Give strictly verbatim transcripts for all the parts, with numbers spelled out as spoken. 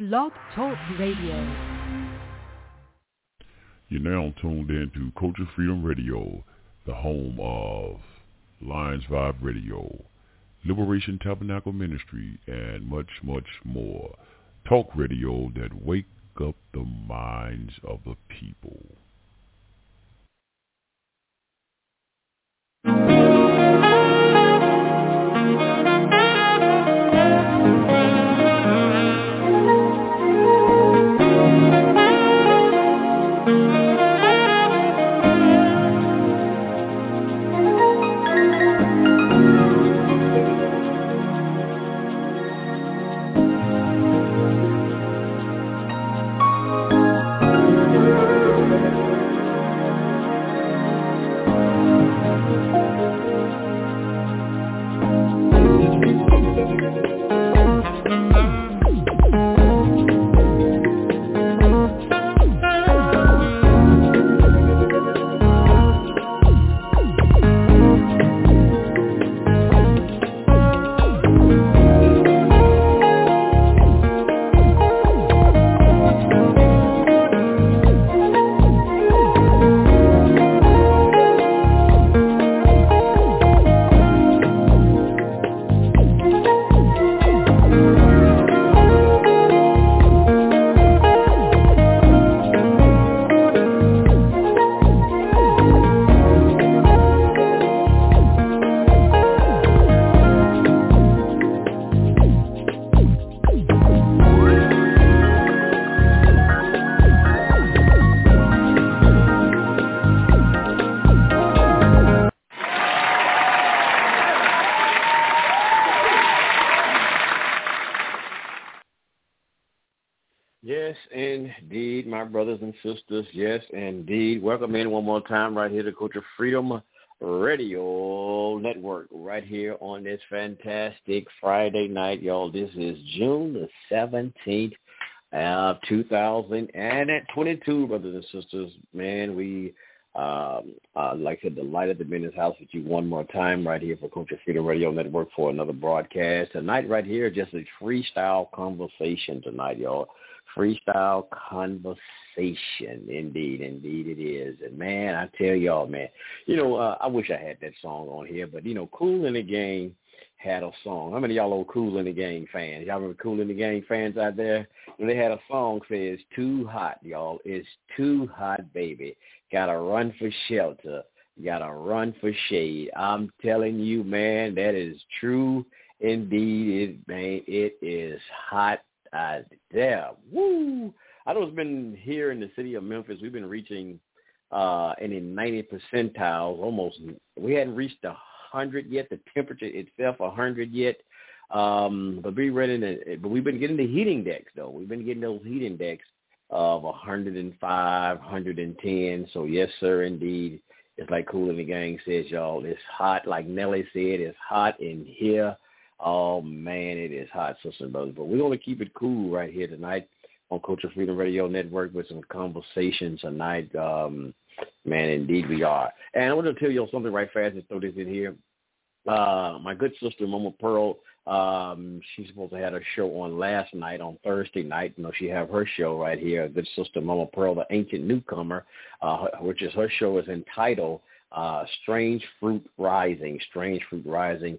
Blog Talk Radio. You're now tuned in to Culture Freedom Radio, the home of Lions Vibe Radio, Liberation Tabernacle Ministry, and much, much more. Talk radio that wake up the minds of the people. Brothers and sisters, yes, indeed. Welcome in one more time right here to Culture Freedom Radio Network, right here on this fantastic Friday night, y'all. This is June the seventeenth of two thousand twenty-two, brothers and sisters. Man, we, um, uh, like I said, delighted to be in this house with you one more time right here for Culture Freedom Radio Network for another broadcast. Tonight right here, just a freestyle conversation tonight, y'all. Freestyle conversation. Indeed, indeed it is. And, man, I tell y'all, man, you know, uh, I wish I had that song on here, but, you know, Kool and the Gang had a song. How many of y'all old Kool and the Gang fans? Y'all remember Kool and the Gang fans out there? And they had a song that says, too hot, y'all. It's too hot, baby. Gotta run for shelter. Gotta run for shade. I'm telling you, man, that is true. Indeed, it, man, it is hot. Uh, there, woo! I know it's been here in the city of Memphis. We've been reaching uh, in the ninety percentiles, almost. We hadn't reached a hundred yet. The temperature itself a hundred yet. Um, but we ready to, but we've been getting the heat index though. We've been getting those heat index of one hundred five, one hundred ten. So yes, sir, indeed. It's like Kool and the Gang says, y'all. It's hot, like Nelly said. It's hot in here. Oh, man, it is hot, sisters and brothers. But we're going to keep it cool right here tonight on Culture Freedom Radio Network with some conversations tonight. Um, man, indeed we are. And I want to tell you something right fast and throw this in here. Uh, my good sister, Mama Pearl, um, she's supposed to have her show on last night, on Thursday night. You know, she have her show right here. Good sister, Mama Pearl, the Ancient Newcomer, uh, which is her show is entitled Uh, Strange Fruit Rising, Strange Fruit Rising.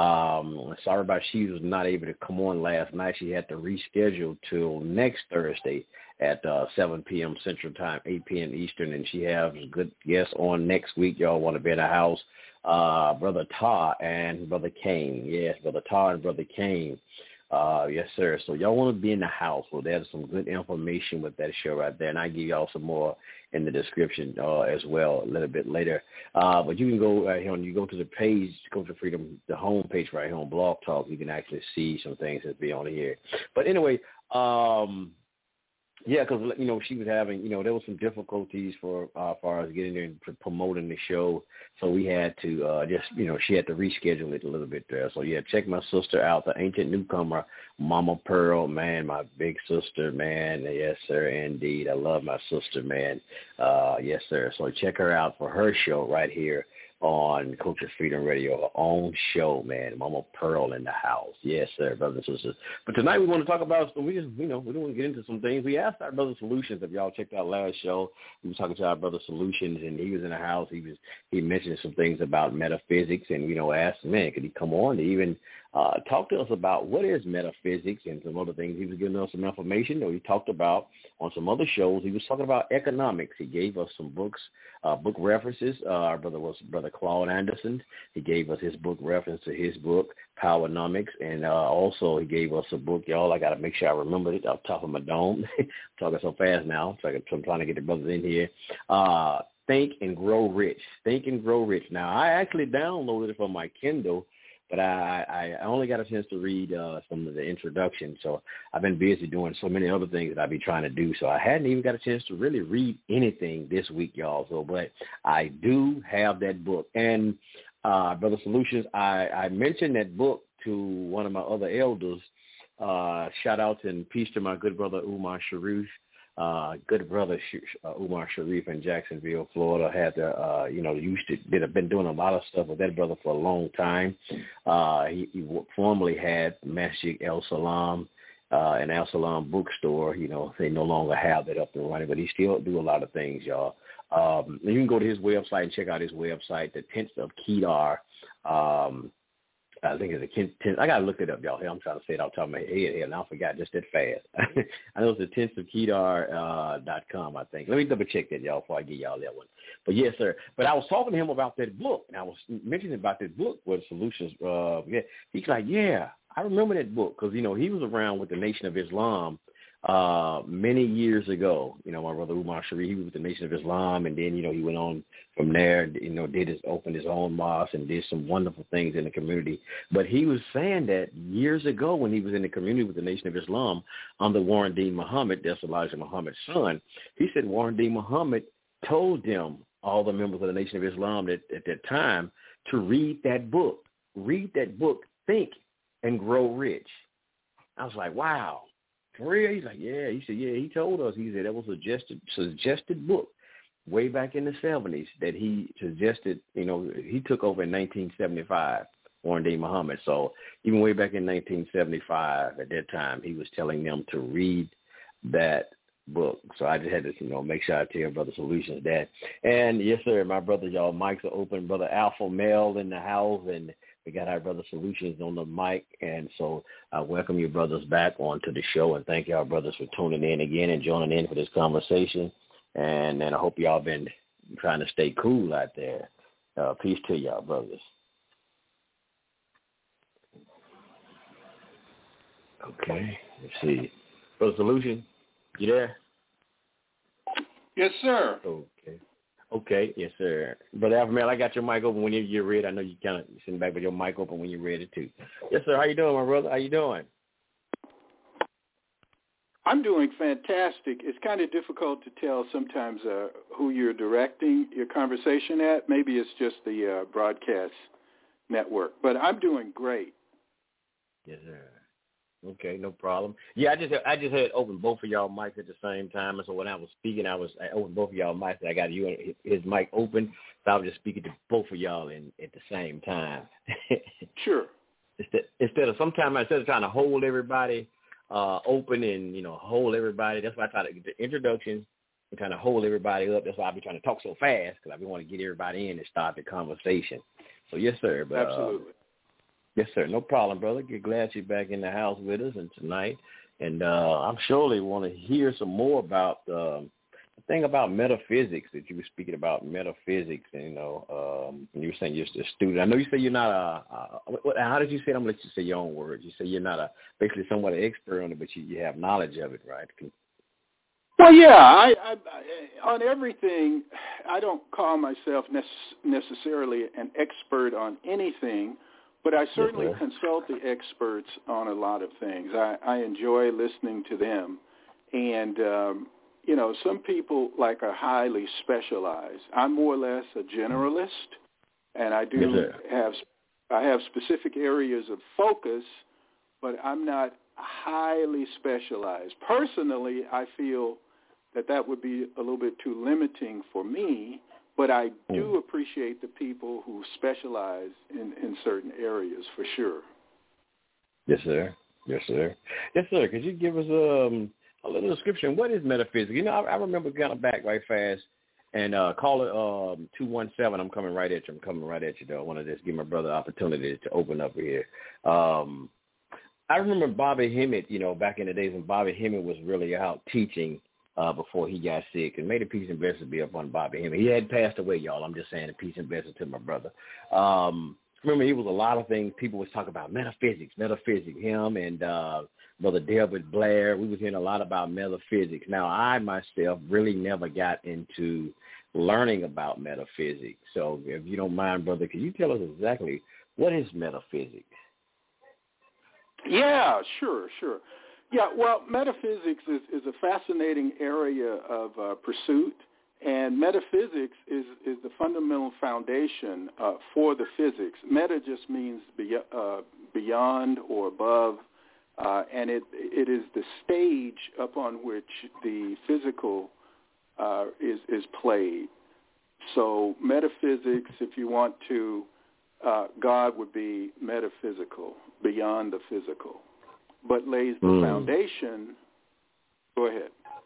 Um, sorry about she was not able to come on last night. She had to reschedule till next Thursday at uh, seven p.m. Central Time, eight p.m. Eastern, and she has good guests on next week. Y'all want to be in the house. Uh, Brother Todd and Brother Kane. Yes, Brother Todd and Brother Kane. Uh, yes, sir. So y'all want to be in the house. Well, there's some good information with that show right there, and I give y'all some more in the description uh, as well a little bit later. Uh, but you can go uh, here, you go to the page, Culture Freedom, the home page right here on Blog Talk. You can actually see some things that be on here. But anyway, um, yeah, because, you know, she was having, you know, there was some difficulties for uh, far as getting there and promoting the show. So we had to uh, just, you know, she had to reschedule it a little bit there. So, yeah, check my sister out, the Ancient Newcomer, Mama Pearl, man, my big sister, man. Yes, sir, indeed. I love my sister, man. Uh, yes, sir. So check her out for her show right here on Culture Freedom Radio, our own show, man. Mama Pearl in the house. Yes, sir, brothers and sisters. But tonight we want to talk about some, we just, you know, we don't want to get into some things. We asked our brother Solutions, if y'all checked out last show, we were talking to our brother Solutions, and he was in the house. He was, he mentioned some things about metaphysics, and, you know, asked, man, could he come on to even uh, talk to us about what is metaphysics and some other things. He was giving us some information. You know, he talked about on some other shows, he was talking about economics. He gave us some books, uh, book references. Uh, our brother was Brother Claude Anderson. He gave us his book reference to his book, Powernomics, and uh, also he gave us a book, y'all. I got to make sure I remember it off the top of my dome. I'm talking so fast now, so I'm trying to get the brothers in here. Uh, Think and Grow Rich. Think and Grow Rich. Now, I actually downloaded it from my Kindle, but I, I only got a chance to read uh, some of the introduction, so I've been busy doing so many other things that I've been trying to do, so I hadn't even got a chance to really read anything this week, y'all. So, but I do have that book. And, uh, Brother Solutions, I, I mentioned that book to one of my other elders. Uh, shout out and peace to my good brother Umar Sharif. Uh, good brother uh, Umar Sharif in Jacksonville, Florida, had to, uh, you know, used to did have been doing a lot of stuff with that brother for a long time. Uh, he, he formerly had Masjid El Salam, uh, an Al Salam bookstore. You know, they no longer have that up and running, but he still do a lot of things, y'all. Um, you can go to his website and check out his website, the tenth of Kedar. Um, I think it's a tenth. I gotta look it up, y'all. I'm trying to say it off the top of my head here, and I forgot just that fast. I know it's the tenth of Kedar uh, dot com, I think. Let me double check that, y'all, before I give y'all that one. But yes, sir. But I was talking to him about that book, and I was mentioning about that book with Solutions. Uh, yeah, he's like, yeah, I remember that book because you know he was around with the Nation of Islam uh, many years ago. You know, my brother Umar Sharif, he was with the Nation of Islam, and then you know he went on from there. You know, did his opened his own mosque and did some wonderful things in the community. But he was saying that years ago when he was in the community with the Nation of Islam under Warren Dean Muhammad, that's Elijah Muhammad's son. He said Warren Dean Muhammad told them, all the members of the Nation of Islam at, at that time, to read that book. Read that book, Think and Grow Rich. I was like, wow. For real? He's like, yeah. He said, yeah, he told us. He said that was a suggested, suggested book way back in the seventies that he suggested, you know, he took over in nineteen seventy-five, Warren Dean Muhammad. So even way back in nineteen seventy-five, at that time, he was telling them to read that book. So I just had to, you know, make sure I tell Brother Solutions that. And yes, sir, my brother, y'all, mics are open. Brother Alpha Male in the house, and we got our Brother Solutions on the mic. And so I welcome you brothers back onto the show, and thank y'all brothers for tuning in again and joining in for this conversation. And, and I hope y'all been trying to stay cool out there. Uh, peace to y'all, brothers. Okay, let's see. Brother Solution, you there? Yes, sir. Okay. Okay, yes, sir. Brother Alphamel, I got your mic open when you're ready. I know you kind of sitting back with your mic open when you're ready, too. Yes, sir. How you doing, my brother? How you doing? I'm doing fantastic. It's kind of difficult to tell sometimes uh, who you're directing your conversation at. Maybe it's just the uh, broadcast network, but I'm doing great. Yes, sir. Okay, no problem. Yeah, I just I just had opened both of y'all mics at the same time, and so when I was speaking, I was I opened both of y'all mics. And I got you and his mic open, so I was just speaking to both of y'all in at the same time. Sure. Instead, instead of sometimes instead of trying to hold everybody uh, open and you know hold everybody, that's why I try to get the introduction and kind of hold everybody up. That's why I be trying to talk so fast because I be want to get everybody in and start the conversation. So yes, sir. But, absolutely. Uh, Yes, sir. No problem, brother. Get glad you're back in the house with us and tonight. And uh, I'm surely want to hear some more about uh, the thing about metaphysics that you were speaking about, metaphysics. And, you know, um, you were saying you're a student. I know you say you're not a, a – how did you say it? I'm going to let you say your own words. You say you're not a basically somewhat an expert on it, but you, you have knowledge of it, right? Well, yeah, I, I, I, on everything, I don't call myself nec- necessarily an expert on anything. But I certainly yes, consult the experts on a lot of things. I, I enjoy listening to them. And, um, you know, some people, like, are highly specialized. I'm more or less a generalist, and I do yes, have I have specific areas of focus, but I'm not highly specialized. Personally, I feel that that would be a little bit too limiting for me But I do appreciate the people who specialize in, in certain areas for sure. Yes, sir. Yes, sir. Yes, sir. Could you give us um, a little description? What is metaphysics? You know, I, I remember kind of back right fast and uh, call it um, two one seven. I'm coming right at you. I'm coming right at you, though. I want to just give my brother an opportunity to open up here. Um, I remember Bobby Hemmett, you know, back in the days when Bobby Hemmett was really out teaching uh, before he got sick. And may the peace and blessings be upon Bobby Hemmett. He had passed away, y'all. I'm just saying the peace and blessings to my brother. Um, remember, he was a lot of things. People was talking about metaphysics, metaphysics. Him and uh, Brother Delbert Blair, we was hearing a lot about metaphysics. Now, I myself really never got into learning about metaphysics. So if you don't mind, brother, can you tell us exactly what is metaphysics? Yeah, sure, sure. Yeah, well, metaphysics is, is a fascinating area of uh, pursuit, and metaphysics is, is the fundamental foundation uh, for the physics. Meta just means be, uh, beyond or above, uh, and it it is the stage upon which the physical uh, is is played. So metaphysics, if you want to, uh, God would be metaphysical, beyond the physical, but lays the mm. foundation. Go ahead.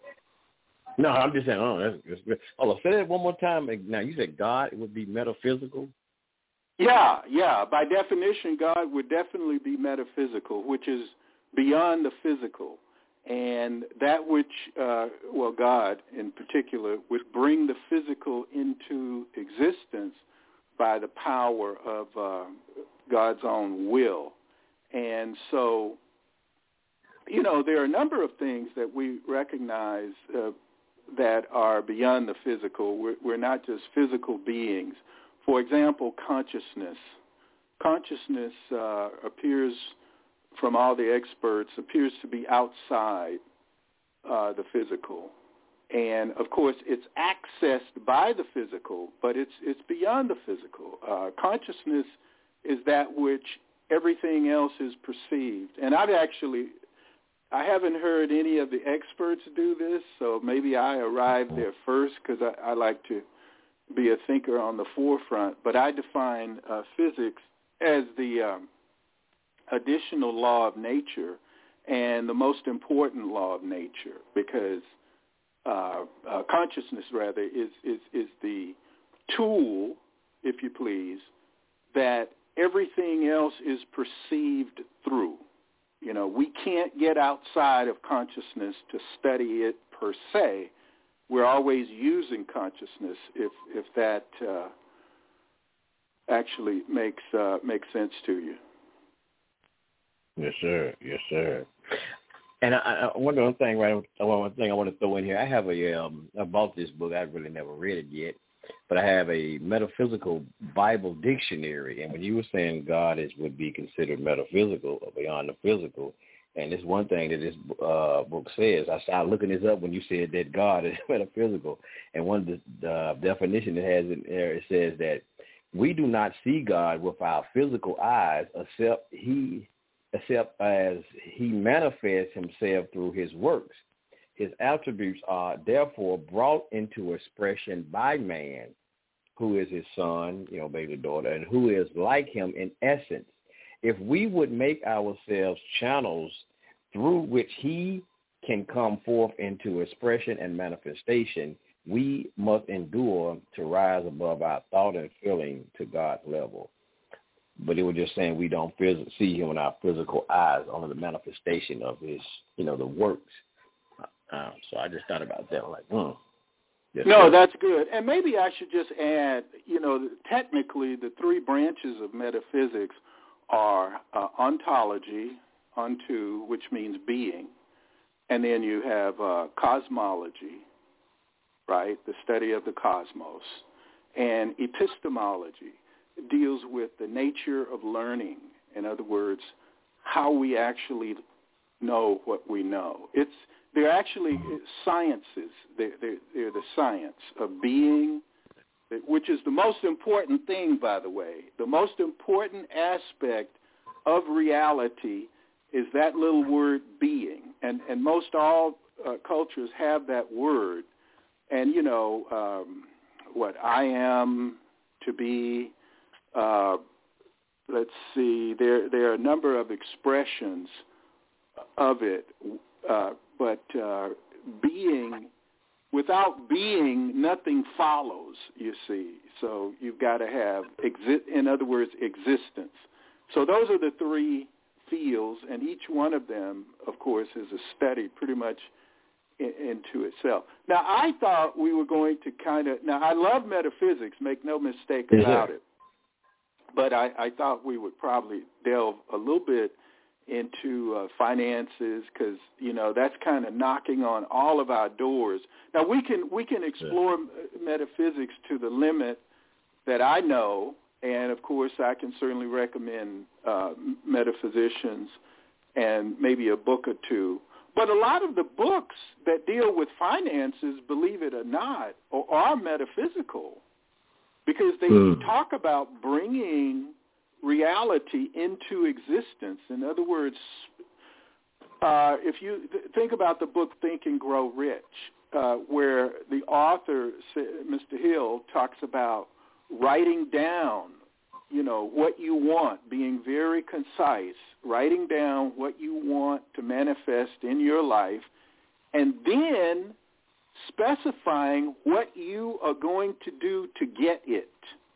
No, I'm just saying, oh, that's, that's good. Oh, say that one more time. Now, you said God would be metaphysical? Yeah, yeah. By definition, God would definitely be metaphysical, which is beyond the physical. And that which, uh, well, God in particular, would bring the physical into existence by the power of uh, God's own will. And so, you know, there are a number of things that we recognize uh, that are beyond the physical. We're, we're not just physical beings. For example, consciousness. Consciousness uh, appears, from all the experts, appears to be outside uh, the physical. And, of course, it's accessed by the physical, but it's it's beyond the physical. Uh, consciousness is that which everything else is perceived. And I've actually, I haven't heard any of the experts do this, so maybe I arrived there first because I, I like to be a thinker on the forefront. But I define uh, physics as the um, additional law of nature and the most important law of nature, because uh, uh, consciousness, rather, is, is, is the tool, if you please, that everything else is perceived through. You know, we can't get outside of consciousness to study it per se. We're always using consciousness, if if that uh, actually makes uh, makes sense to you. Yes, sir. Yes, sir. And I, I one other thing, right? One thing I want to throw in here. I have a um, I bought this book. I've really never read it yet, but I have a metaphysical Bible dictionary. And when you were saying God is would be considered metaphysical or beyond the physical, and it's one thing that this uh, book says. I started looking this up when you said that God is metaphysical, and one of the, the definition it has in there, it says that we do not see God with our physical eyes, except he, except as he manifests himself through his works. His attributes are therefore brought into expression by man, who is his son, you know, baby daughter, and who is like him in essence. If we would make ourselves channels through which he can come forth into expression and manifestation, we must endure to rise above our thought and feeling to God's level. But it was just saying we don't phys- see him with our physical eyes, only the manifestation of his, you know, the works. Uh, so I just thought about that, like, hmm. Yes, no, sir. that's good. And maybe I should just add, you know, technically the three branches of metaphysics are uh, ontology, onto, which means being, and then you have uh, cosmology, right, the study of the cosmos, and epistemology. It deals with the nature of learning. In other words, how we actually know what we know. It's They're actually sciences. They're, they're, they're the science of being, which is the most important thing, by the way. The most important aspect of reality is that little word being. And, and most all uh, cultures have that word. And, you know, um, what I am to be. Uh, let's see, there there are a number of expressions of it, uh, but uh, being, without being, nothing follows, you see. So you've got to have, exi- in other words, existence. So those are the three fields, and each one of them, of course, is a study pretty much in, into itself. Now, I thought we were going to kind of, now I love metaphysics, make no mistake about yeah. it, but I, I thought we would probably delve a little bit into uh, finances, because, you know, that's kind of knocking on all of our doors. Now, we can we can explore yeah. metaphysics to the limit that I know, and, of course, I can certainly recommend uh, metaphysicians and maybe a book or two. But a lot of the books that deal with finances, believe it or not, are metaphysical, because they mm. talk about bringing reality into existence. In other words, uh, if you th- think about the book Think and Grow Rich, uh, where the author, Mister Hill, talks about writing down, you know, what you want, being very concise, writing down what you want to manifest in your life, and then specifying what you are going to do to get it.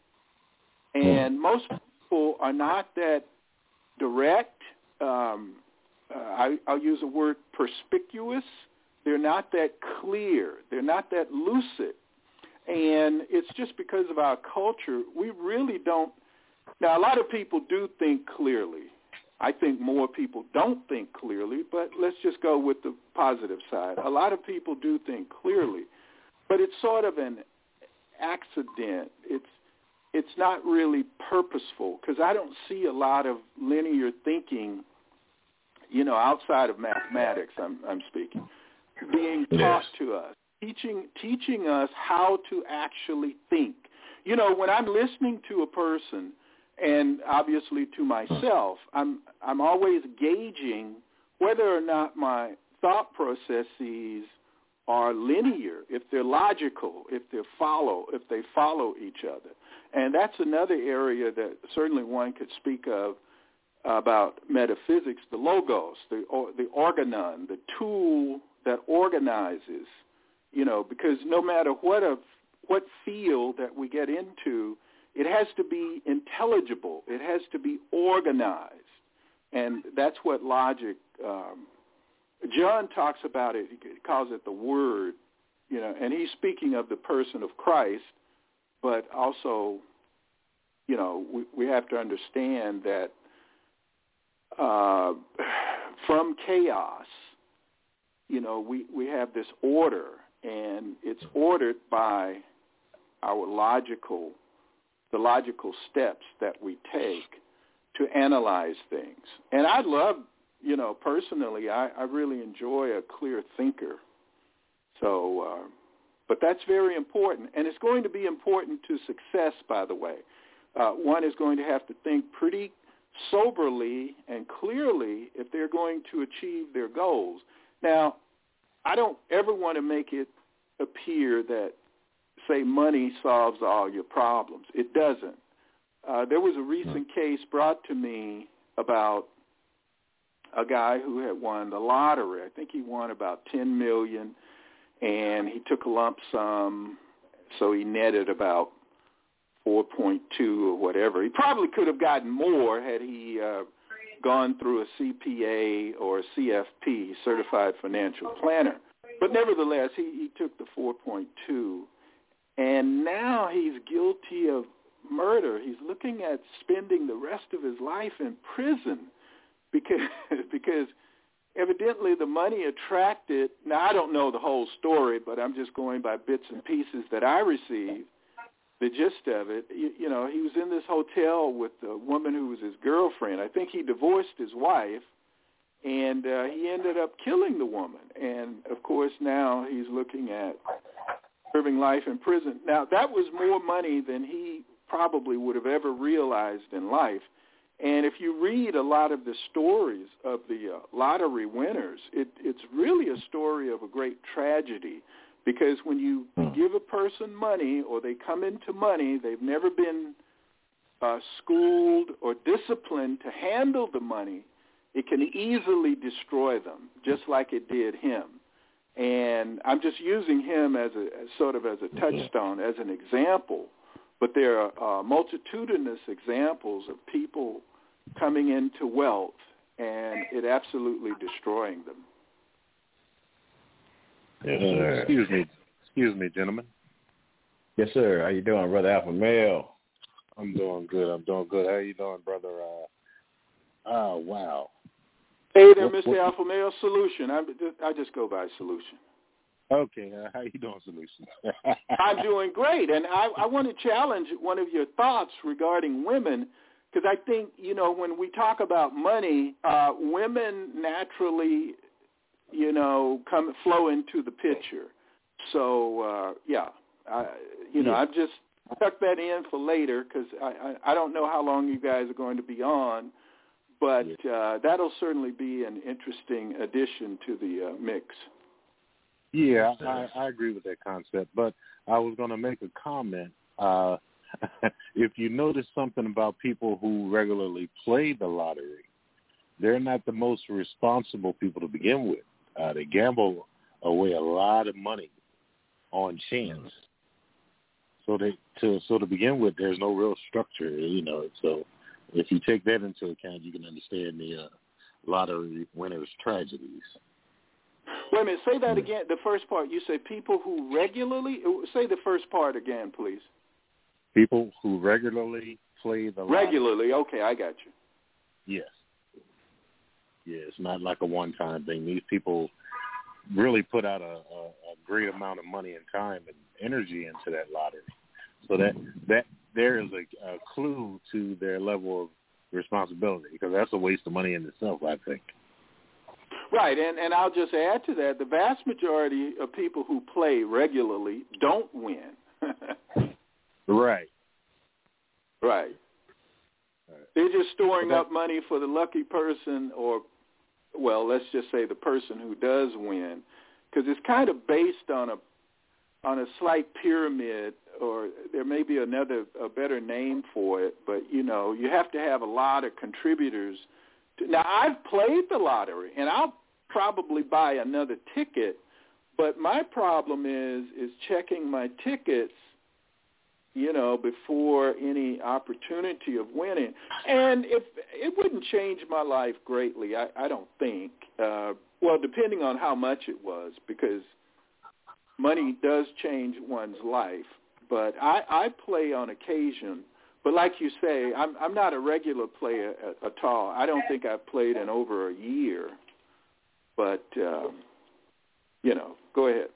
And most people are not that direct. Um, uh, I, I'll use the word perspicuous. They're not that clear. They're not that lucid. And it's just because of our culture, we really don't. Now, a lot of people do think clearly. I think more people don't think clearly, but let's just go with the positive side. A lot of people do think clearly, but it's sort of an accident. It's It's not really purposeful, because I don't see a lot of linear thinking, you know, outside of mathematics, I'm, I'm speaking, being taught yes. to us, teaching teaching us how to actually think. You know, when I'm listening to a person, and obviously to myself, I'm I'm always gauging whether or not my thought processes are linear, if they're logical, if they follow, if they follow each other. And that's another area that certainly one could speak of about metaphysics, the logos, the or, the organon, the tool that organizes, you know, because no matter what a, what field that we get into, it has to be intelligible. It has to be organized. And that's what logic, um, John talks about it, he calls it the word, you know, and he's speaking of the person of Christ, but also, you know, we, we have to understand that uh, from chaos, you know, we, we have this order, and it's ordered by our logical, the logical steps that we take to analyze things. And I love, you know, personally, I, I really enjoy a clear thinker. So, uh, but that's very important. And it's going to be important to success, by the way. Uh, one is going to have to think pretty soberly and clearly if they're going to achieve their goals. Now, I don't ever want to make it appear that, say, money solves all your problems. It doesn't. Uh, there was a recent case brought to me about a guy who had won the lottery. I think he won about ten million dollars, and he took a lump sum, so he netted about four point two or whatever. He probably could have gotten more had he uh, gone through a C P A or a C F P, Certified Financial Planner. But nevertheless, he, he took the four point two, and now he's guilty of murder. He's looking at spending the rest of his life in prison because because evidently the money attracted. Now, I don't know the whole story, but I'm just going by bits and pieces that I received. The gist of it, you, you know, he was in this hotel with a woman who was his girlfriend. I think he divorced his wife, and uh, he ended up killing the woman. And, of course, now he's looking at serving life in prison. Now, that was more money than he probably would have ever realized in life. And if you read a lot of the stories of the uh, lottery winners, it, it's really a story of a great tragedy, Because when you Hmm. give a person money or they come into money, they've never been uh, schooled or disciplined to handle the money, it can easily destroy them, just like it did him. And I'm just using him as a as sort of as a touchstone, as an example. But there are uh, multitudinous examples of people coming into wealth and it absolutely destroying them. Yes, sir. Excuse me, excuse me, gentlemen. Yes, sir. How you doing, Brother Alpha Male? I'm doing good. I'm doing good. How you doing, brother? Uh, oh, wow. Hey there, What- Mister what- Alpha Male. Solution. I, I just go by Solution. Okay, uh, how you doing, Solution? I'm doing great, and I, I want to challenge one of your thoughts regarding women, because I think, you know, when we talk about money, uh, women naturally, you know, come flow into the picture. So, uh, yeah, I, you know, Yeah. I've just tucked that in for later because I, I, I don't know how long you guys are going to be on, but uh, that'll certainly be an interesting addition to the uh, mix. Yeah, I, I agree with that concept, but I was going to make a comment. Uh, if you notice something about people who regularly play the lottery, they're not the most responsible people to begin with. Uh, they gamble away a lot of money on chance. So they to so to begin with, there's no real structure, you know. So if you take that into account, you can understand the uh, lottery winners' tragedies. Wait a minute. Say that again. The first part. You say people who regularly. Say the first part again, please. People who regularly play the lottery. Regularly. Okay, I got you. Yes. Yeah, it's not like a one-time thing. These people really put out a, a, a great amount of money and time and energy into that lottery. So that that there is a, a clue to their level of responsibility, because that's a waste of money in itself, I think. Right, and, and I'll just add to that, the vast majority of people who play regularly don't win. Right. Right. They're just storing up money for the lucky person, or, well, let's just say the person who does win, because it's kind of based on a on a slight pyramid, or there may be another a better name for it, but, you know, you have to have a lot of contributors. To, now, I've played the lottery, and I'll probably buy another ticket, but my problem is is checking my tickets, you know, before any opportunity of winning. And if it wouldn't change my life greatly, I, I don't think. Uh, well, depending on how much it was, because money does change one's life. But I, I play on occasion. But like you say, I'm, I'm not a regular player at, at all. I don't think I've played in over a year. But, um, you know, go ahead.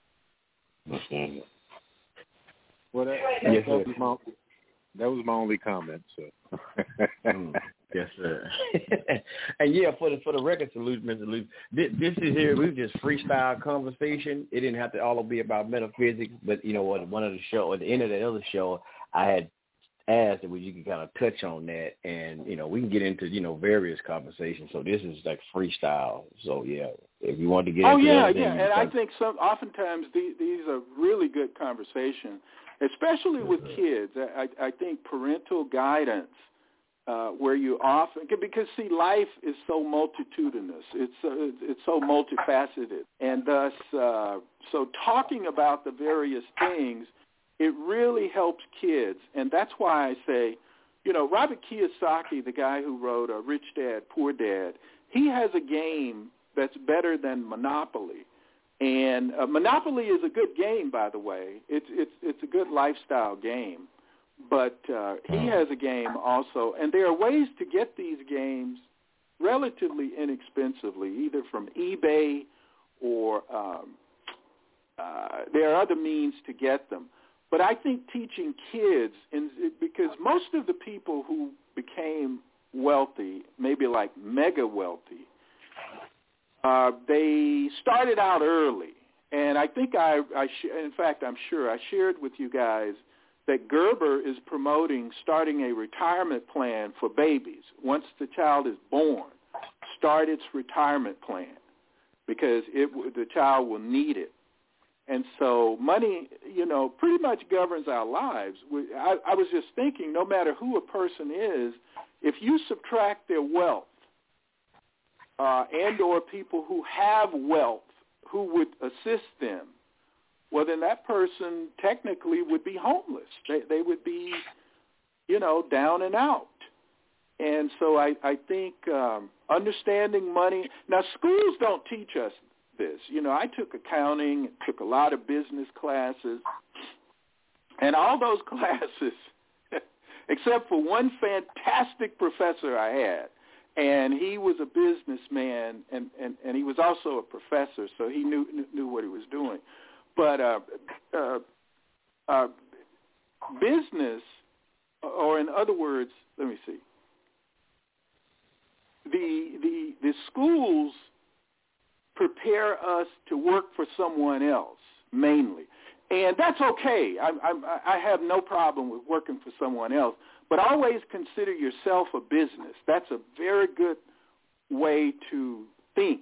Mm-hmm. Well, that, Yes, that, was sir. my, that was my only comment. So. Mm. Yes, sir. And yeah, for the for the record, salute, Mister Luke. This, this is here. We just freestyle conversation. It didn't have to all be about metaphysics, but you know what? One of the show at the end of the other show, I had asked that you can kind of touch on that, and you know we can get into you know various conversations. So this is like freestyle. So yeah, if you want to get oh, into yeah, anything, yeah, you and can- I think some oftentimes these, these are really good conversations, especially with kids. I, I, I think parental guidance, uh, where you often because see, life is so multitudinous. It's uh, it's so multifaceted, and thus, uh, so talking about the various things, it really helps kids, and that's why I say, you know, Robert Kiyosaki, the guy who wrote uh, Rich Dad, Poor Dad, he has a game that's better than Monopoly. And uh, Monopoly is a good game, by the way. It's it's it's a good lifestyle game. But uh, he has a game also, and there are ways to get these games relatively inexpensively, either from eBay or um, uh, there are other means to get them. But I think teaching kids, in, because most of the people who became wealthy, maybe like mega wealthy, uh, they started out early. And I think I, I sh- in fact, I'm sure I shared with you guys that Gerber is promoting starting a retirement plan for babies. Once the child is born, start its retirement plan because it the child will need it. And so money, you know, pretty much governs our lives. We, I, I was just thinking, no matter who a person is, if you subtract their wealth uh, and or people who have wealth who would assist them, well, then that person technically would be homeless. They, they would be, you know, down and out. And so I, I think um, understanding money. Now, schools don't teach us this. You know, I took accounting, took a lot of business classes, and all those classes, except for one fantastic professor I had, and he was a businessman, and, and, and he was also a professor, so he knew knew what he was doing. But uh, uh, uh, business, or in other words, let me see, the the the schools prepare us to work for someone else mainly, and that's okay. I, I, I have no problem with working for someone else, but always consider yourself a business. That's a very good way to think,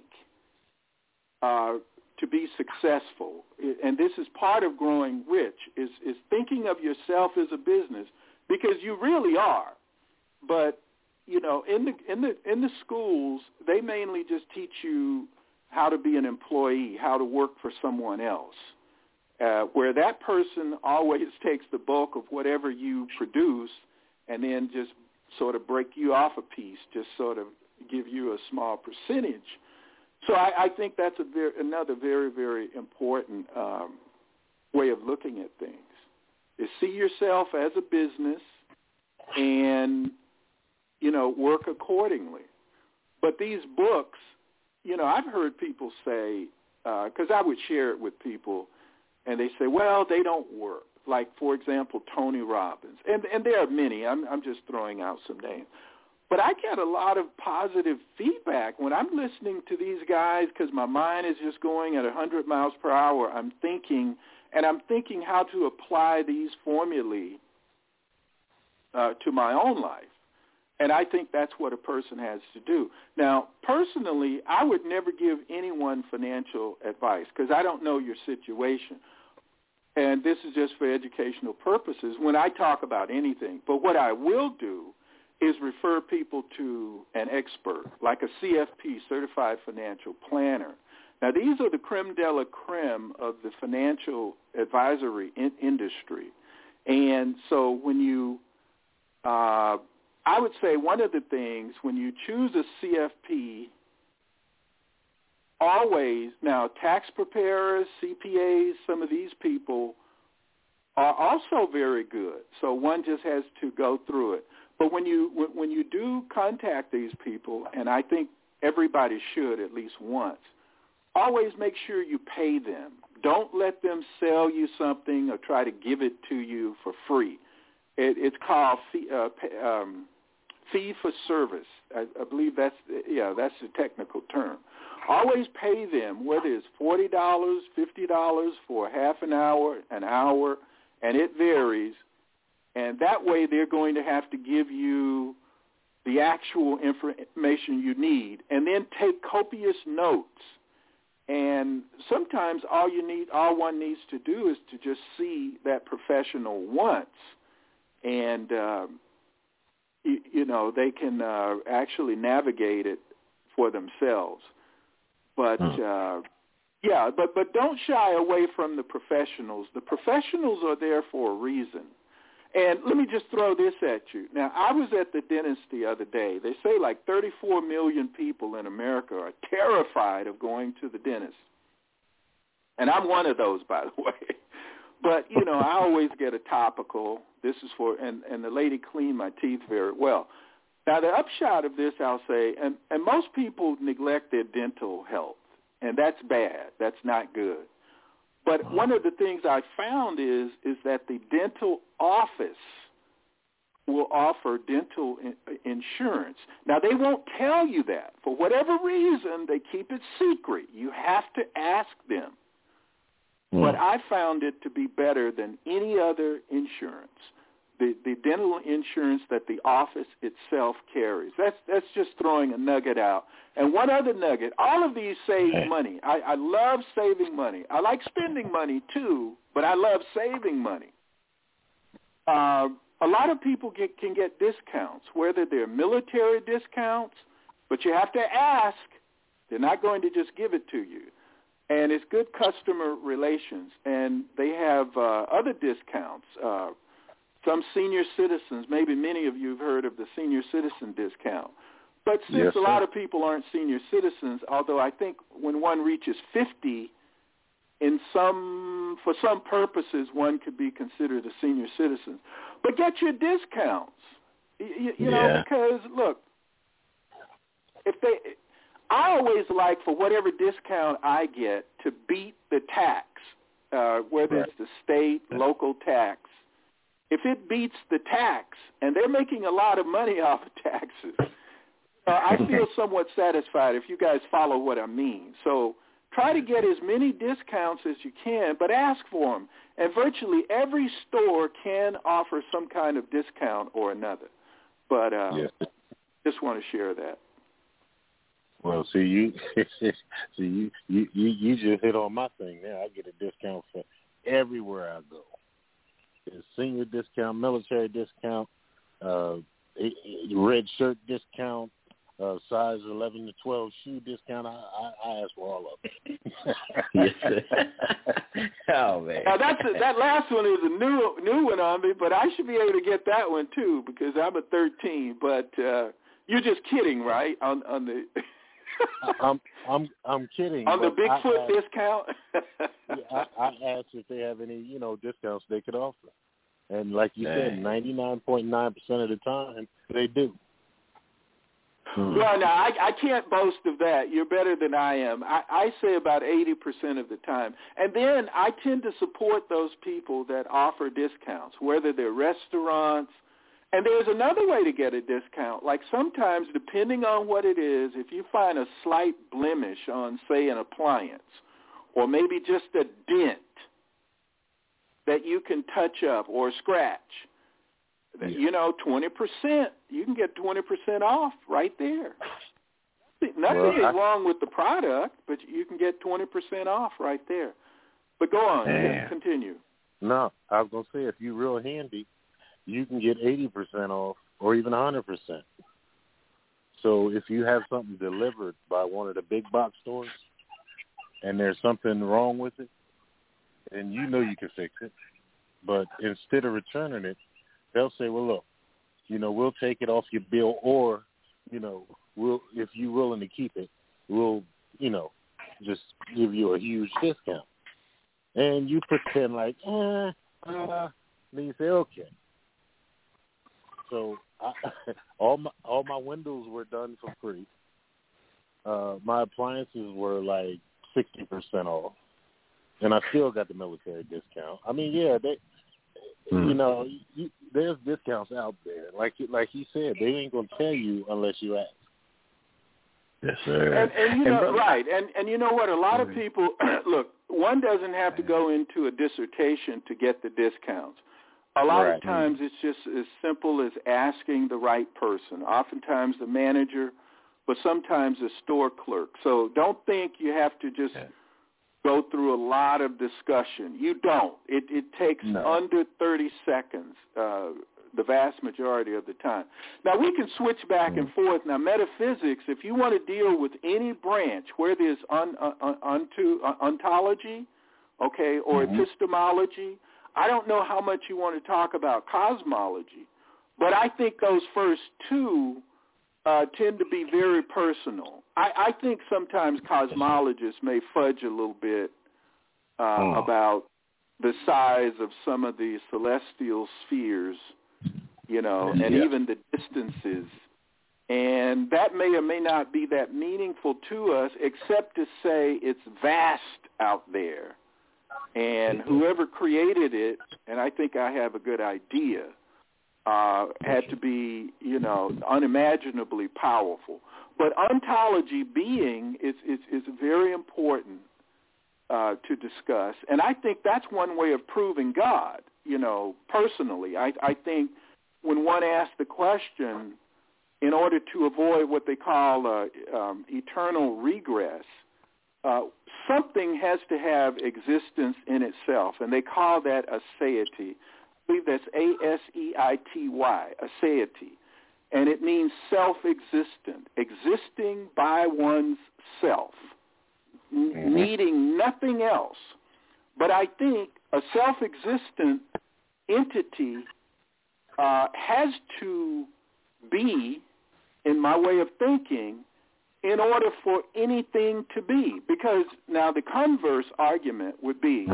uh, to be successful, and this is part of growing rich, is, is thinking of yourself as a business, because you really are. But you know, in the in the in the schools, they mainly just teach you how to be an employee, how to work for someone else, uh, where that person always takes the bulk of whatever you produce and then just sort of break you off a piece, just sort of give you a small percentage. So I, I think that's a very, another very, very important um, way of looking at things, is see yourself as a business and, you know, work accordingly. But these books, you know, I've heard people say, because uh, I would share it with people, and they say, well, they don't work. Like, for example, Tony Robbins. And, and there are many. I'm, I'm just throwing out some names. But I get a lot of positive feedback when I'm listening to these guys, because my mind is just going at one hundred miles per hour. I'm thinking, and I'm thinking how to apply these formulae uh, to my own life. And I think that's what a person has to do. Now, personally, I would never give anyone financial advice because I don't know your situation. And this is just for educational purposes when I talk about anything. But what I will do is refer people to an expert, like a C F P, Certified Financial Planner. Now, these are the creme de la creme of the financial advisory in- industry. And so when you uh, – I would say one of the things, when you choose a C F P, always, now tax preparers, C P As, some of these people are also very good. So one just has to go through it. But when you when you do contact these people, and I think everybody should at least once, always make sure you pay them. Don't let them sell you something or try to give it to you for free. It, it's called fee, uh, um, fee for service. I, I believe that's yeah, that's the technical term. Always pay them, whether it's forty dollars, fifty dollars for half an hour, an hour, and it varies. And that way they're going to have to give you the actual information you need, and then take copious notes. And sometimes all you need, all one needs to do is to just see that professional once, and uh, you, you know they can uh, actually navigate it for themselves. But uh, yeah, but but don't shy away from the professionals. The professionals are there for a reason. And let me just throw this at you. Now, I was at the dentist the other day. They say like thirty-four million people in America are terrified of going to the dentist. And I'm one of those, by the way. But, you know, I always get a topical. This is for, and, and the lady cleaned my teeth very well. Now, the upshot of this, I'll say, and, and most people neglect their dental health, and that's bad. That's not good. But one of the things I found is is that the dental office will offer dental in, insurance. Now, they won't tell you that. For whatever reason, they keep it secret. You have to ask them. Mm. But I found it to be better than any other insurance the, the dental insurance that the office itself carries. That's that's just throwing a nugget out. And one other nugget, all of these save okay. money. I, I love saving money. I like spending money too, but I love saving money. Uh, a lot of people get, can get discounts, whether they're military discounts, but you have to ask. They're not going to just give it to you. And it's good customer relations. And they have uh, other discounts. Uh, some senior citizens, maybe many of you have heard of the senior citizen discount. But since yes, a lot of people aren't senior citizens, although I think when one reaches fifty, in some for some purposes, one could be considered a senior citizen. But get your discounts, you, you know, yeah. because, look, if they, I always like for whatever discount I get to beat the tax, uh, whether right. it's the state, local tax. If it beats the tax, and they're making a lot of money off of taxes, uh, I feel somewhat satisfied if you guys follow what I mean. So try to get as many discounts as you can, but ask for them. And virtually every store can offer some kind of discount or another. But uh, yes. just want to share that. Well, see, you see you, you you you just hit on my thing there. I get a discount for everywhere I go. It's senior discount, military discount, uh, red shirt discount, uh, size eleven to twelve shoe discount. I, I, I ask for all of it. Oh man! Now that's a, that last one is a new new one on me, but I should be able to get that one too because I'm a thirteen. But uh, you're just kidding, right? On on the I'm I'm I'm kidding. On the Bigfoot I, discount. I, I asked if they have any you know discounts they could offer, and like you Dang. said, ninety-nine point nine percent of the time they do. Hmm. Well, no, I, I can't boast of that. You're better than I am. I, I say about eighty percent of the time. And then I tend to support those people that offer discounts, whether they're restaurants. And there's another way to get a discount. Like sometimes, depending on what it is, if you find a slight blemish on, say, an appliance, or maybe just a dent that you can touch up or scratch, yeah. you know, twenty percent, you can get twenty percent off right there. Nothing well, is I, wrong with the product, but you can get twenty percent off right there. But go on, yeah. continue. No, I was going to say, if you're real handy, you can get eighty percent off or even one hundred percent. So if you have something delivered by one of the big box stores and there's something wrong with it, then you know you can fix it. But instead of returning it, they'll say, well, look, you know, we'll take it off your bill or, you know, we'll if you're willing to keep it, we'll, you know, just give you a huge discount. And you pretend like, eh, uh, then you say, okay. So I, all my all my windows were done for free. Uh, my appliances were like sixty percent off, and I still got the military discount. I mean, yeah, they, mm. you know, you, there's discounts out there. Like like he said, they ain't gonna tell you unless you ask. Yes, sir. And, and you know, and, right, and and you know what? A lot of people look. One doesn't have to go into a dissertation to get the discounts. A lot right. of times it's just as simple as asking the right person, oftentimes the manager, but sometimes the store clerk. So don't think you have to just okay. go through a lot of discussion. You don't. It, it takes no. under thirty seconds, uh, the vast majority of the time. Now, we can switch back mm. and forth. Now, metaphysics, if you want to deal with any branch where there's un, un, unto, uh, ontology, okay, or mm-hmm. epistemology, I don't know how much you want to talk about cosmology, but I think those first two uh, tend to be very personal. I, I think sometimes cosmologists may fudge a little bit uh, oh. about the size of some of the celestial spheres, you know, and yeah. even the distances. And that may or may not be that meaningful to us, except to say it's vast out there. And whoever created it, and I think I have a good idea, uh, had to be, you know, unimaginably powerful. But ontology, being, is, is, is very important. uh, to discuss. And I think that's one way of proving God, you know, personally. I, I think when one asks the question, in order to avoid what they call uh, um, eternal regress, uh, something has to have existence in itself, and they call that aseity. I believe that's A S E I T Y, aseity. And it means self-existent, existing by one's self, n- mm-hmm. needing nothing else. But I think a self-existent entity uh, has to be, in my way of thinking, in order for anything to be. Because now the converse argument would be,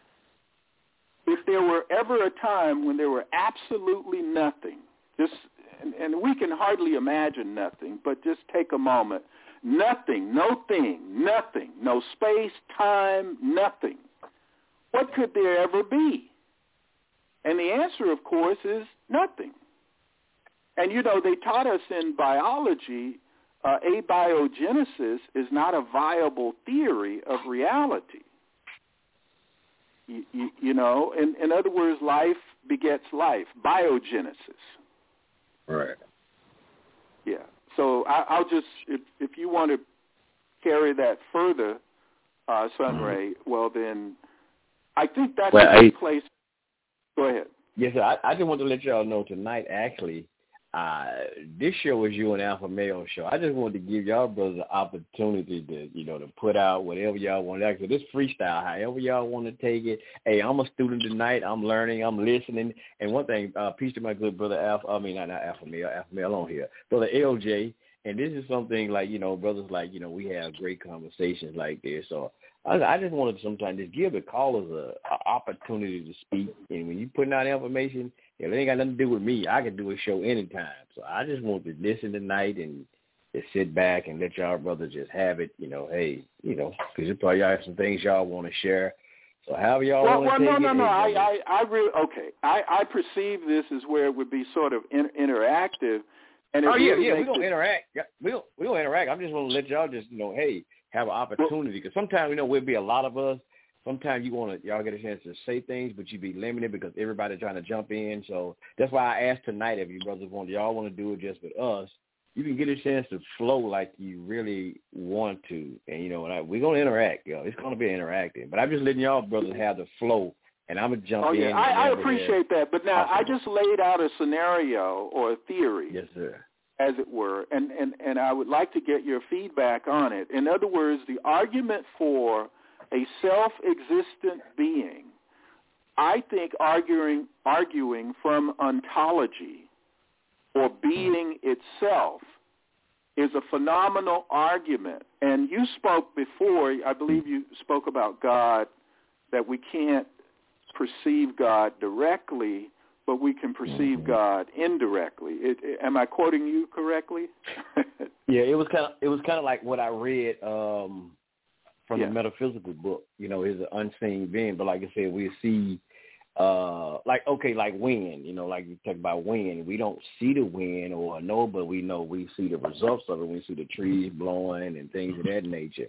if there were ever a time when there were absolutely nothing, just And, and we can hardly imagine nothing, but just take a moment. Nothing, no thing, nothing, no space, time, nothing. What could there ever be? And the answer, of course, is nothing. And, you know, they taught us in biology, uh, abiogenesis is not a viable theory of reality. You, you, you know, in, in other words, life begets life, biogenesis. Right. Yeah. So I, I'll just, if, if you want to carry that further, uh, Sunray, mm-hmm. well, then I think that's well, a good I, place. Go ahead. Yes, sir. I, I just want to let y'all know tonight, actually, uh, this show is you and Alpha Male show. I just wanted to give y'all brothers an opportunity to, you know, to put out whatever y'all want. Actually, this freestyle, however y'all want to take it. Hey, I'm a student tonight. I'm learning. I'm listening. And one thing, uh, peace to my good brother Alpha. I mean, not, not Alpha Male, Alpha Male on here, brother L J. And this is something like, you know, brothers like, you know, we have great conversations like this. So I, I just wanted to sometimes just give the callers a, a opportunity to speak. And when you putting out information, if it ain't got nothing to do with me, I can do a show anytime. So I just want to listen tonight and just sit back and let y'all brothers just have it. You know, hey, you know, because you probably have some things y'all want to share. So however y'all well, want to well, take no, it. no, no, hey, I, I, I really, okay. I, I perceive this as where it would be sort of in, interactive. And oh, yeah, really yeah, we're going it, to interact. Yeah, we'll, we'll interact. I'm just going to let y'all just, you know, hey, have an opportunity. Because sometimes, you know, we'll be a lot of us. Sometimes you want to, y'all get a chance to say things, but you be limited because everybody's trying to jump in. So that's why I asked tonight if you brothers want, y'all want to do it just with us. You can get a chance to flow like you really want to. And, you know, and I, we're going to interact, yo. It's going to be interactive. But I'm just letting y'all brothers have the flow, and I'm going to jump oh, yeah. in. I, I appreciate that. But now awesome. I just laid out a scenario or a theory. Yes, sir. As it were, and, and, and I would like to get your feedback on it. In other words, the argument for a self-existent being, I think arguing arguing from ontology or being itself is a phenomenal argument. And you spoke before, I believe you spoke about God, that we can't perceive God directly, but we can perceive mm-hmm. God indirectly. It, it, am I quoting you correctly? yeah, it was kind of it was kind of like what I read um, from yeah. the metaphysical book. You know, is an unseen being, but like I said, we see uh, like okay, like wind. You know, like you talk about wind. We don't see the wind or know, but we know we see the results of it. We see the trees blowing and things of that nature.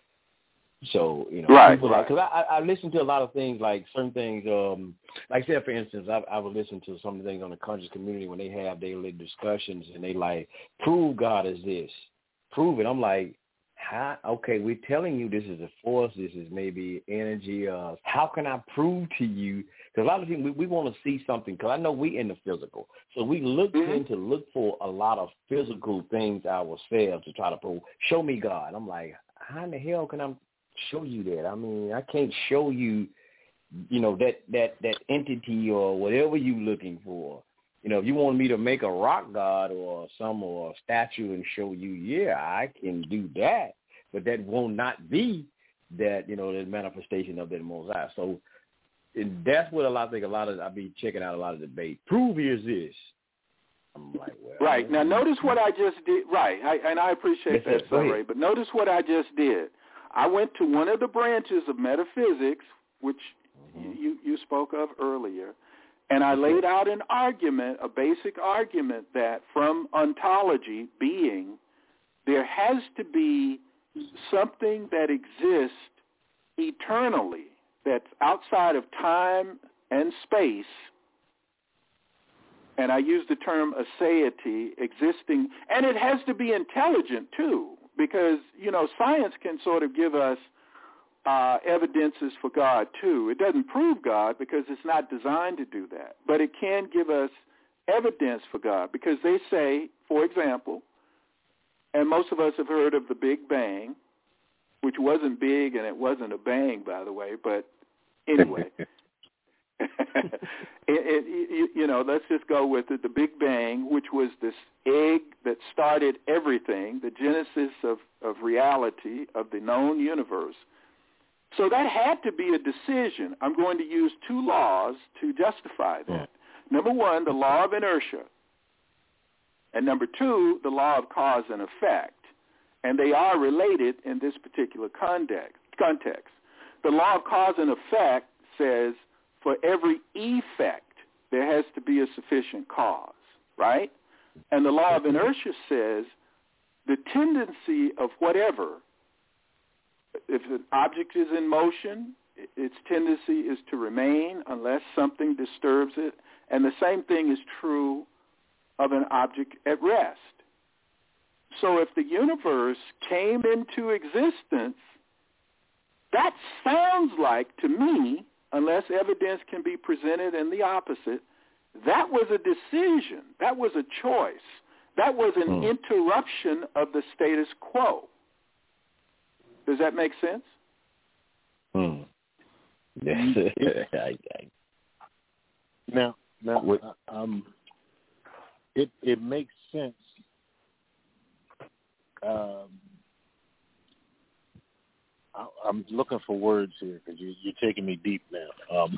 So, you know, right, people right. like, because I, I listen to a lot of things, like certain things, um, like say, for instance, I, I would listen to some of the things on the conscious community when they have daily discussions and they like, prove God is this, prove it. I'm like, how? Okay, we're telling you this is a force, this is maybe energy. Uh, how can I prove to you? Because a lot of people, we, we want to see something, because I know we in the physical. So we look mm-hmm. tend to look for a lot of physical things ourselves to try to prove, show me God. I'm like, how in the hell can I show you that? I mean, I can't show you, you know, that, that, that entity or whatever you looking for. You know, if you want me to make a rock god or some or a statue and show you, yeah, I can do that, but that will not be that, you know, the manifestation of that mosaic. So and that's what a lot, I think a lot of, I be checking out a lot of debate. Prove is this. I'm like, well. Right. Now, notice what I just did. Right. I, and I appreciate yes, that, Sunray. But notice what I just did. I went to one of the branches of metaphysics, which mm-hmm. you, you spoke of earlier, and I laid out an argument, a basic argument that from ontology, being, there has to be something that exists eternally, that's outside of time and space, and I use the term aseity, existing, and it has to be intelligent too, because, you know, science can sort of give us uh, evidences for God too. It doesn't prove God because it's not designed to do that, but it can give us evidence for God, because they say, for example, and most of us have heard of the Big Bang, which wasn't big and it wasn't a bang, by the way, but anyway. it, it, you know, let's just go with it. The Big Bang, which was this egg that started everything, the genesis of, of reality, of the known universe. So that had to be a decision. I'm going to use two laws to justify that. Number one, the law of inertia. And number two, the law of cause and effect. And they are related in this particular context. context. The law of cause and effect says for every effect, there has to be a sufficient cause, right? And the law of inertia says the tendency of whatever, if an object is in motion, its tendency is to remain unless something disturbs it. And the same thing is true of an object at rest. So if the universe came into existence, that sounds like, to me, unless evidence can be presented in the opposite, that was a decision. That was a choice. That was an hmm. interruption of the status quo. Does that make sense? Hmm. Yes. now, now, um, it it makes sense. Um, I, I'm looking for words here because you, you're taking me deep now. Um,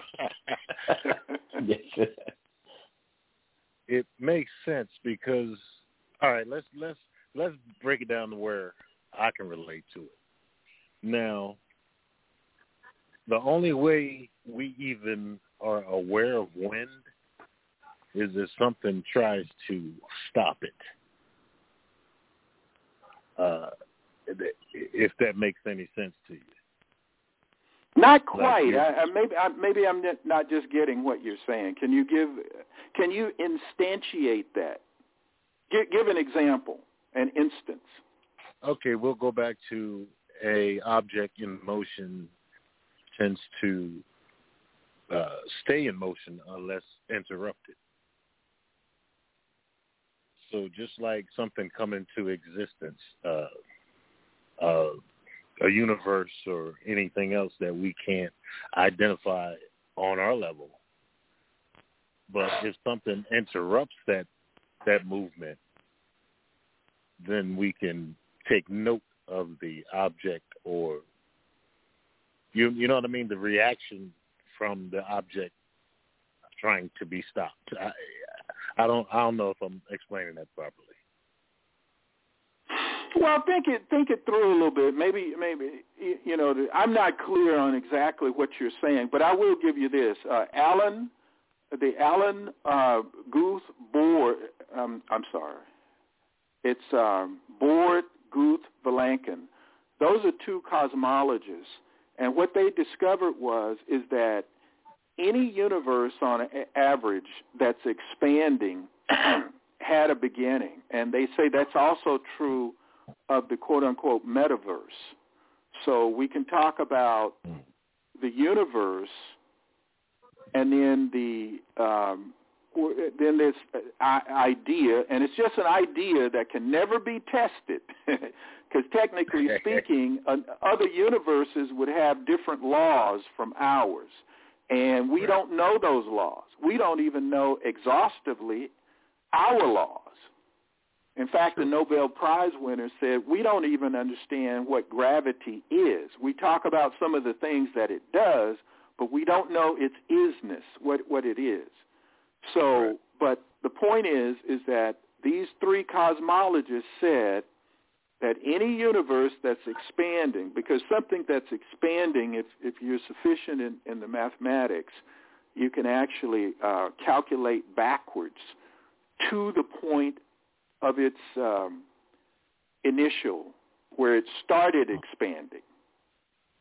yes. It makes sense because, all right, let's let's let's break it down to where I can relate to it. Now, the only way we even are aware of wind is if something tries to stop it. Uh, if that makes any sense to you. Not quite. Like I, I, maybe, I, maybe I'm not just getting what you're saying. Can you give? Can you instantiate that? Give, give an example, an instance. Okay, we'll go back to a object in motion tends to uh, stay in motion unless interrupted. So just like something come into existence, uh, uh, a universe or anything else that we can't identify on our level, but if something interrupts that that movement, then we can take note of the object, or you you know what I mean, the reaction from the object trying to be stopped. I, I don't I don't know if I'm explaining that properly. Well, think it think it through a little bit. Maybe maybe you know I'm not clear on exactly what you're saying, but I will give you this. Uh, Alan, the Alan uh, Guth Bohr. Um, I'm sorry, it's um, Bohr, Guth, Vilankin. Those are two cosmologists, and what they discovered was is that any universe on an average that's expanding had a beginning, and they say that's also true of the quote-unquote metaverse. So we can talk about the universe, and then the um, then this idea, and it's just an idea that can never be tested, because technically speaking, uh, other universes would have different laws from ours, and we don't know those laws. We don't even know exhaustively our laws. In fact, the Nobel Prize winner said, we don't even understand what gravity is. We talk about some of the things that it does, but we don't know its isness, what, what it is. So, right. But the point is, is that these three cosmologists said that any universe that's expanding, because something that's expanding, if, if you're sufficient in, in the mathematics, you can actually uh, calculate backwards to the point of its um, initial, where it started expanding.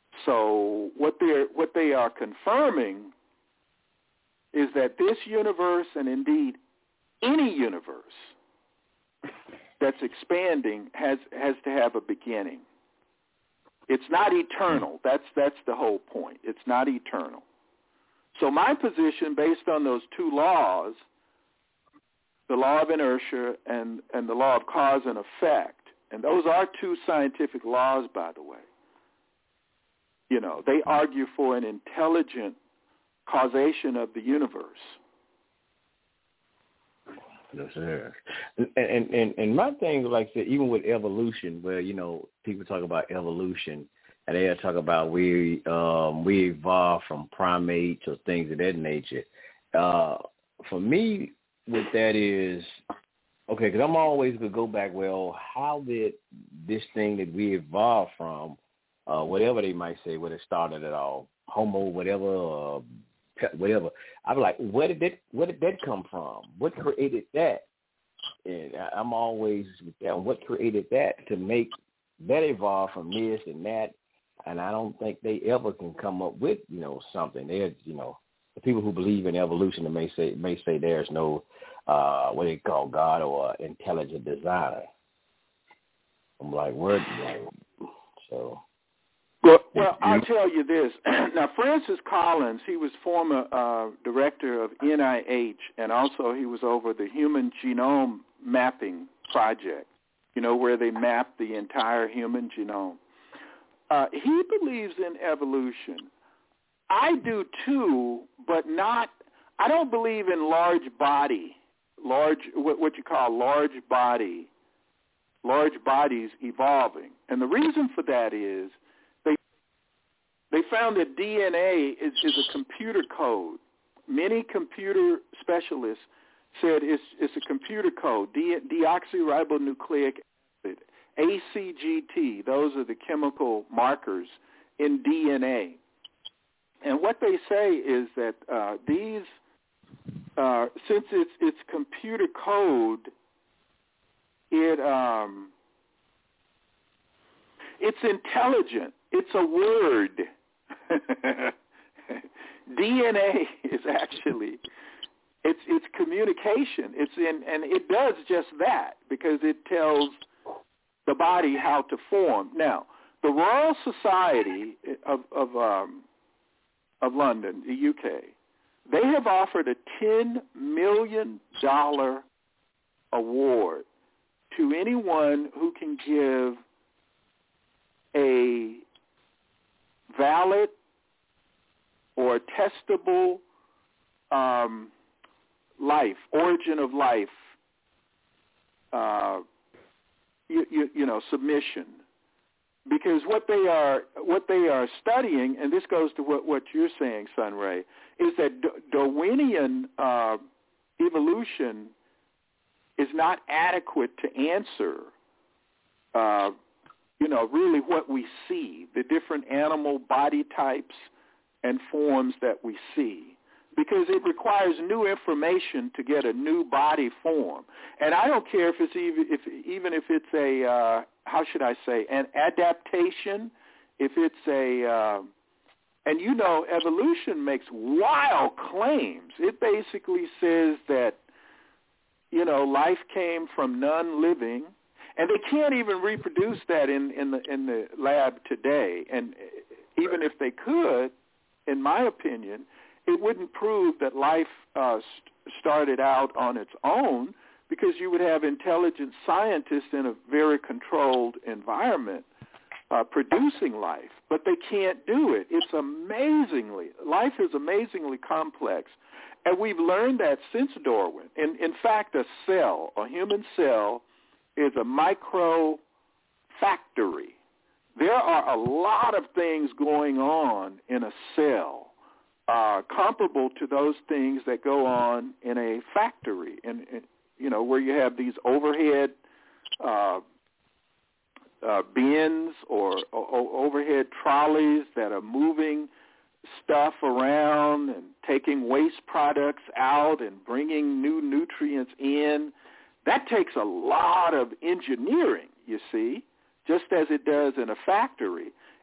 So what they what they are confirming is that this universe, and indeed any universe that's expanding, has has to have a beginning. It's not eternal. That's that's the whole point. It's not eternal. So my position, based on those two laws, the law of inertia and, and the law of cause and effect, and those are two scientific laws, by the way. You know, they argue for an intelligent causation of the universe. Yes, sir. And, and, and, and my thing, like I said, even with evolution, where, you know, people talk about evolution, and they talk about we um, we evolved from primates or things of that nature. Uh, for me, what that is, okay, because I'm always going to go back, well, how did this thing that we evolved from, uh, whatever they might say, where it started at all, homo, whatever, uh, whatever. I'm like, where did that, where did that come from? What created that? And I'm always, what created that to make that evolve from this and that? And I don't think they ever can come up with, you know, something. They're, you know, the people who believe in evolution may say may say there's no uh, what they call God or intelligent designer. I'm like, where? So. Well, well, I'll tell you this. Now, Francis Collins, he was former uh, director of N I H, and also he was over the Human Genome Mapping Project, you know, where they map the entire human genome. Uh, he believes in evolution. I do too, but not, I don't believe in large body, large, what, what you call large body, large bodies evolving. And the reason for that is they they found that D N A is, is a computer code. Many computer specialists said it's, it's a computer code, de, deoxyribonucleic acid, A C G T. Those are the chemical markers in D N A. And what they say is that uh, these, uh, since it's it's computer code, it um, it's intelligent. It's a word. D N A is actually it's it's communication. It's in and it does just that because it tells the body how to form. Now, the Royal Society of of um, of London, the U K, they have offered a ten million dollars award to anyone who can give a valid or testable um, life, origin of life, uh, you, you, you know, submission. Because what they are what they are studying, and this goes to what, what you're saying, Sunray, is that Darwinian uh, evolution is not adequate to answer, uh, you know, really what we see, the different animal body types and forms that we see, because it requires new information to get a new body form. And I don't care if it's even if even if it's a uh, how should I say an adaptation, if it's a uh, and you know evolution makes wild claims. It basically says that you know life came from non-living, and they can't even reproduce that in in the in the lab today. And even if they could, in my opinion, it wouldn't prove that life uh, st- started out on its own, because you would have intelligent scientists in a very controlled environment uh, producing life, but they can't do it. It's amazingly, life is amazingly complex, and we've learned that since Darwin. In, in fact, a cell, a human cell, is a micro factory. There are a lot of things going on in a cell Uh, comparable to those things that go on in a factory, and, and you know where you have these overhead uh, uh, bins or, or overhead trolleys that are moving stuff around and taking waste products out and bringing new nutrients in. That takes a lot of engineering, you see, just as it does in a factory.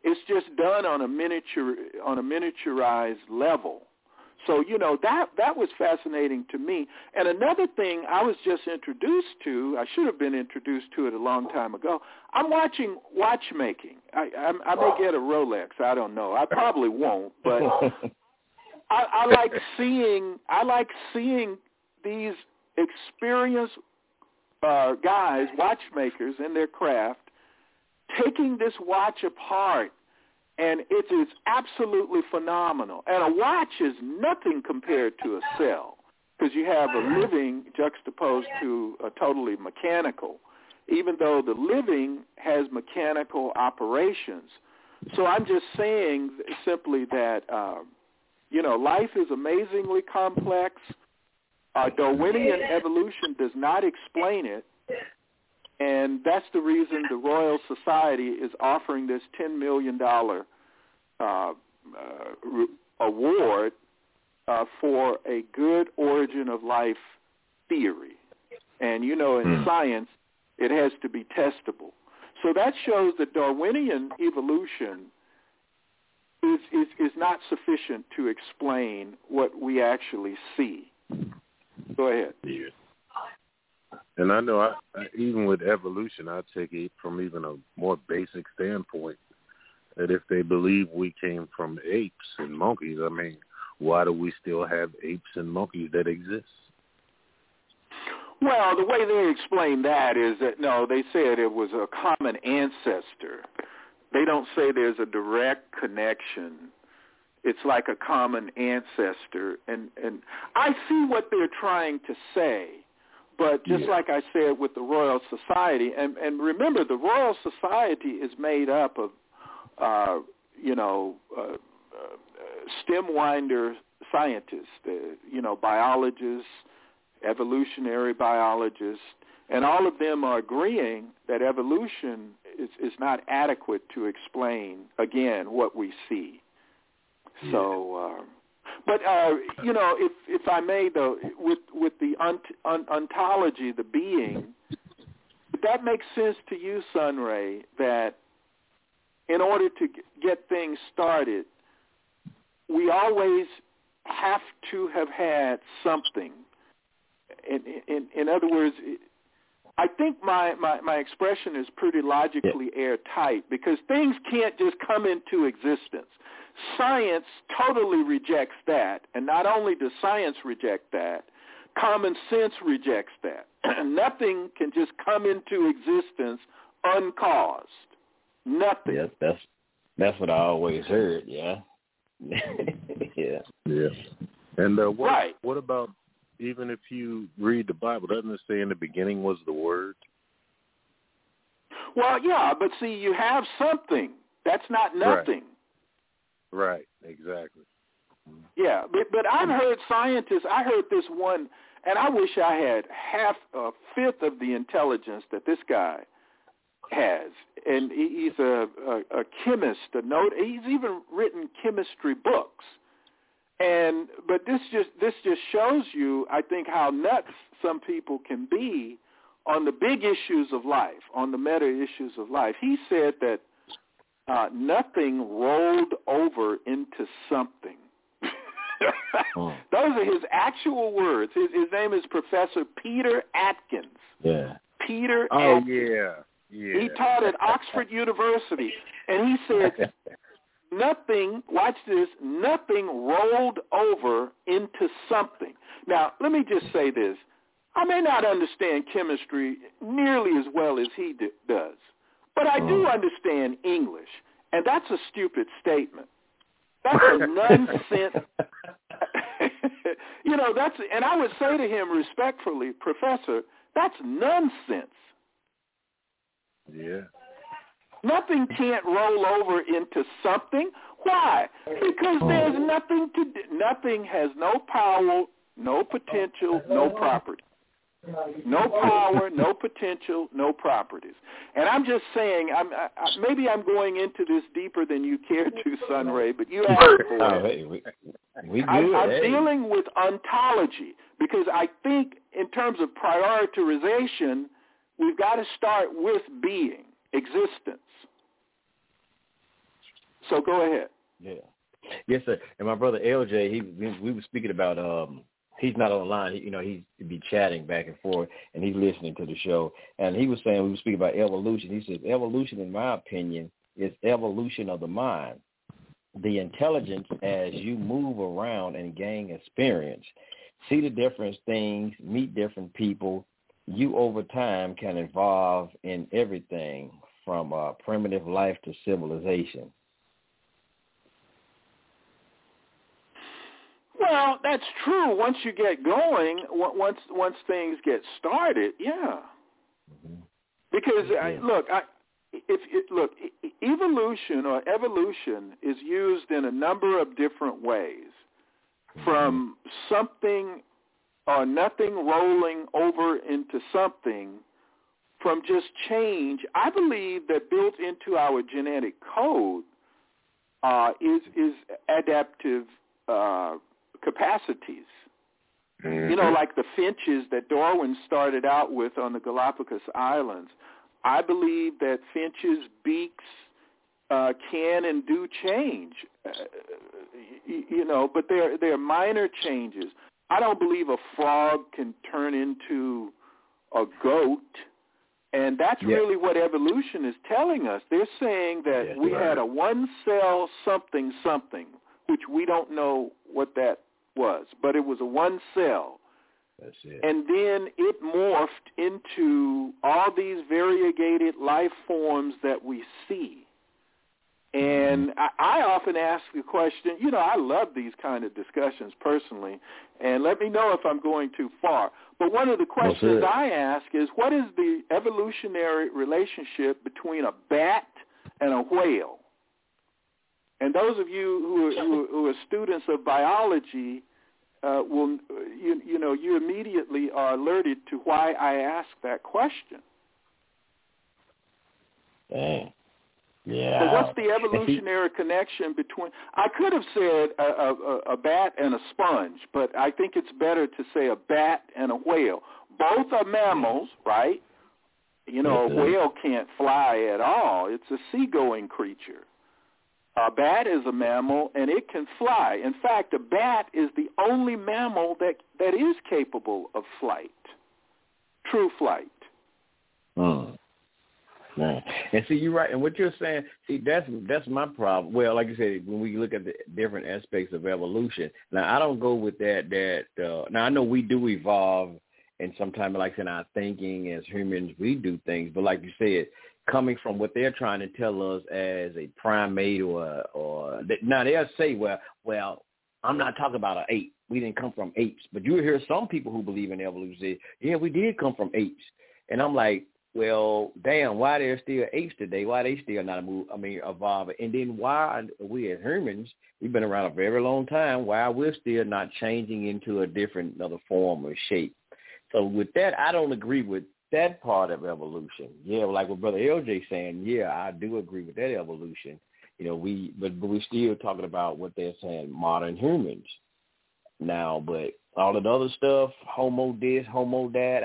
It's just done on a miniature on a miniaturized level. So, you know, that that was fascinating to me. And another thing I was just introduced to, I should have been introduced to it a long time ago. I'm watching watchmaking. I, I, I may get a Rolex. I don't know. I probably won't. But I, I like seeing I like seeing these experienced uh, guys, watchmakers in their craft, taking this watch apart. And it is absolutely phenomenal. And a watch is nothing compared to a cell because you have a living juxtaposed to a totally mechanical, even though the living has mechanical operations. So I'm just saying simply that, uh, you know, life is amazingly complex. Uh, Darwinian evolution does not explain it. And that's the reason the Royal Society is offering this ten million dollars uh, uh, re- award uh, for a good origin of life theory. And, you know, in mm. science, it has to be testable. So that shows that Darwinian evolution is, is, is not sufficient to explain what we actually see. Go ahead. Yeah. And I know, I, I, even with evolution, I take it from even a more basic standpoint, that if they believe we came from apes and monkeys, I mean, why do we still have apes and monkeys that exist? Well, the way they explain that is that, no, they said it was a common ancestor. They don't say there's a direct connection. It's like a common ancestor. And, and I see what they're trying to say. But just yeah. like I said with the Royal Society, and, and remember, the Royal Society is made up of, uh, you know, uh, uh, stem winder scientists, uh, you know, biologists, evolutionary biologists, and all of them are agreeing that evolution is, is not adequate to explain, again, what we see. Yeah. So... Uh, But, uh, you know, if if I may, though, with with the ont, on, ontology, the being, that makes sense to you, Sunray, that in order to get things started, we always have to have had something. In, in, in other words, I think my, my, my expression is pretty logically yeah. airtight because things can't just come into existence. Science totally rejects that, and not only does science reject that, common sense rejects that. Nothing can just come into existence uncaused. Nothing. Yes, that's that's what I always heard. Yeah. yeah. Yeah. And uh, what right. what about even if you read the Bible? Doesn't it say in the beginning was the Word? Well, yeah, but see, you have something. That's not nothing. Right. Right, exactly. Yeah, but but I've heard scientists, I heard this one, and I wish I had half, a fifth of the intelligence that this guy has. And he, he's a, a, a chemist, a note. He's even written chemistry books. And but this just this just shows you, I think, how nuts some people can be on the big issues of life, on the meta issues of life. He said that Uh, nothing rolled over into something. oh. Those are his actual words. His, his name is Professor Peter Atkins. Yeah. Peter oh, Atkins. yeah. Yeah. He taught at Oxford University, and he said nothing, watch this, nothing rolled over into something. Now, let me just say this. I may not understand chemistry nearly as well as he d- does. But I do understand English, and that's a stupid statement. That's a nonsense. you know, that's, and I would say to him respectfully, Professor, that's nonsense. Yeah. Nothing can't roll over into something. Why? Because there's nothing to do. Nothing has no power, no potential, no property. No power, no potential, no properties. And I'm just saying, I'm, I, maybe I'm going into this deeper than you care to, Sunray, but you asked for oh, it. hey, we, we do I, it, I'm hey. dealing with ontology because I think in terms of prioritization, we've got to start with being, existence. So go ahead. Yeah. Yes, sir. And my brother L J, he we were speaking about. Um, he's not online. He, you know, he's be chatting back and forth, and he's listening to the show. And he was saying we were speaking about evolution. He says evolution, in my opinion, is evolution of the mind, the intelligence as you move around and gain experience, see the different things, meet different people. You over time can evolve in everything from uh, primitive life to civilization. Well, that's true. Once you get going, once once things get started, yeah. Mm-hmm. Because yeah. I, look, I, if it, look, evolution or evolution is used in a number of different ways, mm-hmm. from something or nothing rolling over into something, from just change. I believe that built into our genetic code uh, is is adaptive Uh, capacities. Mm-hmm. You know, like the finches that Darwin started out with on the Galapagos Islands. I believe that finches' beaks uh, can and do change, uh, you, you know, but they're, they're minor changes. I don't believe a frog can turn into a goat, and that's yeah. really what evolution is telling us. They're saying that yeah, we right. had a one-cell something something, which we don't know what that was, but it was a one cell. That's it. And then it morphed into all these variegated life forms that we see. And mm-hmm. I, I often ask the question, you know, I love these kind of discussions personally, and let me know if I'm going too far. But one of the questions I ask is, what is the evolutionary relationship between a bat and a whale? And those of you who are, who, who are students of biology uh, will, you, you know, you immediately are alerted to why I ask that question. Dang. Yeah. So what's the evolutionary connection between? I could have said a, a, a bat and a sponge, but I think it's better to say a bat and a whale. Both are mammals, right? You know, a whale can't fly at all. It's a seagoing creature. A bat is a mammal, and it can fly. In fact, a bat is the only mammal that, that is capable of flight, true flight. Mm. Man. And see, you're right. And what you're saying, see, that's that's my problem. Well, like you said, when we look at the different aspects of evolution, now I don't go with that. That uh, now I know we do evolve, and sometimes, like in our thinking as humans, we do things. But like you said, coming from what they're trying to tell us as a primate or or now they'll say, well, well, I'm not talking about an ape. We didn't come from apes. But you hear some people who believe in evolution say, yeah, we did come from apes. And I'm like, well, damn, why there still apes today? Why they still not move? I mean, evolving? And then why we as humans, we've been around a very long time, why we're still not changing into a different another form or shape? So with that, I don't agree with that part of evolution. Yeah, like what Brother L J saying, yeah, I do agree with that evolution. You know, we but, but we're still talking about what they're saying, modern humans now. But all of the other stuff, homo this, homo that,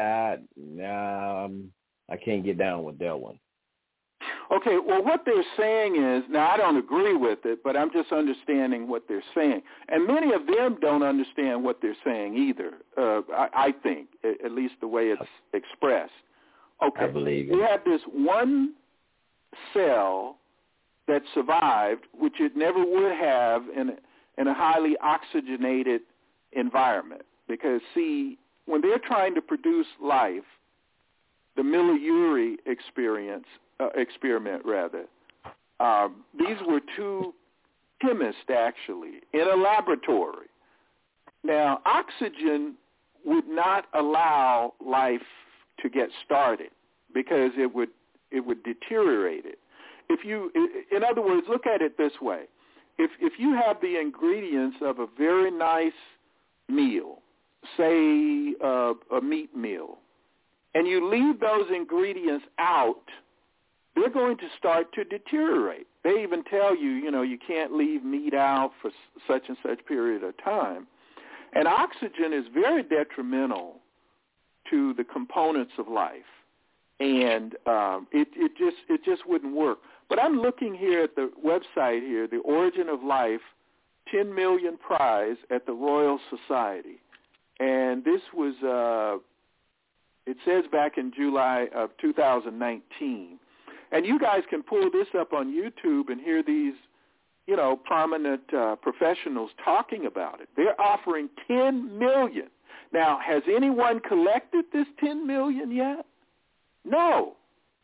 I um, I can't get down with that one. Okay, well, what they're saying is, now I don't agree with it, but I'm just understanding what they're saying. And many of them don't understand what they're saying either, uh, I, I think, at least the way it's expressed. Okay, I believe it. We have this one cell that survived, which it never would have in, in a highly oxygenated environment. Because, see, when they're trying to produce life, the Miller-Urey experience, uh, experiment, rather, um, these were two chemists, actually, in a laboratory. Now, oxygen would not allow life to get started because it would it would deteriorate it. If you, in other words, look at it this way: if if you have the ingredients of a very nice meal, say uh, a meat meal, and you leave those ingredients out, they're going to start to deteriorate. They even tell you, you know, you can't leave meat out for such and such period of time. And oxygen is very detrimental to the components of life, and um, it, it just it just wouldn't work. But I'm looking here at the website here, The Origin of Life, ten million prize at the Royal Society. And this was, uh, it says back in July of two thousand nineteen. And you guys can pull this up on YouTube and hear these, you know, prominent uh, professionals talking about it. They're offering ten million dollars. Now, has anyone collected this ten million dollars yet? No.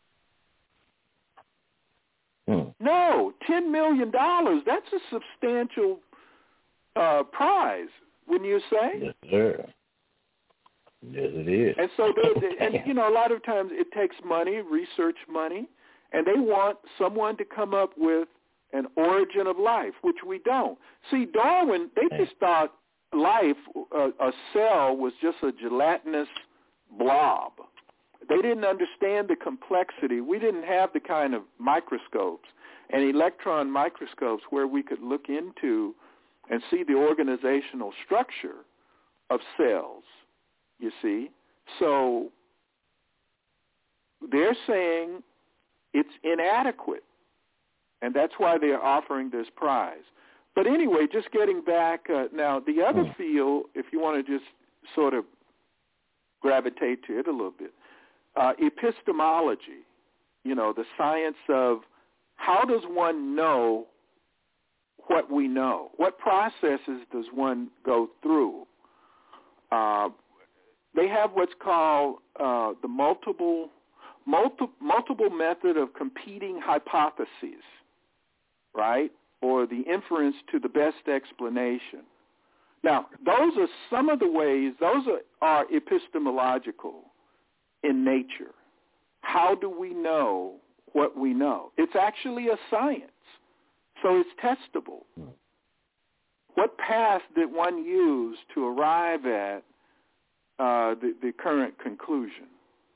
Hmm. No, ten million dollars, that's a substantial uh, prize, wouldn't you say? Yes, sir. Yes, it is. And so, they, they, and you know, a lot of times it takes money, research money, and they want someone to come up with an origin of life, which we don't. See, Darwin, they just thought life, uh, a cell, was just a gelatinous blob. They didn't understand the complexity. We didn't have the kind of microscopes and electron microscopes where we could look into and see the organizational structure of cells, you see. So they're saying it's inadequate, and that's why they're offering this prize. But anyway, just getting back, uh, now the other mm. field, if you want to just sort of gravitate to it a little bit, uh, epistemology, you know, the science of how does one know what we know? What processes does one go through? Uh, they have what's called uh, the multiple, multi, multiple method of competing hypotheses, right? Or the inference to the best explanation. Now, those are some of the ways, those are, are epistemological in nature. How do we know what we know? It's actually a science, so it's testable. What path did one use to arrive at uh, the, the current conclusion?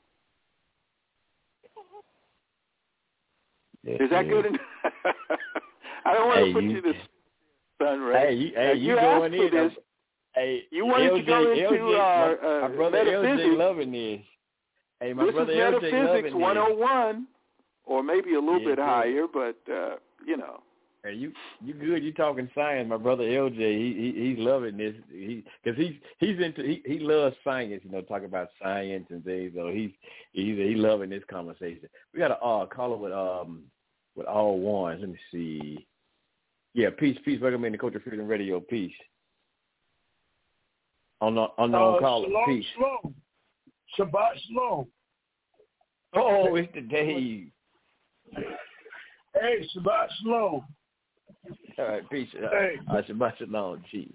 Yes, Is that good enough? I don't want hey, to put you, you to sun, right? Hey, you, hey, you, you asked going for in. this. Hey, you wanted L J, to go into L J, uh, my, uh, my brother metaphysics. L J loving this. Hey, my this brother is L J metaphysics one oh one, this. or maybe a little yes, bit sir. higher, but uh, you know. Hey, you you good? You talking science? My brother L J, he, he he's loving this. He because he's he's into he, he loves science. You know, talk about science and things. So he's he's he loving this conversation. We got a uh, caller with um with all ones. Let me see. Yeah, peace, peace. Welcome in to Culture Freedom Radio. Peace. On the on the uh, caller. Shalom, Peace. Shalom. Shabbat Shalom. Oh, it's the day. Hey, Shabbat Shalom. All right, peace. Hey. Uh, Shabbat Shalom, Chief.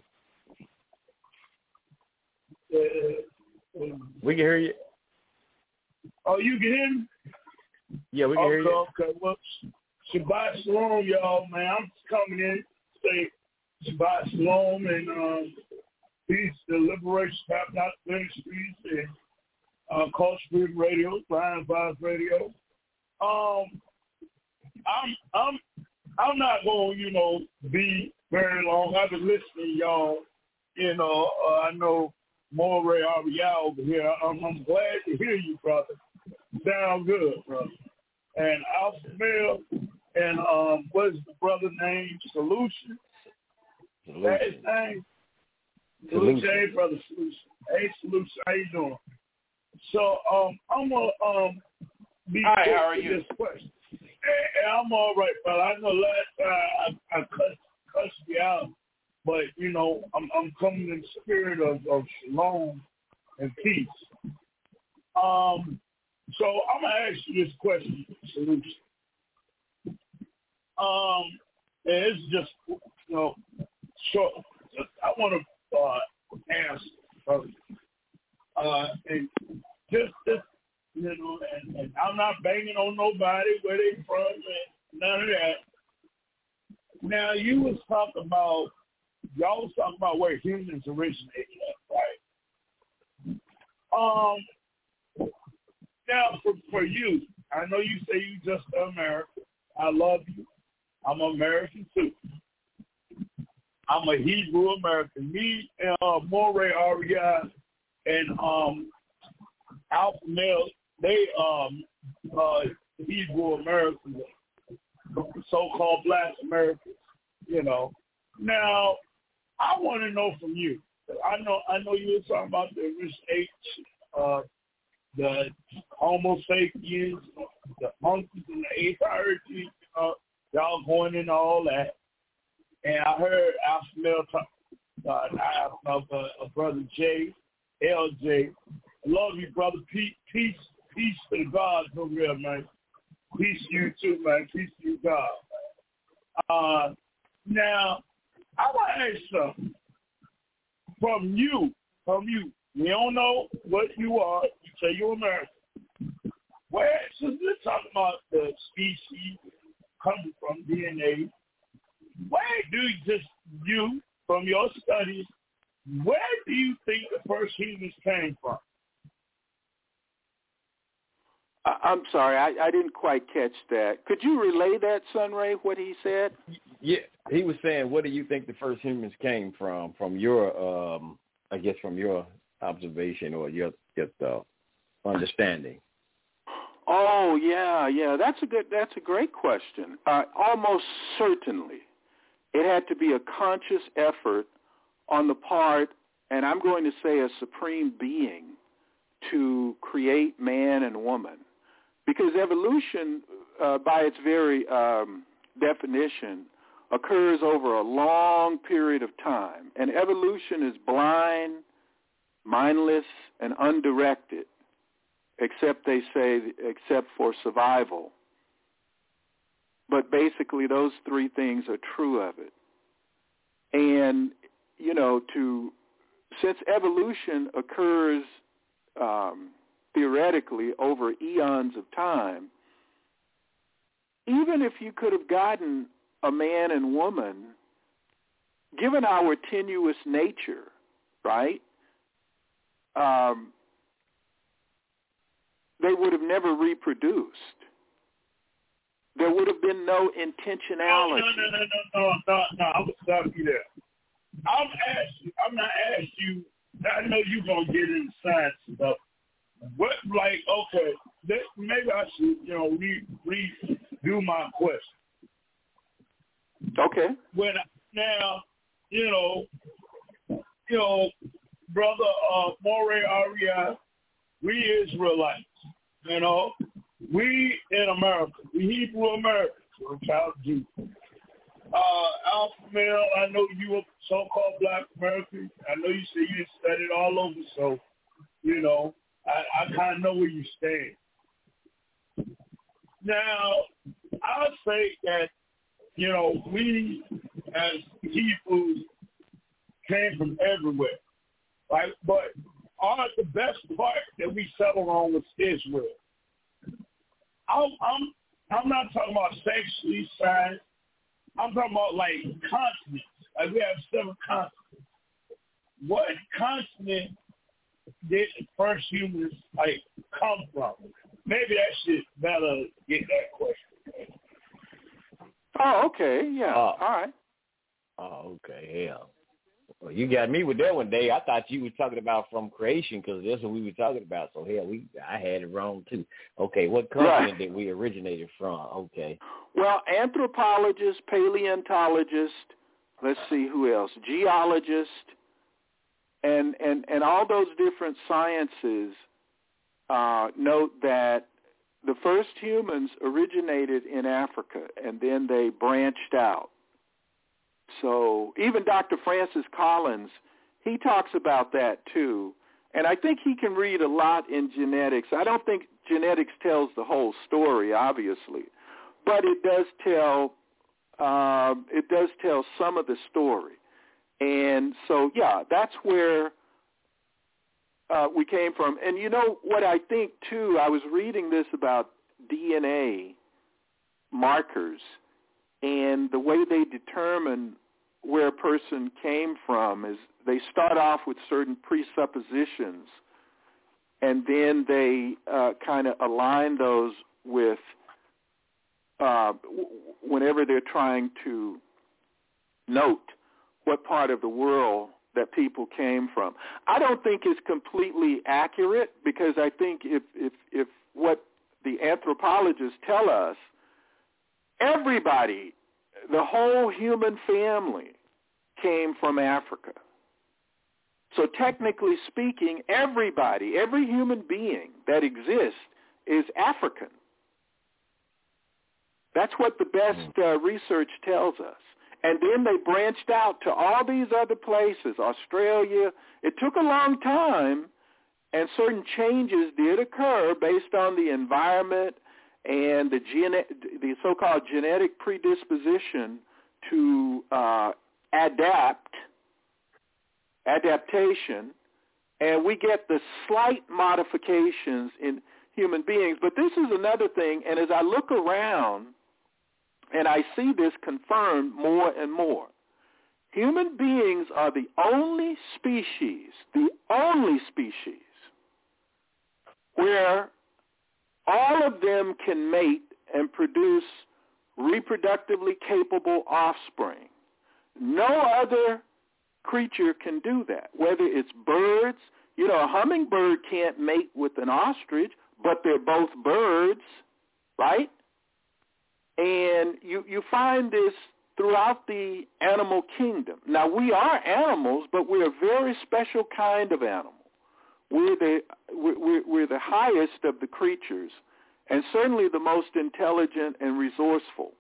Uh, we can hear you. Oh, you can hear me? Yeah, we can okay, hear you. Okay, well, Shabbat Shalom, y'all, man. I'm just coming in to say Shabbat Shalom and um, peace to Liberation Tabernacle Ministries and uh, Culture Freedom Radio, Lions Vibes Radio. Um, I'm I'm I'm not going to, you know, be very long. I've been listening to y'all. You know, uh, I know Moray Ariel over here. I'm, I'm glad to hear you, brother. Sound good, brother. And Alpha Male and um, what is the brother name? Solution. Solution. That his name? Solution. Solution. Hey, brother Solution. Hey, Solution. How you doing? So um, I'm gonna um, be Hi, how are you? This question. Hey, I'm all right, brother. I know last time I, I cussed, cussed you out, but you know I'm I'm coming in the spirit of, of shalom and peace. Um, so I'm gonna ask you this question, Solution. Um, and it's just you know short. I want to uh, ask, brother, uh, and just this. You know, and, and I'm not banging on nobody, where they from, and none of that. Now, you was talking about, y'all was talking about where humans originated at, right? Um, now, for, for you, I know you say you just American. I love you. I'm American, too. I'm a Hebrew American. Me and uh, Moray Aria and um, Alpha Male, they um uh Hebrew Americans, so-called Black Americans, you know. Now, I want to know from you. I know I know you were talking about the origination, uh, the Homo sapiens, the monkeys and the apes. I heard you, uh, y'all going into all that. And I heard Alpha Male talk about uh, uh, uh, Brother J, L J. I love you, brother. Peace, peace, peace to the gods over there, man. Peace to you too, man. Peace to you, God. Uh, now, I want to ask something. From you, from you, we don't know what you are. You say you're American. Where, since we're talking about the species coming from D N A, where do you just, you, from your studies, where do you think the first humans came from? I'm sorry, I, I didn't quite catch that. Could you relay that, Sunray, what he said? Yeah, he was saying, where do you think the first humans came from, from your, um, I guess, from your observation or your, your uh, understanding? Oh, yeah, yeah, that's a good, that's a great question. Uh, almost certainly, it had to be a conscious effort on the part, and I'm going to say a supreme being, to create man and woman. Because evolution, uh, by its very um, definition, occurs over a long period of time. And evolution is blind, mindless, and undirected, except they say, except for survival. But basically those three things are true of it. And, you know, to since evolution occurs um, theoretically over eons of time, even if you could have gotten a man and woman, given our tenuous nature, right, um, they would have never reproduced. There would have been no intentionality. No, no, no, no, no, no, no. I will stop you there. I'm asking. I'm not asking you. I know you're gonna get into science stuff. What, like, okay, this, maybe I should, you know, re redo my question. Okay. When now, you know, you know, brother uh, Moray Aria, we Israelites, you know, we in America, we Hebrew Americans, we're child Jews. Uh, Alpha Male, I know you a so-called Black American. I know you say you studied all over, so, you know, I, I kind of know where you stand. Now, I'll say that, you know, we as Hebrews came from everywhere, right? But our, the best part that we settled on was Israel. I'm, I'm, I'm not talking about sexually science. I'm talking about, like, continents. Like, we have seven continents. What continent did the first humans, like, come from? Maybe that should better get that question. Oh, okay. Yeah. Oh. All right. Oh, okay. Yeah. Well, you got me with that one, Dave. I thought you were talking about from creation because that's what we were talking about. So, hell, we I had it wrong, too. Okay, what continent Right. did we originated from? Okay. Well, anthropologist, paleontologist, let's see who else, geologist, and, and, and all those different sciences uh, note that the first humans originated in Africa, and then they branched out. So even Doctor Francis Collins, he talks about that too. And I think he can read a lot in genetics. I don't think genetics tells the whole story, obviously, but it does tell um, it does tell some of the story. And so, yeah, that's where uh, we came from. And you know what I think too? I was reading this about D N A markers and the way they determine where a person came from is they start off with certain presuppositions, and then they uh, kind of align those with uh, w- whenever they're trying to note what part of the world that people came from. I don't think it's completely accurate because I think if, if, if what the anthropologists tell us everybody, the whole human family came from Africa. So technically speaking, everybody, every human being that exists is African. That's what the best uh, research tells us. And then they branched out to all these other places, Australia. It took a long time, and certain changes did occur based on the environment and the, gene- the so-called genetic predisposition to uh, adapt, adaptation, and we get the slight modifications in human beings. But this is another thing, and as I look around, and I see this confirmed more and more, human beings are the only species, the only species, where all of them can mate and produce reproductively capable offspring. No other creature can do that, whether it's birds. You know, a hummingbird can't mate with an ostrich, but they're both birds, right? And you, you find this throughout the animal kingdom. Now, we are animals, but we're a very special kind of animal. We're the, we're, we're the highest of the creatures, and certainly the most intelligent and resourceful.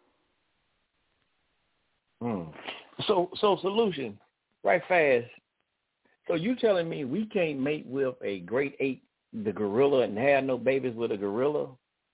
Hmm. So, so solution, right fast. So you telling me we can't mate with a great ape, the gorilla, and have no babies with a gorilla?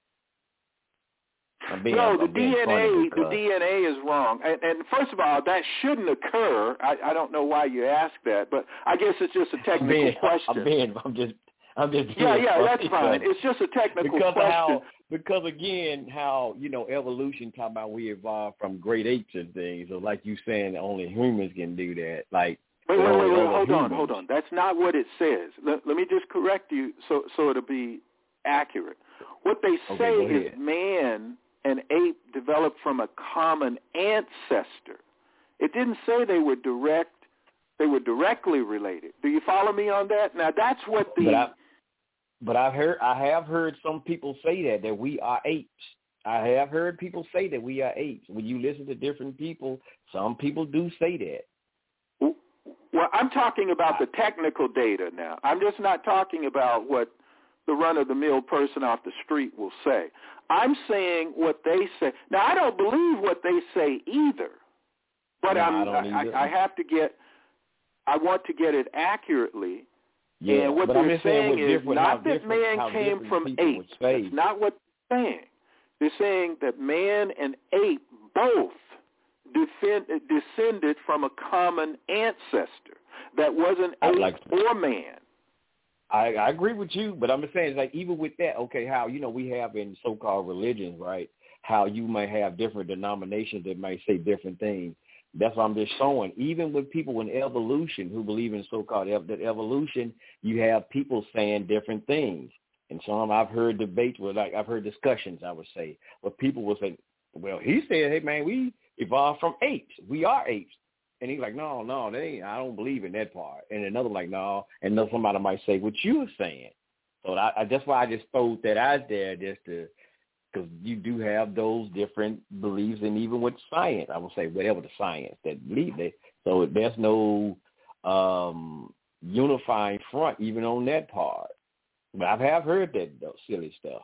Being, no, the I'm D N A, because... the D N A is wrong. And, and first of all, that shouldn't occur. I, I don't know why you asked that, but I guess it's just a technical I'm being, question. I'm being, I'm just, I'm just. Yeah, yeah, that's fine. It's just a technical because question. How, because again, how you know evolution talk about we evolved from great apes and things. So like you saying, only humans can do that. Like wait, wait, wait, wait hold humans. on, hold on. That's not what it says. Let, let me just correct you so so it'll be accurate. What they say okay, is man and ape developed from a common ancestor. It didn't say they were direct. They were directly related. Do you follow me on that? Now that's what the. But, I, but I've heard. I have heard some people say that that we are apes. I have heard people say that we are apes. When you listen to different people, some people do say that. Well, I'm talking about the technical data now. I'm just not talking about what the run-of-the-mill person off the street will say. I'm saying what they say. Now, I don't believe what they say either, but no, I'm, I, I, I, I have to get, I want to get it accurately. Yeah, and what but they're I'm saying is not that man how came from apes. That's not what they're saying. They're saying that man and ape both defend, descended from a common ancestor that wasn't ape like or man. I, I agree with you, but I'm just saying, it's like, even with that, okay, how, you know, we have in so-called religions, right, how you might have different denominations that might say different things. That's what I'm just showing. Even with people in evolution who believe in so-called ev- that evolution, you have people saying different things. And some I've heard debates where, like, I've heard discussions, I would say, where people will say, well, he said, hey, man, we evolved from apes. We are apes. And he's like, no, no, they ain't, I don't believe in that part. And another like, no. And then somebody might say what you were saying. So I, I, that's why I just throwed that out there, just to, because you do have those different beliefs, and even with science, I would say whatever the science that believe it. So there's no um, unifying front even on that part. But I have heard that though, silly stuff.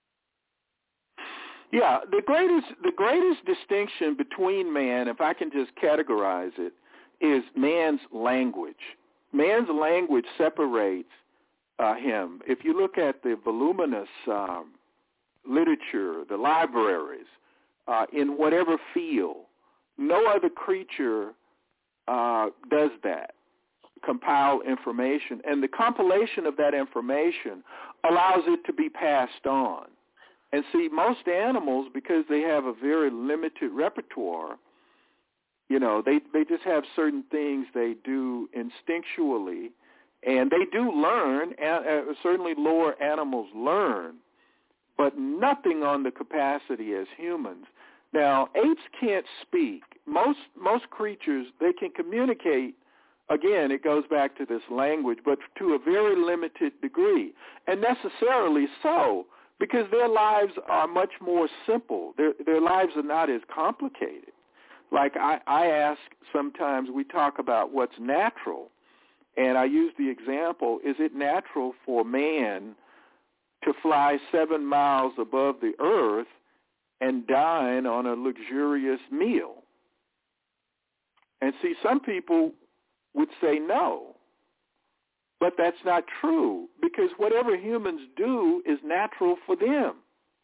Yeah, the greatest the greatest distinction between man, if I can just categorize it, is man's language. Man's language separates uh, him. If you look at the voluminous um, literature, the libraries, uh, in whatever field, no other creature uh, does that, compile information. And the compilation of that information allows it to be passed on. And see, most animals, because they have a very limited repertoire, you know, they, they just have certain things they do instinctually, and they do learn, and uh, certainly lower animals learn, but nothing on the capacity as humans. Now, apes can't speak. Most most creatures, they can communicate. Again, it goes back to this language, but to a very limited degree, and necessarily so, because their lives are much more simple. Their their lives are not as complicated. Like I, I ask sometimes, we talk about what's natural, and I use the example, is it natural for man to fly seven miles above the earth and dine on a luxurious meal? And see, some people would say no, but that's not true, because whatever humans do is natural for them.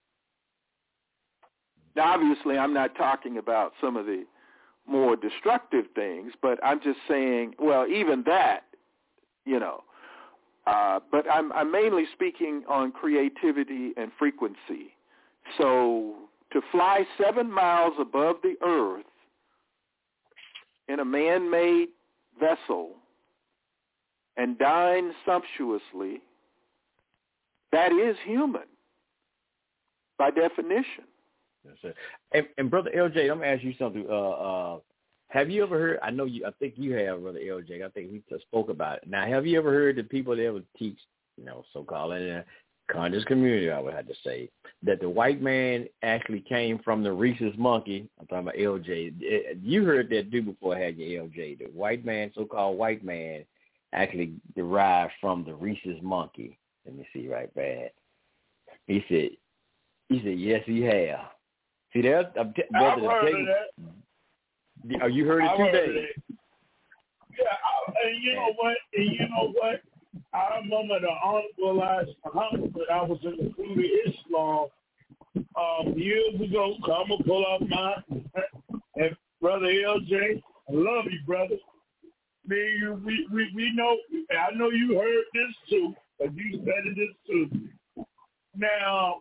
Now, obviously, I'm not talking about some of the more destructive things, but I'm just saying, well, even that, you know. Uh, but I'm, I'm mainly speaking on creativity and frequency. So to fly seven miles above the earth in a man-made vessel and dine sumptuously, that is human by definition. Yes, sir. And, and Brother L J, I'm going to ask you something. Uh, uh, have you ever heard, I know you, I think you have, Brother L J, I think we just spoke about it. Now, have you ever heard the people that ever teach, you know, so-called in a conscious community, I would have to say, that the white man actually came from the rhesus monkey? I'm talking about L J. You heard that dude before, had you, L J. The white man, so-called white man, actually derived from the rhesus monkey. Let me see right back. He said, he said, yes, he have. See, there's a t- brother. I've heard taking, of that. Oh, you heard it I've today? Heard it. Yeah, I, and you know what? And you know what? I remember the Honorable Elijah Muhammad, but I was in the Food of Islam um, years ago. So I'm gonna pull out my and Brother L J. I love you, brother. Me, you, we, we, we know. I know you heard this too, but you said this too. Now.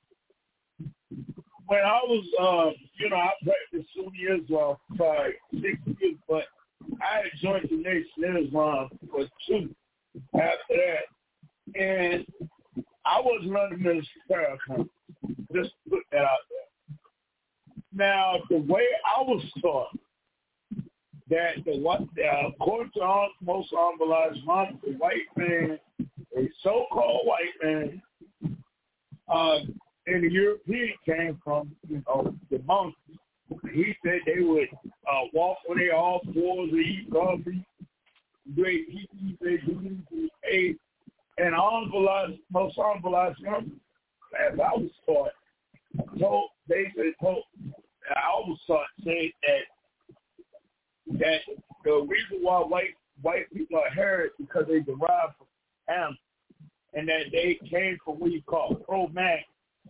When I was, uh, you know, I practiced some years ago, probably six years, but I had joined the Nation Islam for two after that. And I wasn't under Minister Farrakhan. Just to put that out there. Now, the way I was taught that the what, uh, according to our most honorable Imam, the white man, a so-called white man, uh, and the European came from, you know, the monks. He said they would uh, walk on their all fours and eat coffee. Great, he, he said he ate. And honorable, most honorable, as I was taught, told, they said, told, I was taught saying that that the reason why white white people are hairy because they derive from animals, and that they came from what you call Cro-Magnon.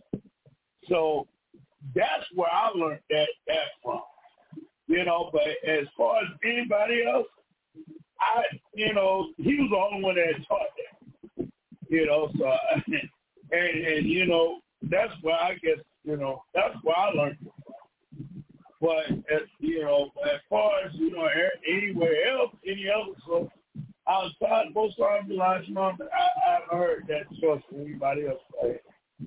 So that's where I learned that that from, you know. But as far as anybody else, I, you know, he was the only one that taught that, you know. So, and and you know, that's where I guess, you know, that's where I learned it. But as you know, as far as you know, anywhere else, any other, so outside both sides of the last month, I, I haven't heard that source from anybody else. Right?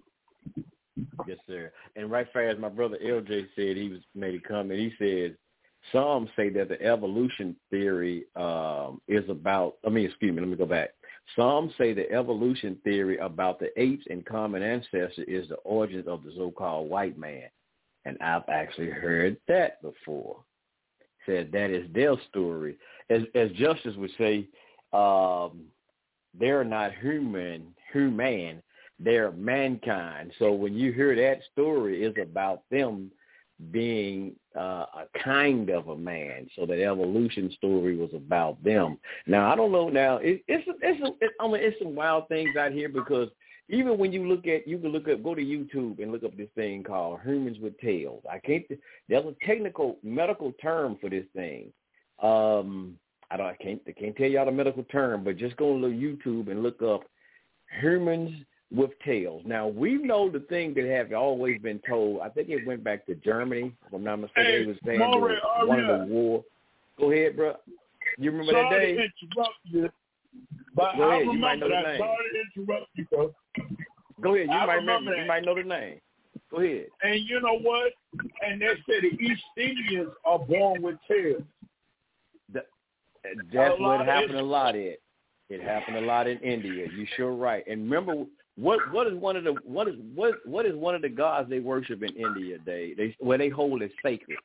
Yes, sir. And right fast, my brother L J said, he was made a comment. He said, some say that the evolution theory um, is about, I mean, excuse me, let me go back. Some say the evolution theory about the apes and common ancestor is the origins of the so-called white man. And I've actually heard that before. Said that is their story. As, as Justice would say, um, they're not human, human. They're mankind. So when you hear that story, it's about them being uh, a kind of a man. So that evolution story was about them. Now, I don't know. Now, it, it's it's it's, I mean, it's some wild things out here, because even when you look at, you can look up, go to YouTube and look up this thing called humans with tails. I can't. There's a technical medical term for this thing. Um, I don't. I can't. I can't tell y'all the medical term, but just go to YouTube and look up humans with tails. Now, we know the thing that have always been told. I think it went back to Germany, if I'm not mistaken. Hey, it was saying Maury, one Aria. of the war. Go ahead, bro. You remember Sorry that day? to interrupt you, but Go I ahead. You might remember know the that. name. Sorry to interrupt you, bro. Go ahead. You I might remember remember. that. You might know the name. Go ahead. And you know what? And they say the East Indians are born with tails. That, that's A what lot happened is- a lot at. It happened a lot in India. You sure right. And remember, what what is one of the what is what what is one of the gods they worship in India? They they where they hold it sacred.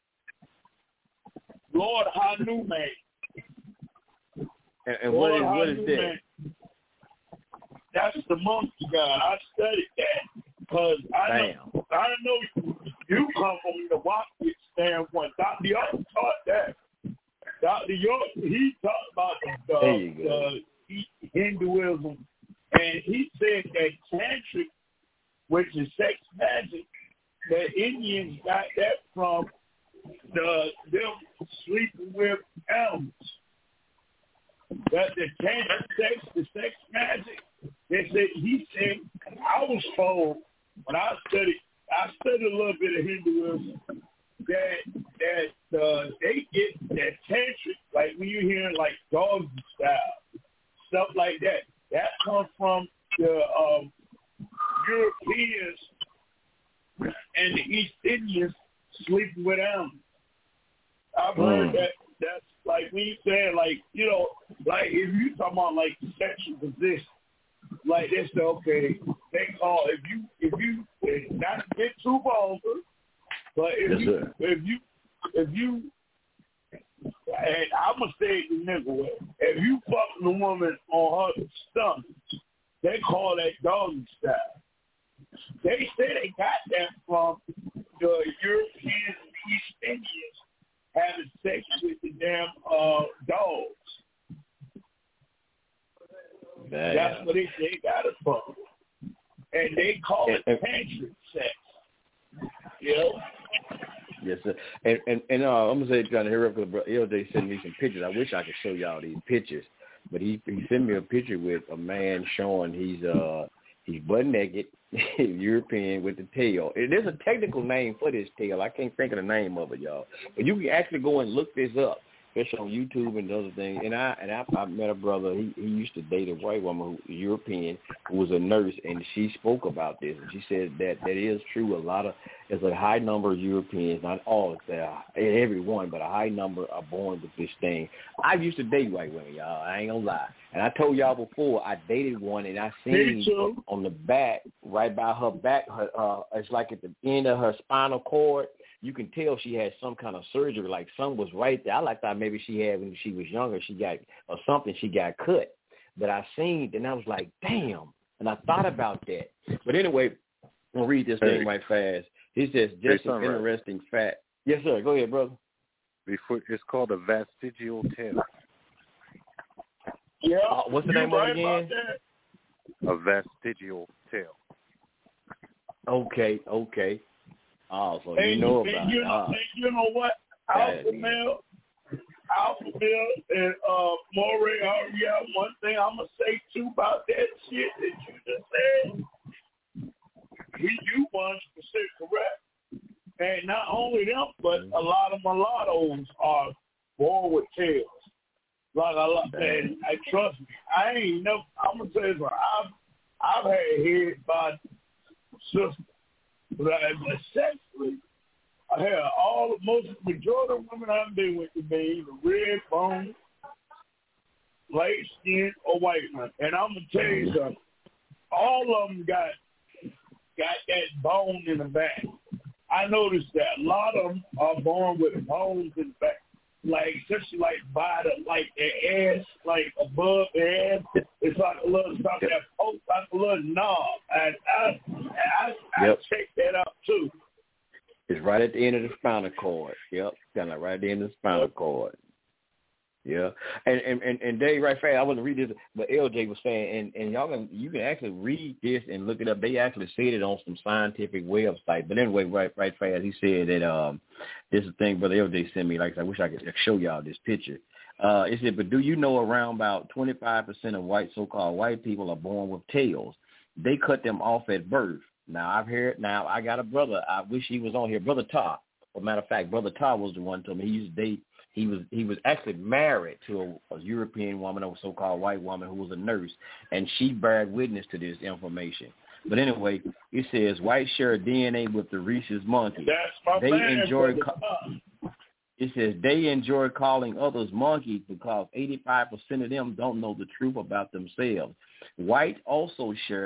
Lord Hanuman. And, and what is what is that? That's the monkey god. I studied that because I know I know you come from the Wapiti standpoint. Doctor York taught that. Doctor York, he talked about the, uh, the Hinduism, and he said that tantric, which is sex magic, the Indians got that from the them sleeping with animals. That the tantric sex, the sex magic. They said he said I was told when I studied I studied a little bit of Hinduism that that uh, they get that tantric, like when you hear like doggy style stuff like that. That comes from the um, Europeans and the East Indians sleeping with animals. I've heard mm. that. That's like when you say like you know like if you talking about like sexual position. Like they say, okay, they call if you if you not to get too vulgar, but if yes, you sir. if you if you and I'm gonna say it the nigga way, if you fucking a woman on her stomach, they call that doggy style. They say they got that from the Europeans and East Indians having sex with the damn uh, dogs. Man. That's what they, they got it from. And they call it tantric sex. You know? Yes, sir. And, and, and uh, I'm going to say, trying to hear up because L J sent me some pictures. I wish I could show y'all these pictures. But he, he sent me a picture with a man showing he's uh he's butt naked, European with the tail. And there's a technical name for this tail. I can't think of the name of it, y'all. But you can actually go and look this up. Especially on YouTube and other things. And I and I, I met a brother. He he used to date a white woman who European who was a nurse, and she spoke about this. And she said that that is true. A lot of there's a high number of Europeans, not all, uh, everyone, but a high number are born with this thing. I used to date white women, y'all. I ain't gonna lie. And I told y'all before I dated one, and I seen on the back, right by her back, her uh, it's like at the end of her spinal cord. You can tell she had some kind of surgery, like some was right there. I like thought maybe she had when she was younger, she got or something, she got cut. But I seen, and I was like, damn. And I thought about that. But anyway, I'm gonna read this thing right fast. He says just an interesting fact. Yes, sir. Go ahead, brother. Before it's called a vestigial tail. Yeah. Uh, what's the name right of it again? A vestigial tail. Okay. Okay. Oh, so and, you know and about you it. know, Oh. you know what? Alpha male, Alpha male, and uh, Moray Ariel. One thing I'm gonna say too about that shit that you just said, he you one hundred percent correct. And not only them, but a lot of mulattoes are born with tails. Like a lot, and I trust me. I ain't never. I'm gonna say this. I've I've had head by sisters. But I, essentially, I had all the most majority of women I've been with today, the red bone, light skin, or white one. And I'm gonna tell you something. All of them got got that bone in the back. I noticed that a lot of them are born with bones in the back, like especially like by the like their ass, like above their ass. It's like a little something that pokes like a little knob. And I, I, I yep. checked that out too. It's right at the end of the spinal cord. Yep, kind of right at the end of the spinal yep. cord. Yeah, and and and, and Dave, right fast. I wasn't read this, but L J was saying, and, and y'all can you can actually read this and look it up. They actually said it on some scientific website. But anyway, right right fast. He said that um, this is the thing, brother L J sent me. Like I wish I could show y'all this picture. Uh, it said, but do you know around about twenty-five percent of white so-called white people are born with tails? They cut them off at birth. Now I've heard. Now I got a brother. I wish he was on here, brother Todd. As a matter of fact, brother Todd was the one to me. He used to date. He was he was actually married to a, a European woman, a so-called white woman who was a nurse, and she bared witness to this information. But anyway, it says whites share D N A with the rhesus monkey. That's my they man, enjoy. Co- it says they enjoy calling others monkeys because eighty-five percent of them don't know the truth about themselves. Whites also share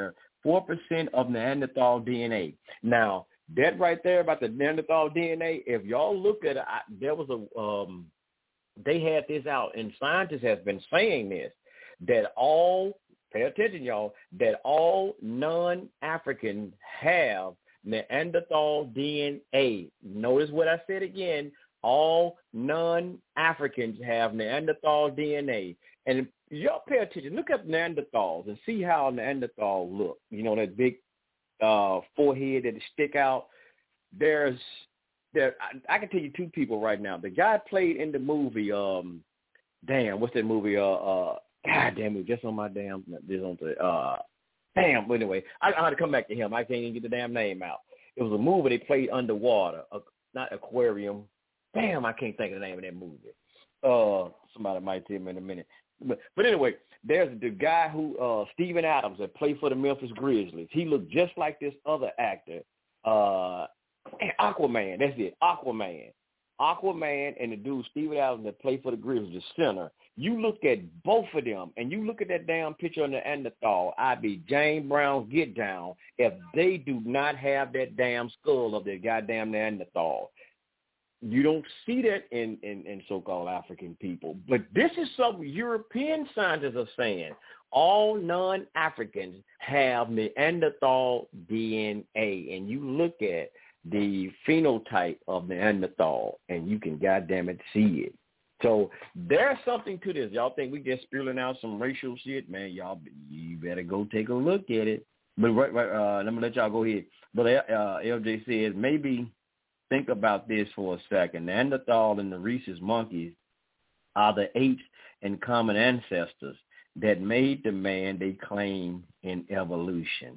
four percent of Neanderthal D N A. Now, that right there about the Neanderthal D N A, if y'all look at it, I, there was a, um, they had this out, and scientists have been saying this, that all, pay attention, y'all, that all non-Africans have Neanderthal D N A. Notice what I said again. All non-Africans have Neanderthal D N A. And y'all pay attention. Look up Neanderthals and see how Neanderthal look. You know, that big uh, forehead that stick out. There's, there. I, I can tell you two people right now. The guy played in the movie, um, damn, what's that movie? Uh, uh, God damn it, just on my damn, this on the, uh, damn, but anyway, I, I had to come back to him. I can't even get the damn name out. It was a movie they played underwater, uh, not aquarium. Damn, I can't think of the name of that movie. Uh, somebody might tell me in a minute. But, but anyway, there's the guy who, uh, Steven Adams, that played for the Memphis Grizzlies. He looked just like this other actor, uh, Aquaman. That's it, Aquaman. Aquaman and the dude, Steven Adams, that played for the Grizzlies, the center. You look at both of them, and you look at that damn picture of the Neanderthal, I be James Brown's Get Down, if they do not have that damn skull of that goddamn Neanderthal. You don't see that in, in, in so-called African people. But this is something European scientists are saying. All non-Africans have Neanderthal D N A. And you look at the phenotype of Neanderthal, and you can goddamn it see it. So there's something to this. Y'all think we just spilling out some racial shit? Man, y'all, you better go take a look at it. But right, right, uh, let me let y'all go ahead. But uh, L J says maybe think about this for a second. Neanderthal and the rhesus monkeys are the apes and common ancestors that made the man they claim in evolution.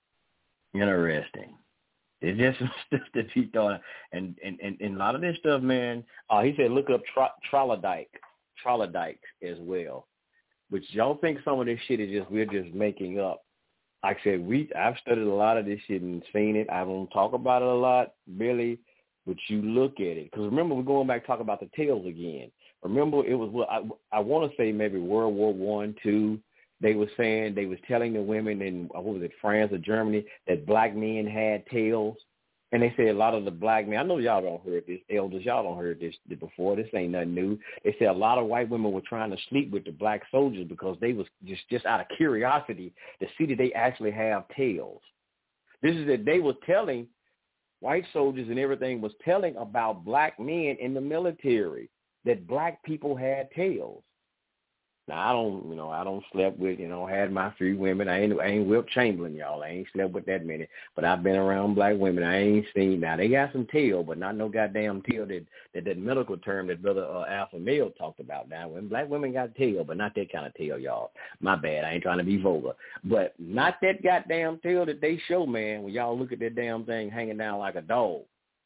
Interesting. It's just some stuff that he thought, and, and, and, and a lot of this stuff, man, uh, he said look up tro- troglodyte, troglodytes as well. But y'all think some of this shit is just, we're just making up. Like I said, we, I've studied a lot of this shit and seen it. I don't talk about it a lot, Billy, but you look at it. Because remember, we're going back to talk about the tales again. Remember, it was, what I, I want to say maybe World War One, Two. They were saying, they was telling the women in, what was it, France or Germany, that black men had tails. And they said a lot of the black men, I know y'all don't heard this, elders, y'all don't heard this before. This ain't nothing new. They said a lot of white women were trying to sleep with the black soldiers because they was just, just out of curiosity to see that they actually have tails. This is that they were telling, white soldiers and everything was telling about black men in the military, that black people had tails. Now, I don't, you know, I don't slept with, you know, had my few women. I ain't, I ain't Wilt Chamberlain, y'all. I ain't slept with that many. But I've been around black women. I ain't seen, now, they got some tail, but not no goddamn tail that, that, that medical term that Brother uh, Alpha Male talked about. Now, when black women got tail, but not that kind of tail, y'all. My bad. I ain't trying to be vulgar. But not that goddamn tail that they show, man, when y'all look at that damn thing hanging down like a dog.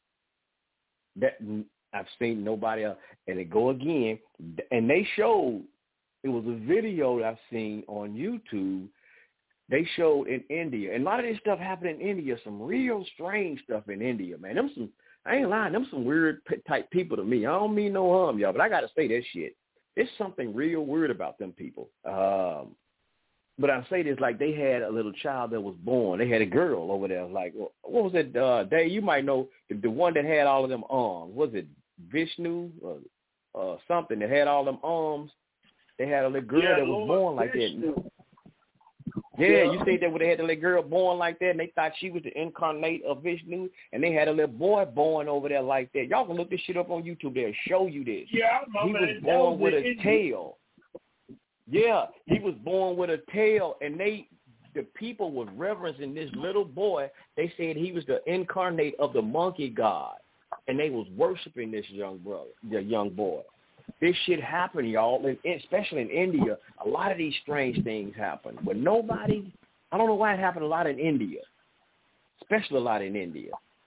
That I've seen nobody else. And they go again, and they showed, it was a video that I've seen on YouTube. They showed in India. And a lot of this stuff happened in India, some real strange stuff in India, man. Them some, I ain't lying, them some weird type people to me. I don't mean no harm, y'all, but I got to say that shit. There's something real weird about them people. Um, but I say this, like they had a little child that was born. They had a girl over there. Like, what was it, uh, Dave? You might know the, the one that had all of them arms. Was it Vishnu or uh, something that had all them arms? They had a little girl yeah, that was Lord, born like Vishnu. that. Yeah, yeah, you see that when they had the little girl born like that, and they thought she was the incarnate of Vishnu, and they had a little boy born over there like that. Y'all can look this shit up on YouTube. They'll show you this. Yeah, I he was man, born was with a Indian. tail. Yeah, he was born with a tail, and they, the people was reverencing this little boy. They said he was the incarnate of the monkey god, and they was worshiping this young brother, the young boy. This shit happened, y'all, and especially in India. A lot of these strange things happen, but nobody, I don't know why it happened a lot in India, especially a lot in India.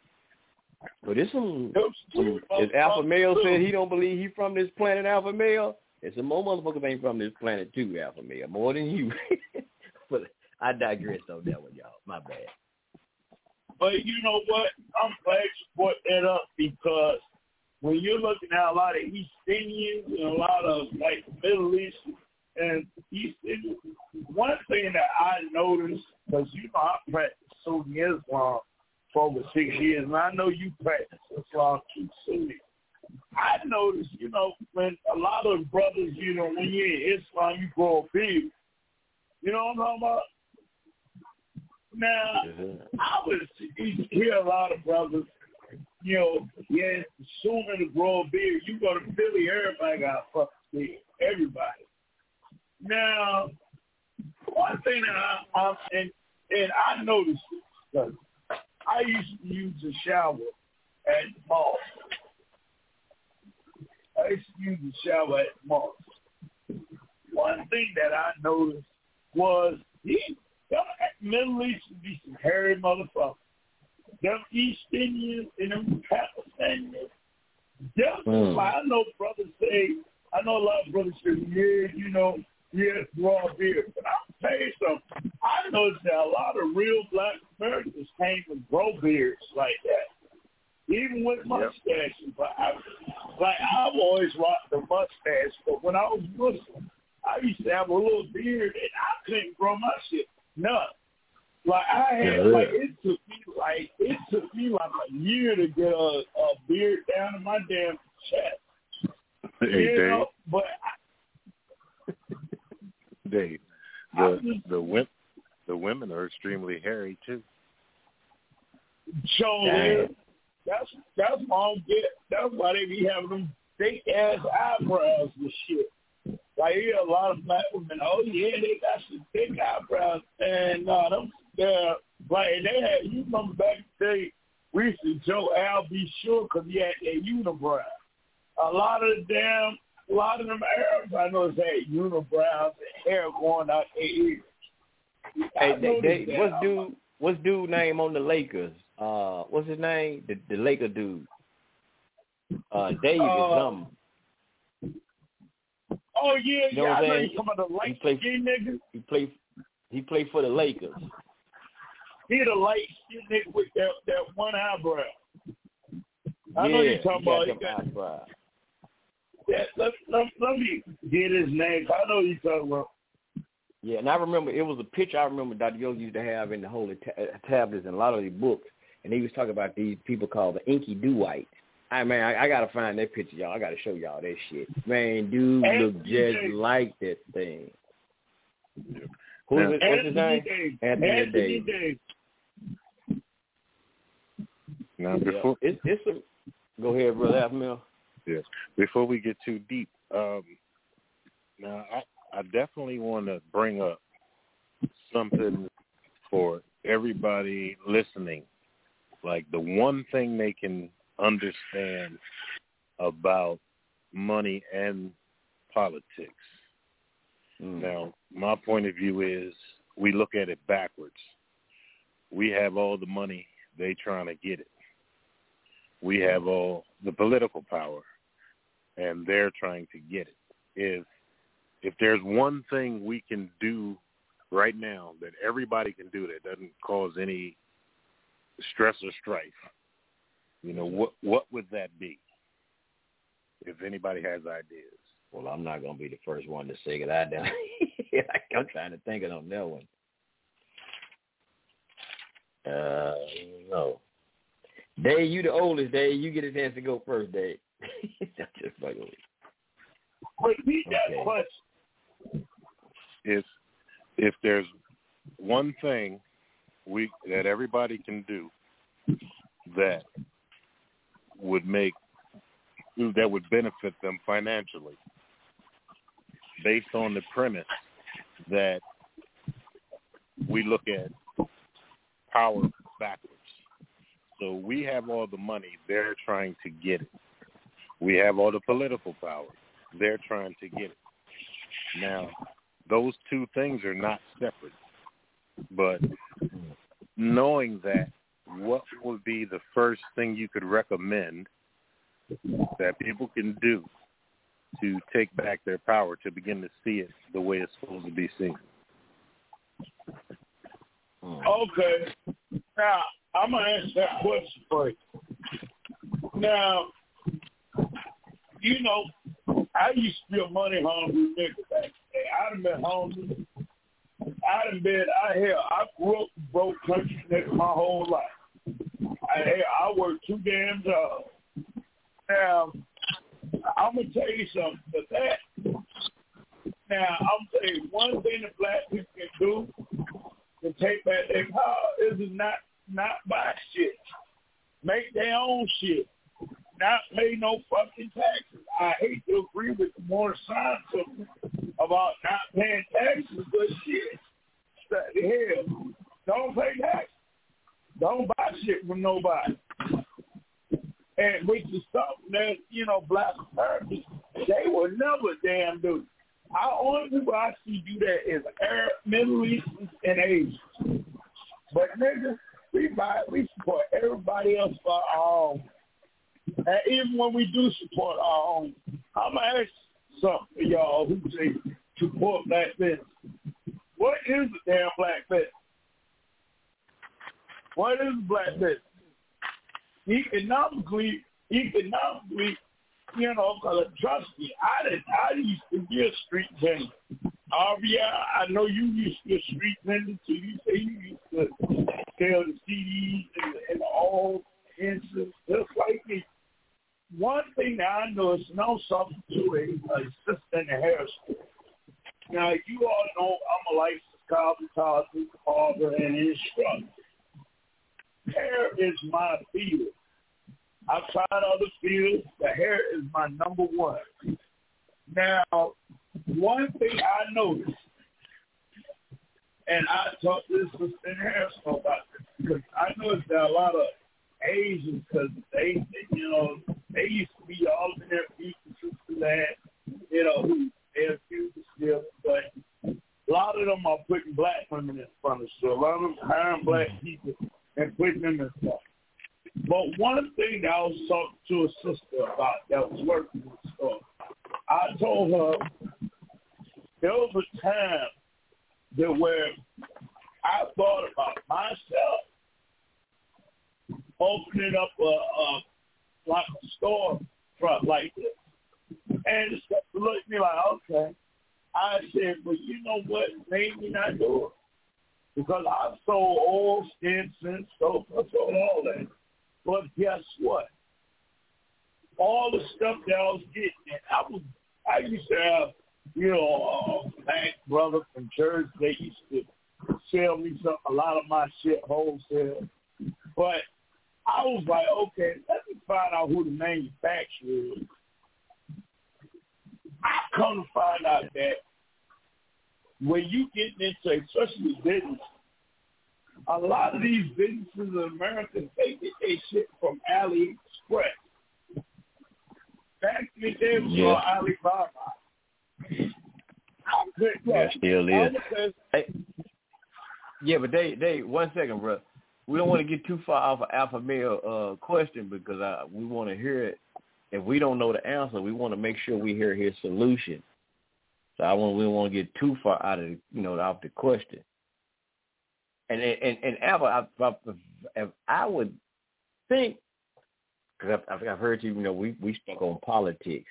But there's some, some as Alpha Male said, he don't believe he from this planet, Alpha Male. There's some more motherfuckers ain't from this planet too, Alpha Male, more than you. But I digress on that one, y'all. My bad. But you know what? I'm glad you brought that up because when you're looking at a lot of East Indians and a lot of like Middle East and East Indians, one thing that I noticed because, you know, I practiced Sunni Islam for over six years, and I know you practice Islam too, Sunni. I noticed, you know, when a lot of brothers, you know, when you're in Islam, you grow a beard. You know what I'm talking about? Now, mm-hmm. I would hear a lot of brothers, you know, yeah, sooner to grow a beard, you go to Philly, everybody got a fucking beard. Everybody. Now, one thing that I, I and, and I noticed, because I used to use the shower at the mall. I used to use the shower at the mall. One thing that I noticed was he, them Middle East would be some hairy motherfuckers. Them East Indians and them Pakistanians. Them, mm. I know brothers say, I know a lot of brothers say, yeah, you know, yeah, raw beard. But I'll tell you something. I noticed that a lot of real black Americans came and grow beards like that. Even with mustaches. But I, like, I've always rocked the mustache, but when I was Muslim, I used to have a little beard, and I couldn't grow my shit. None. Like, I had, yeah, like, it took me, like, it took me, like, a year to get a, a beard down in my damn chest. Hey, you Dave. Know? But I, Dave, the, just, the, women, the women are extremely hairy, too. So, yeah. That's that's why I don't get. That's why they be having them thick ass eyebrows and shit. Like, you hear a lot of black women. Oh yeah, they got some thick eyebrows, and no, them they're like they had. You remember back in the day, we used to joke Al B. Sure because he had that unibrow. A lot of the damn, a lot of them Arabs I know had unibrows and hair going out their ears. Hey, they, they, what's dude? What's dude name on the Lakers? Uh, what's his name? The, the Laker dude. Uh, David uh, something. Oh yeah, you know yeah. I know you talking about the light skin nigga. He played. He played for the Lakers. He the light skin nigga with that that one eyebrow. I yeah, know you talking he about. Got He got, eyebrow. Yeah, let, let, let me get his name. I know you talking about. Yeah, and I remember it was a picture I remember Doctor Yo used to have in the holy ta- tablets and a lot of these books, and he was talking about these people called the Inky Duwite. I mean, I, I gotta find that picture, y'all. I gotta show y'all that shit. Man, dude look just like that thing. Yeah. Who is it? What's his name? Anthony, Anthony Davis. Davis. Now, before yeah. it's, it's a, go ahead, brother Afmil. Yes. Before we get too deep, um, now I. I definitely want to bring up something for everybody listening. Like the one thing they can understand about money and politics. Mm. Now, my point of view is we look at it backwards. We have all the money, they trying to get it. We have all the political power, and they're trying to get it. If If there's one thing we can do right now that everybody can do that doesn't cause any stress or strife, you know, what what would that be? If anybody has ideas. Well, I'm not going to be the first one to say it. I don't. I'm trying to think of on that one. Uh, no. Dave, you the oldest, Dave. You get a chance to go first, Dave. That's just fucking with you. Repeat that okay. question. If if there's one thing we that everybody can do that would make that would benefit them financially, based on the premise that we look at power backwards. So we have all the money, they're trying to get it. We have all the political power, they're trying to get it. Now, those two things are not separate, but knowing that, what would be the first thing you could recommend that people can do to take back their power, to begin to see it the way it's supposed to be seen? Okay. Now, I'm going to answer that question for you. Now, you know, I used to be a money hungry nigga back then. I'd have been hungry. I done been out here. I grew up in broke country nigga my whole life. I, I worked two damn jobs. Now, I'm going to tell you something. But that, now, I'm going to tell you one thing that black people can do to take back their power is not, not buy shit. Make their own shit. Not pay no fucking taxes. I hate to agree with the more science about not paying taxes, but shit. What the hell? Don't pay taxes. Don't buy shit from nobody. And which is something that, you know, black Americans, they will never damn do. Our only people I see do that is Arab, Middle Eastern, and Asians. But niggas, we buy, we support everybody else for our own. And even when we do support our own, I'm going to ask something for y'all who say support black business. What is a damn black business? What is a black business? Economically, economically, you know, because trust me, I did, I used to be a street vendor. R B I, I know you used to be a street vendor too. You say you used to sell the C Ds and, and all instances, just like me. One thing that I know is no something to a assistant in the hair store. Now, you all know I'm a licensed cosmetologist, barber, and instructor. Hair is my field. I've tried other fields. The hair is my number one. Now, one thing I noticed, and I talked to this assistant hair store about this, because I noticed that a lot of Asians, because they, they, you know, they used to be all in their future to that, you know, their future still, but a lot of them are putting black women in front of so a lot of them hiring black people and putting them in front. But one thing that I was talking to a sister about that was working in the store, I told her there was a time that where I thought about myself opening up a, a like a store front like this. And the stuff looked at me like, okay. I said, but you know what made me not do it? Because I sold oil, stinson, soap, I sold all that. But guess what? All the stuff that I was getting, and I was, I used to have, you know, a black brother from church. They used to sell me some, a lot of my shit wholesale. But I was like, okay, let me find out who the manufacturer is. I come to find out that when you get into, especially business, a lot of these businesses in America, they get their shit from AliExpress. Back in the day, we saw Alibaba. There still is. Hey, yeah, but they, they, one second, bro. We don't want to get too far off of alpha male uh, question because I, we want to hear it. If we don't know the answer, we want to make sure we hear his solution. So I want we don't want to get too far out of you know off the question. And and and Alpha, I, I, I would think because I've, I've heard you. You know, we we spoke on politics.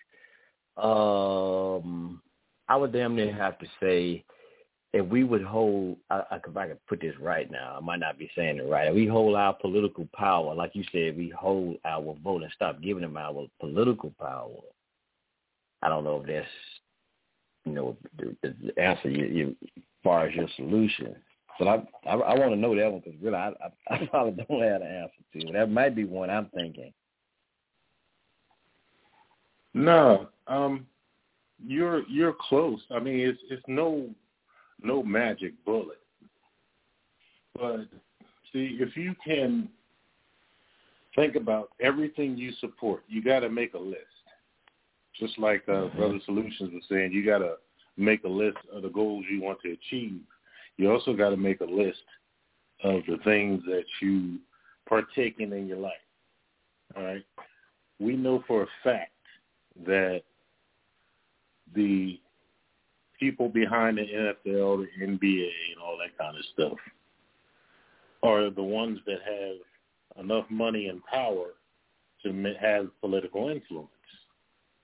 Um, I would damn near have to say if we would hold, I, I, if I could put this right now, I might not be saying it right. If we hold our political power, like you said, we hold our vote and stop giving them our political power. I don't know if that's, you know, the, the answer you, you, as far as your solution. But I, I, I want to know that one because really, I, I, I probably don't have the answer to it. That might be one I'm thinking. No, um, you're you're close. I mean, it's it's no. No magic bullet. But, see, if you can think about everything you support, you got to make a list. Just like uh, Brother Solutions was saying, you got to make a list of the goals you want to achieve. You also got to make a list of the things that you partake in in your life. All right? We know for a fact that the people behind the N F L, the N B A, and all that kind of stuff are the ones that have enough money and power to have political influence.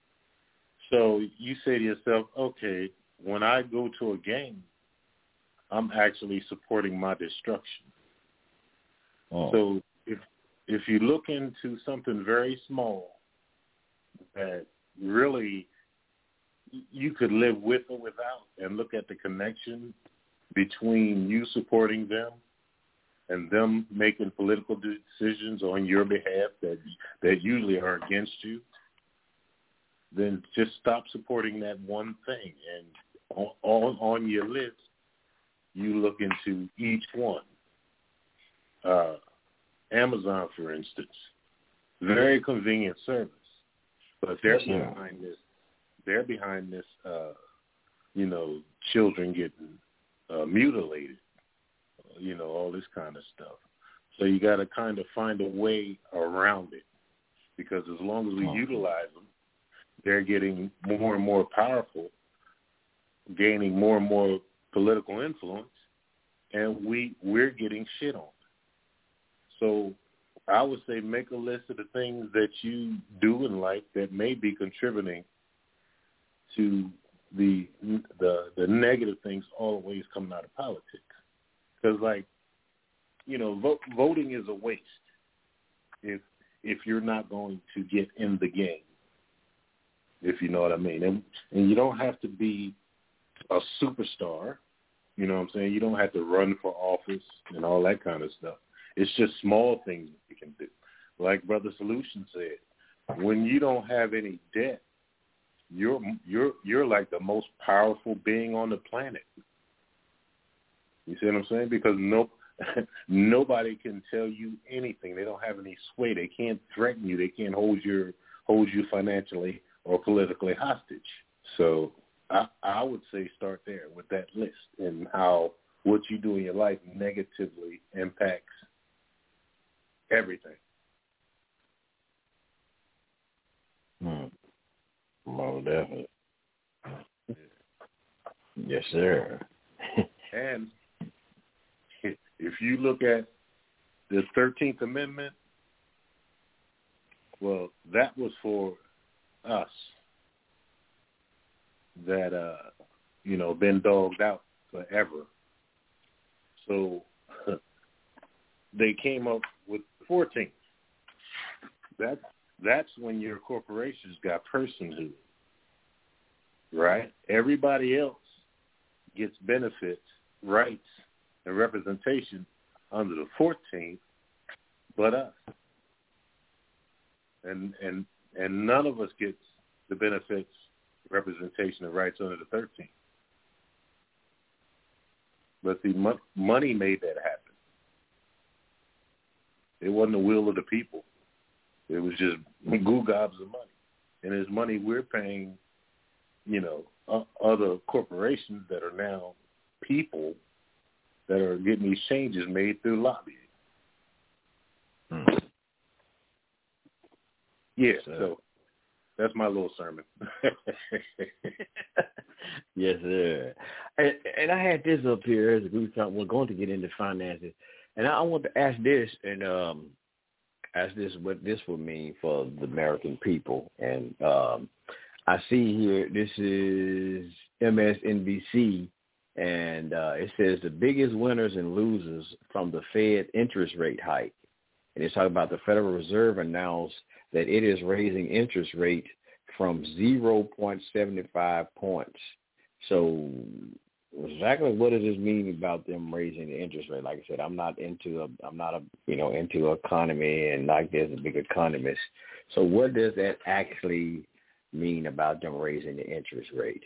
So you say to yourself, okay, when I go to a game, I'm actually supporting my destruction. Oh. So if if you look into something very small that really you could live with or without, and look at the connection between you supporting them and them making political decisions on your behalf that that usually are against you, then just stop supporting that one thing. And on, on, on your list, you look into each one. Uh, Amazon, for instance, very convenient service, but they're Yeah. behind this. They're behind this. Uh, you know, children getting uh, mutilated. You know, all this kind of stuff. So you got to kind of find a way around it, because as long as we Oh. utilize them, they're getting more and more powerful, gaining more and more political influence, and we we're getting shit on. So I would say make a list of the things that you do in life that may be contributing to the the, the negative things always coming out of politics. Because, like, you know, vote, voting is a waste if if you're not going to get in the game, if you know what I mean. And, and you don't have to be a superstar, you know what I'm saying? You don't have to run for office and all that kind of stuff. It's just small things you can do. Like Brother Solution said, when you don't have any debt, you're you're you're like the most powerful being on the planet. You see what I'm saying? Because no, nobody can tell you anything. They don't have any sway. They can't threaten you. They can't hold your hold you financially or politically hostage. So I, I would say start there with that list and how what you do in your life negatively impacts everything. Hmm. Well, definitely. Yes, sir. And if you look at the thirteenth Amendment, well, that was for us that, uh, you know, been dogged out forever. So they came up with the fourteenth. That, that's when your corporations got personhood, right? Everybody else gets benefits, rights, and representation under the fourteenth, but us. And and and none of us gets the benefits, representation, and rights under the thirteenth. But see, mo- money made that happen. It wasn't the will of the people. It was just goo gobs of money. And it's money we're paying, you know, uh, other corporations that are now people that are getting these changes made through lobbying. Hmm. Yeah, So, so that's my little sermon. yes, sir. And, and I had this up here as we thought we're going to get into finances, and I want to ask this and um, ask this what this would mean for the American people. And um, I see here this is M S N B C, and uh, it says the biggest winners and losers from the Fed interest rate hike. And it's talking about the Federal Reserve announced that it is raising interest rate from zero point seven five points. So exactly what does this mean about them raising the interest rate? Like I said, I'm not into a, I'm not a, you know, into economy and like there's a big economist. So what does that actually mean about them raising the interest rate?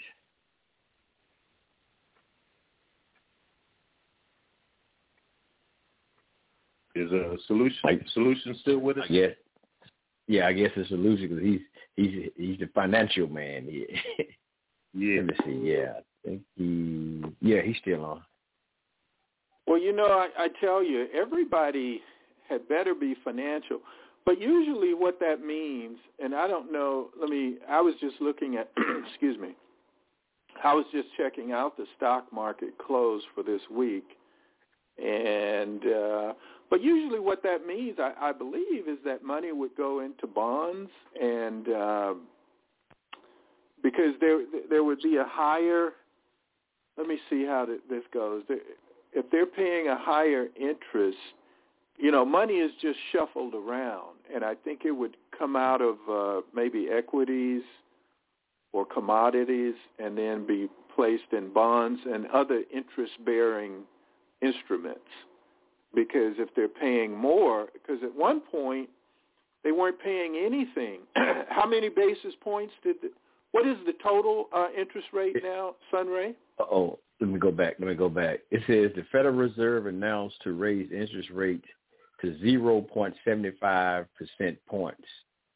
Is a solution Like, solution still with us? Yeah, yeah, I guess it's a solution because he's he's he's the financial man. Yeah. Yeah. Let me see. Yeah, I think he. Yeah, he's still on. Well, you know, I, I tell you, everybody had better be financial. But usually what that means, and I don't know, let me, I was just looking at, excuse me, I was just checking out the stock market close for this week. And, uh, but usually what that means, I, I believe, is that money would go into bonds and, uh, because there there would be a higher let me see how this goes. If they're paying a higher interest, you know, money is just shuffled around, and I think it would come out of uh, maybe equities or commodities and then be placed in bonds and other interest-bearing instruments. Because if they're paying more, because at one point they weren't paying anything. How many basis points did the, what is the total uh, interest rate now, Sunray? Uh-oh, let me go back. Let me go back. It says the Federal Reserve announced to raise interest rates to zero point seven five percent points.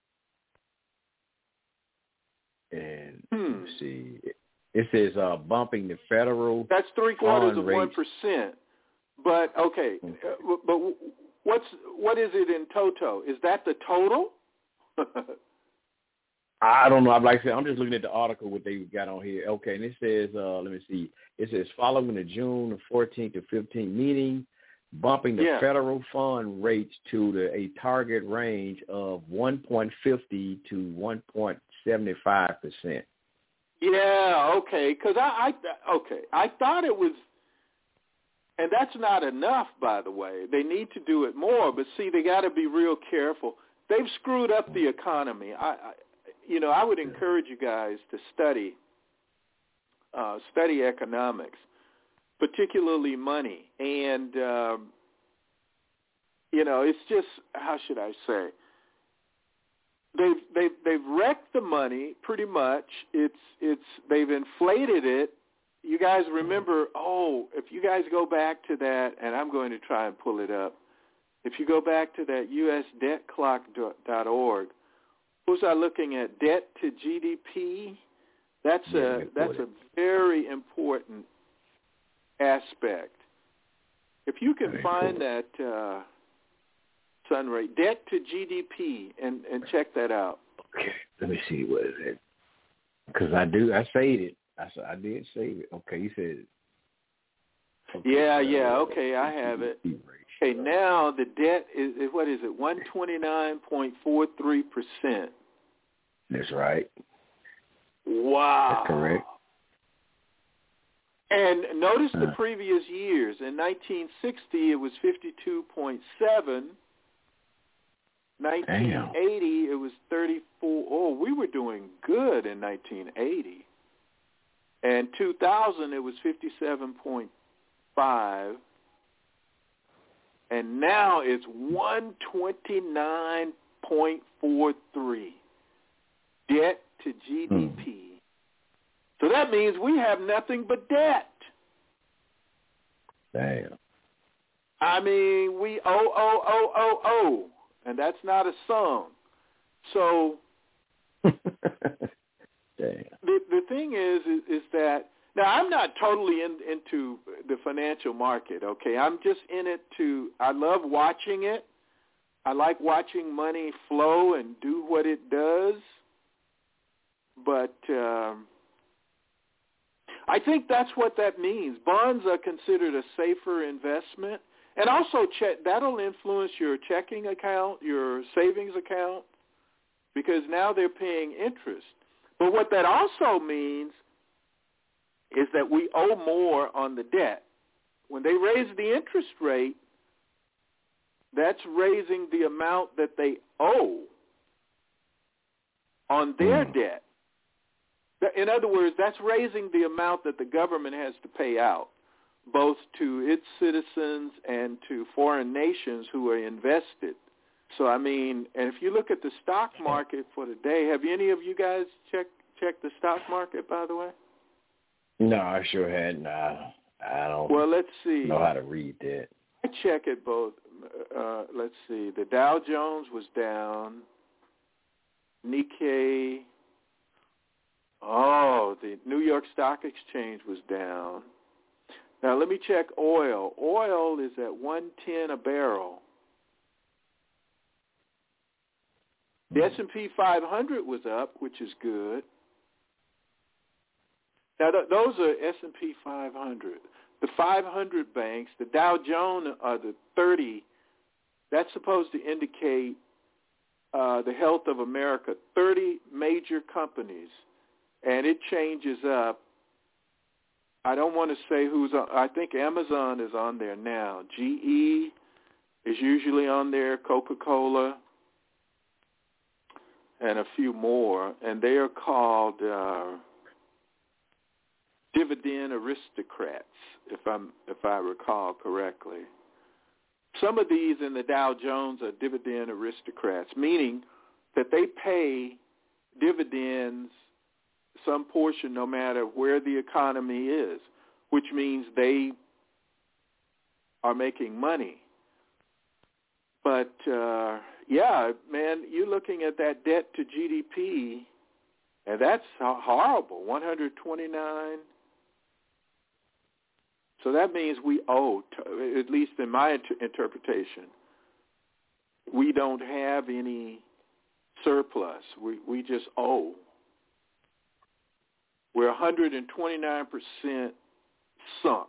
And hmm. let's see. It says uh, bumping the federal. That's three quarters of one rates. percent. But okay, okay. Uh, but what's what is it in toto? Is that the total? I don't know. I'm like I said, I'm just looking at the article what they got on here. Okay, and it says, uh, let me see. It says following the June fourteenth to fifteenth meeting, bumping the yeah. federal fund rates to the, a target range of one point five zero to one point seven five percent. Yeah, okay, because I, I okay, I thought it was, and that's not enough, by the way. They need to do it more, but see, they got to be real careful. They've screwed up the economy. I, I you know, I would encourage you guys to study, uh, study economics, particularly money, and um, you know, it's just, how should I say? They've they've they've wrecked the money pretty much. It's it's they've inflated it. You guys remember? Oh, if you guys go back to that, and I'm going to try and pull it up. If you go back to that U S debt clock dot org, was I looking at debt to G D P? That's a that's a very important aspect. If you can find that. Uh, Sunray, debt to G D P, and, and check that out. Okay, let me see, what is it? Because I do, I saved it. I I did save it. Okay, you said. Okay, yeah, yeah. Okay, I have it. Okay, now the debt is, what is it? One twenty nine point four three percent. That's right. Wow. That's correct. And notice uh, the previous years. In nineteen sixty, it was fifty two point seven. nineteen eighty, Damn. It was thirty-four. Oh, we were doing good in nineteen eighty. And two thousand, it was fifty-seven point five. And now it's one twenty-nine point four three. Debt to G D P. Hmm. So that means we have nothing but debt. Damn. I mean, we owe, owe, owe, owe, owe. And that's not a song. So the the thing is, is is that now I'm not totally in, into the financial market. Okay, I'm just in it to. I love watching it. I like watching money flow and do what it does. But um, I think that's what that means. Bonds are considered a safer investment. And also, check, that'll influence your checking account, your savings account, because now they're paying interest. But what that also means is that we owe more on the debt. When they raise the interest rate, that's raising the amount that they owe on their mm. debt. In other words, that's raising the amount that the government has to pay out, both to its citizens and to foreign nations who are invested. So, I mean, and if you look at the stock market for the day, have any of you guys checked checked the stock market, by the way? No, I sure hadn't. I, I don't well, let's see. know how to read that. I check it both. Uh, let's see. The Dow Jones was down. Nikkei. Oh, the New York Stock Exchange was down. Now, let me check oil. Oil is at one ten a barrel. The S and P five hundred was up, which is good. Now, th- those are S and P five hundred. The five hundred banks, the Dow Jones are the thirty. That's supposed to indicate uh, the health of America, thirty major companies. And it changes up I don't want to say who's on. I think Amazon is on there now. G E is usually on there, Coca-Cola, and a few more. And they are called uh, Dividend Aristocrats, if I'm if I recall correctly. Some of these in the Dow Jones are Dividend Aristocrats, meaning that they pay dividends some portion no matter where the economy is, which means they are making money. But, uh, yeah, man, you're looking at that debt to G D P, and that's horrible, one hundred twenty-nine. So that means we owe, at least in my inter- interpretation, we don't have any surplus. We, we just owe. We're one hundred twenty-nine percent sunk.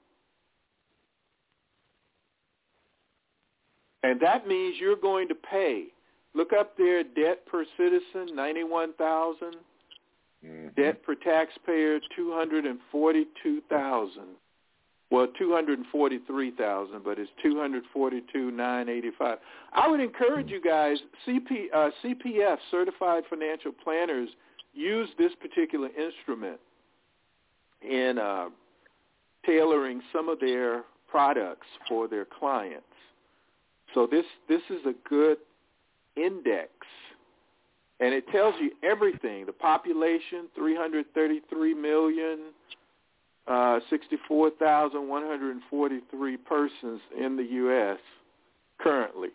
And that means you're going to pay. Look up there, debt per citizen, ninety-one thousand dollars. Mm-hmm. Debt per taxpayer, two hundred forty-two thousand dollars. Well, two hundred forty-three thousand dollars, but it's two hundred forty-two thousand nine hundred eighty-five dollars. I would encourage you guys, C P, uh, C P F, Certified Financial Planners, use this particular instrument in uh, tailoring some of their products for their clients. So this this is a good index, and it tells you everything. The population, three hundred thirty-three million, uh, sixty-four thousand one hundred forty-three persons in the U S currently.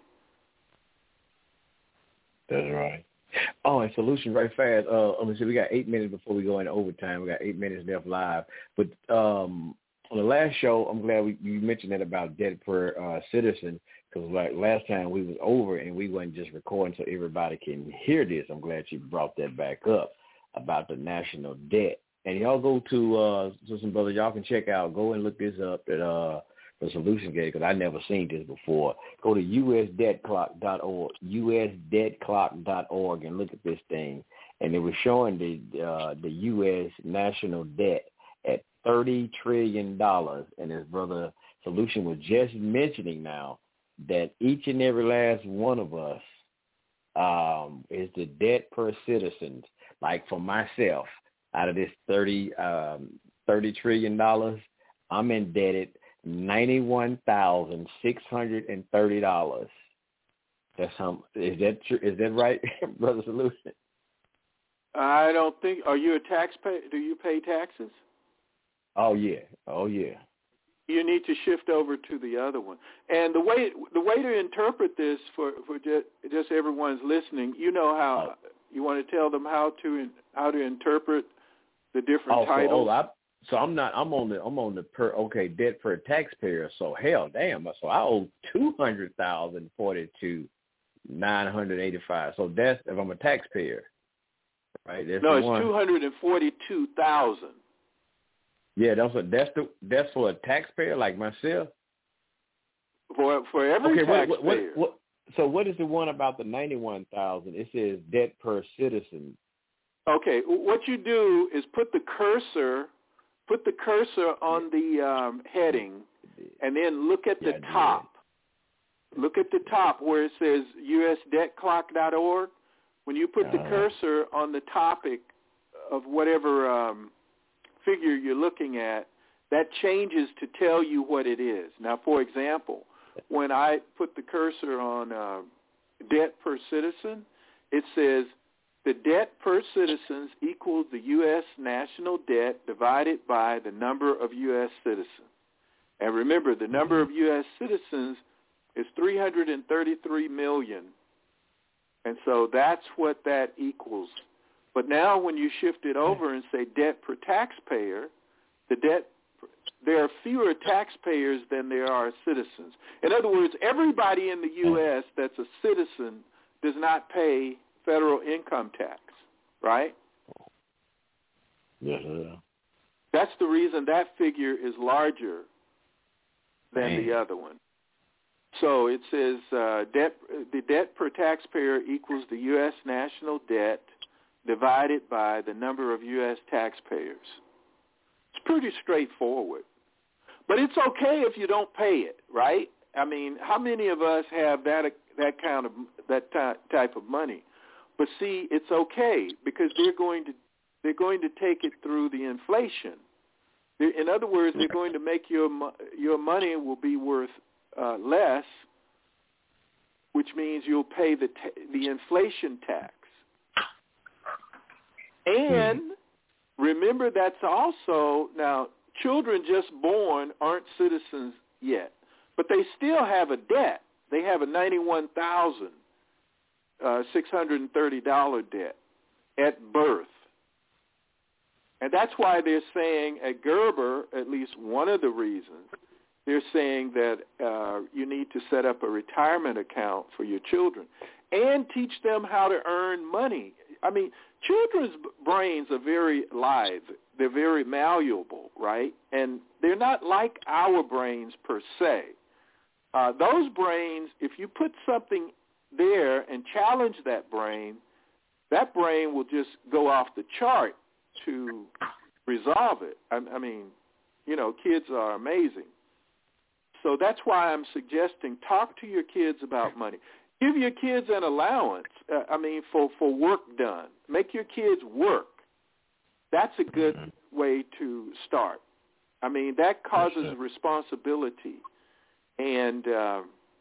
That's right. Oh, and solution right fast. Uh, let me see. We got eight minutes before we go into overtime. We got eight minutes left live. But um, on the last show, I'm glad we, you mentioned that about debt per uh, citizen, because like last time we was over and we wasn't just recording so everybody can hear this. I'm glad you brought that back up about the national debt. And y'all go to uh, so some brothers, y'all can check out. Go and look this up at uh, the Solution Gate, because I never seen this before. Go to U S debt clock dot org, U S debt clock dot org, and look at this thing. And it was showing the uh, the U S national debt at thirty trillion dollars. And his brother Solution was just mentioning now that each and every last one of us um, is the debt per citizen. Like for myself, out of this thirty, um, thirty trillion dollars, I'm indebted ninety-one thousand six hundred thirty dollars. That's how, is that true? Is that right, Brother Solution? I don't think, are you a taxpayer? Do you pay taxes? Oh, yeah. Oh, yeah. You need to shift over to the other one. And the way the way to interpret this for, for just, just everyone's listening, you know how, oh. you want to tell them how to how to interpret the different oh, titles? So, oh, I, so I'm not, I'm on the, I'm on the per, okay, debt per taxpayer. So hell damn. So I owe two hundred thousand forty-two, nine hundred eighty-five. So that's, if I'm a taxpayer, right? That's no, it's one. two hundred forty-two thousand. Yeah, that's a, that's the, that's for a taxpayer like myself. For for every okay, taxpayer. What, what, what, so what is the one about the ninety-one thousand? It says debt per citizen. Okay, what you do is put the cursor, put the cursor on the um, heading, and then look at the yeah, top. Look at the top where it says U S debt clock dot org. When you put uh, the cursor on the topic of whatever um, figure you're looking at, that changes to tell you what it is. Now, for example, when I put the cursor on uh, debt per citizen, it says the debt per citizens equals the U S national debt divided by the number of U S citizens. And remember, the number of U S citizens is three hundred thirty-three million. And so that's what that equals. But now when you shift it over and say debt per taxpayer, the debt, there are fewer taxpayers than there are citizens. In other words, everybody in the U S that's a citizen does not pay federal income tax, right? Yeah. That's the reason that figure is larger than Dang. the other one. So it says uh, debt, the debt per taxpayer equals the U S national debt divided by the number of U S taxpayers. It's pretty straightforward. But it's okay if you don't pay it, right? I mean, how many of us have that that kind of that type of money? But see, it's okay because they're going to they're going to take it through the inflation. In other words, they're going to make your your money will be worth uh, less, which means you'll pay the ta- the inflation tax. And remember, that's also now children just born aren't citizens yet, but they still have a debt. They have a ninety-one thousand six hundred thirty dollars debt at birth. And that's why they're saying at Gerber, at least one of the reasons, they're saying that uh, you need to set up a retirement account for your children and teach them how to earn money. I mean, children's brains are very live. They're very malleable, right? And they're not like our brains per se. Uh, those brains, if you put something there and challenge that brain, that brain will just go off the chart to resolve it. I, I mean, you know, kids are amazing. So that's why I'm suggesting talk to your kids about money. Give your kids an allowance, uh, I mean, for, for work done. Make your kids work. That's a good mm-hmm. way to start. I mean, that causes responsibility. And, uh,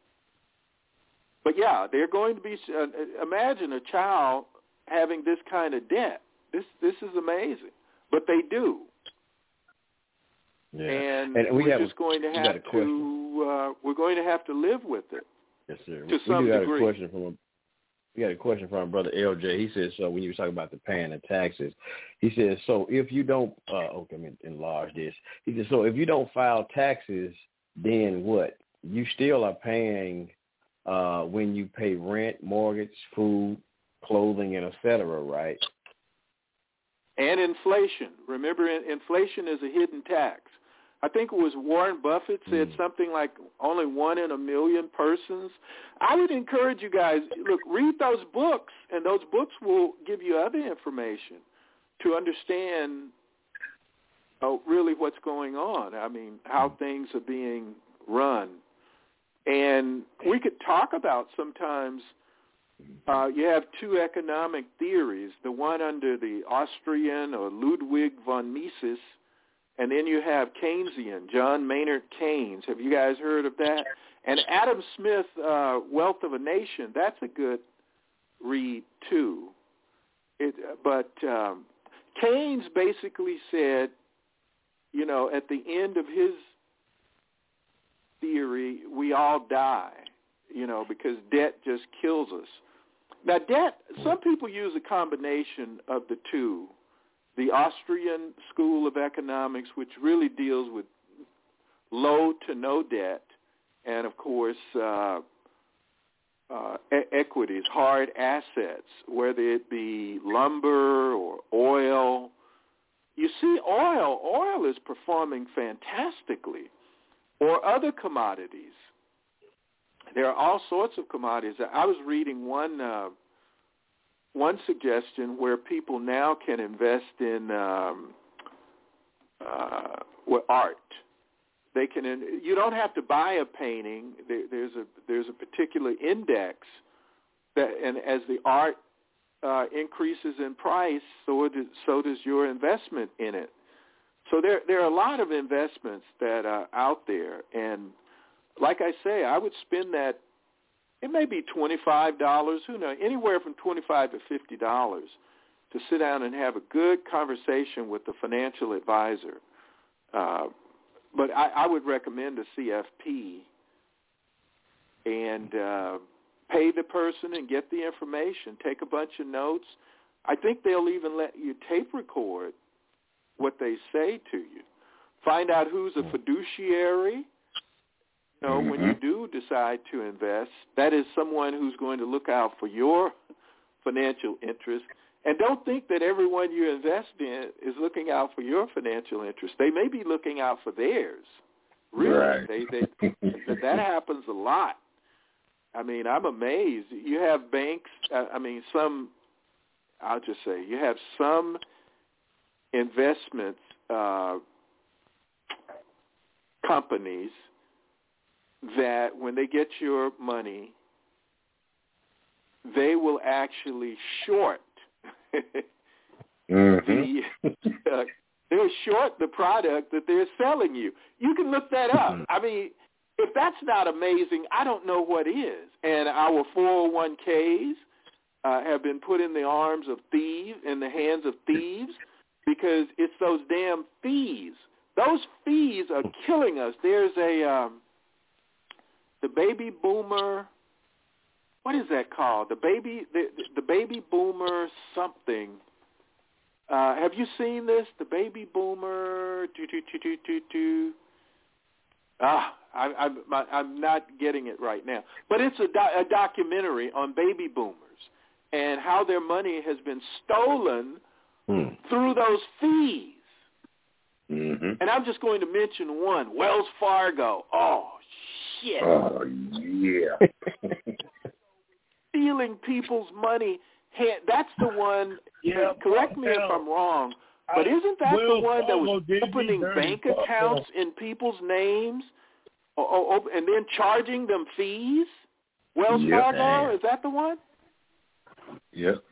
but yeah, they're going to be, uh, imagine a child having this kind of debt. This this is amazing, but they do. Yeah. And, and we we're have, just going to have to uh, we're going to have to live with it. Yes, sir. To we some do got degree. a question from a, we got a question from our brother L J. He says, so when you were talking about the paying the taxes, he says, so if you don't, uh, okay, let me enlarge this. He says, so if you don't file taxes, then what? You still are paying uh, when you pay rent, mortgage, food, clothing, and et cetera, right? And inflation. Remember, inflation is a hidden tax. I think it was Warren Buffett said mm. something like only one in a million persons. I would encourage you guys, look, read those books, and those books will give you other information to understand oh, really what's going on. I mean, how things are being run. And we could talk about sometimes Uh, you have two economic theories, the one under the Austrian or Ludwig von Mises, and then you have Keynesian, John Maynard Keynes. Have you guys heard of that? And Adam Smith, uh, Wealth of a Nation, that's a good read too. It, but um, Keynes basically said, you know, at the end of his theory, we all die, you know, because debt just kills us. Now, debt, some people use a combination of the two. The Austrian School of Economics, which really deals with low to no debt, and, of course, uh, uh, e- equities, hard assets, whether it be lumber or oil. You see, oil, oil is performing fantastically, or other commodities. There are all sorts of commodities. I was reading one uh, one suggestion where people now can invest in um, uh, well, art. They can. You don't have to buy a painting. There, there's a there's a particular index that, and as the art uh, increases in price, so does, so does your investment in it. So there there are a lot of investments that are out there, and like I say, I would spend that, it may be twenty-five dollars, who knows, anywhere from twenty-five dollars to fifty dollars to sit down and have a good conversation with the financial advisor. Uh, but I, I would recommend a C F P and uh, pay the person and get the information, take a bunch of notes. I think they'll even let you tape record what they say to you. Find out who's a fiduciary. You know, when you do decide to invest, that is someone who's going to look out for your financial interest. And don't think that everyone you invest in is looking out for your financial interest. They may be looking out for theirs. Really, right. they, they, that happens a lot. I mean, I'm amazed. You have banks, I mean, some, I'll just say, you have some investments uh, companies that when they get your money, they will actually short mm-hmm. the uh, they'll short the product that they're selling you. You can look that up. Mm-hmm. I mean, if that's not amazing, I don't know what is. And our four oh one k's uh, have been put in the arms of thieves, in the hands of thieves, because it's those damn fees. Those fees are killing us. There's a um, the baby boomer. What is that called? The baby the, the baby boomer something. Uh, have you seen this? The baby boomer. Do, do, do, do, do, do. Ah, I, I'm, I'm not getting it right now. But it's a, do- a documentary on baby boomers and how their money has been stolen mm. through those fees. Mm-hmm. And I'm just going to mention one, Wells Fargo. Oh, shit. Oh, yeah. Stealing people's money. That's the one, Yeah, correct me if I'm wrong, but isn't that the one that was opening bank accounts in people's names or, or, and then charging them fees? Wells Yep. Fargo, is that the one? Yep.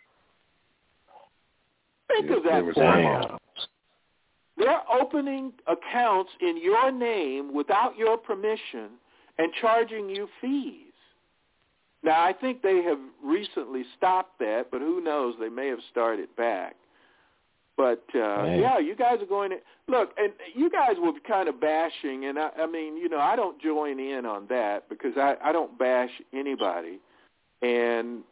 Think yep. of that was for a damn. moment. They're opening accounts in your name without your permission and charging you fees. Now, I think they have recently stopped that, but who knows? They may have started back. But, uh, yeah, you guys are going to – look, and you guys were kind of bashing, and, I, I mean, you know, I don't join in on that because I, I don't bash anybody. And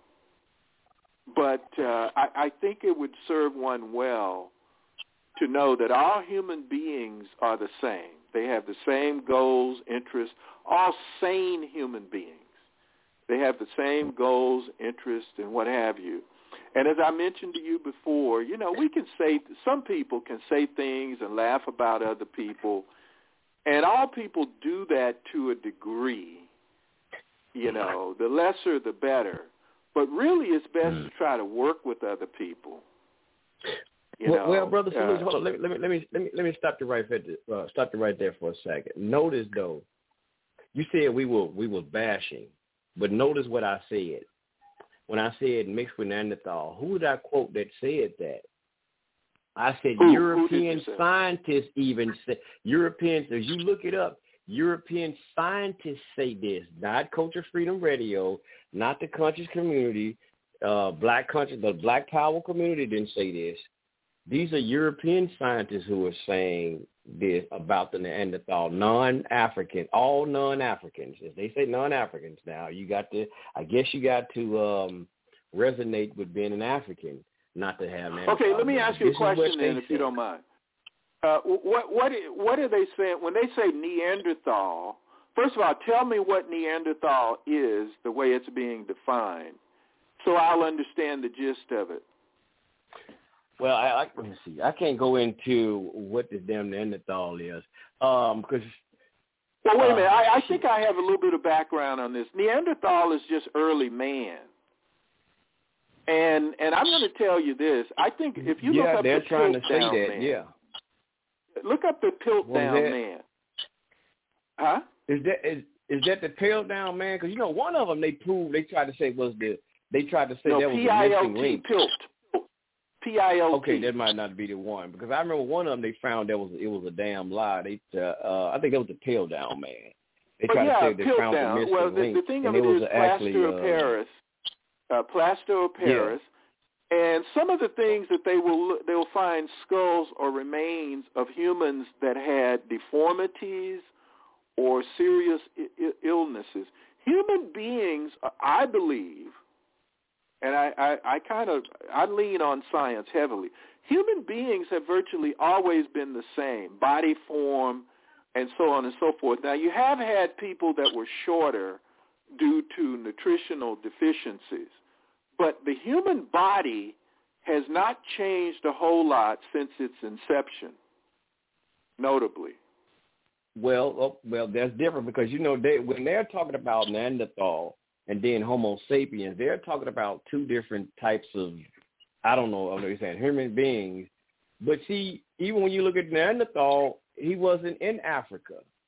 But uh, I, I think it would serve one well to know that all human beings are the same. They have the same goals, interests, all sane human beings. They have the same goals, interests, and what have you. And as I mentioned to you before, you know, we can say, some people can say things and laugh about other people, and all people do that to a degree. You know, the lesser the better. But really it's best to try to work with other people. You well, know, well, brother, so uh, hold on. Let me, let me let me let me let me stop you right there. Uh, stop you right there for a second. Notice though, you said we were we were bashing, but notice what I said when I said mixed with Neanderthal. Who did I quote that said that? I said who, European who scientists even say Europeans. As you look it up, European scientists say this. Not Culture Freedom Radio, not the conscious community, uh, black conscious, the Black Power community didn't say this. These are European scientists who are saying this about the Neanderthal, non-African, all non-Africans. As they say non-Africans now, you got to, I guess you got to um, resonate with being an African, not to have Neanderthal. Okay, let me ask you this a question then, if say. you don't mind. Uh, what what what are they saying when they say Neanderthal? First of all, tell me what Neanderthal is, the way it's being defined, so I'll understand the gist of it. Well, I, I let me see. I can't go into what this damn Neanderthal is, um, because. Well, wait a minute. Uh, I, I think I have a little bit of background on this. Neanderthal is just early man, and and I'm going to tell you this. I think if you yeah, look up they're the trying to say Piltdown that. Man, Yeah. Look up the Piltdown Man. Huh? Is that is is that the Piltdown Man? Because you know one of them they proved they tried to say was the they tried to say no, that was P I a L missing T, link. Pilt. P I L T. Okay, that might not be the one because I remember one of them they found that was it was a damn lie. They uh, uh I think that was the Piltdown Man. They But tried yeah, to say they found the Piltdown. missing Well, the, link. the thing of and it it was is actually, plaster of uh, Paris. Uh, plaster of Paris. Yeah. And some of the things that they will they will find skulls or remains of humans that had deformities or serious I- illnesses. Human beings, I believe, and I, I, I kind of I lean on science heavily. Human beings have virtually always been the same, body form, and so on and so forth. Now, you have had people that were shorter due to nutritional deficiencies, but the human body has not changed a whole lot since its inception, notably. Well, oh, well, that's different because, you know, they when they're talking about Neanderthal and then Homo sapiens, they're talking about two different types of, I don't know, I'm not saying human beings. But see, even when you look at Neanderthal, he wasn't in Africa.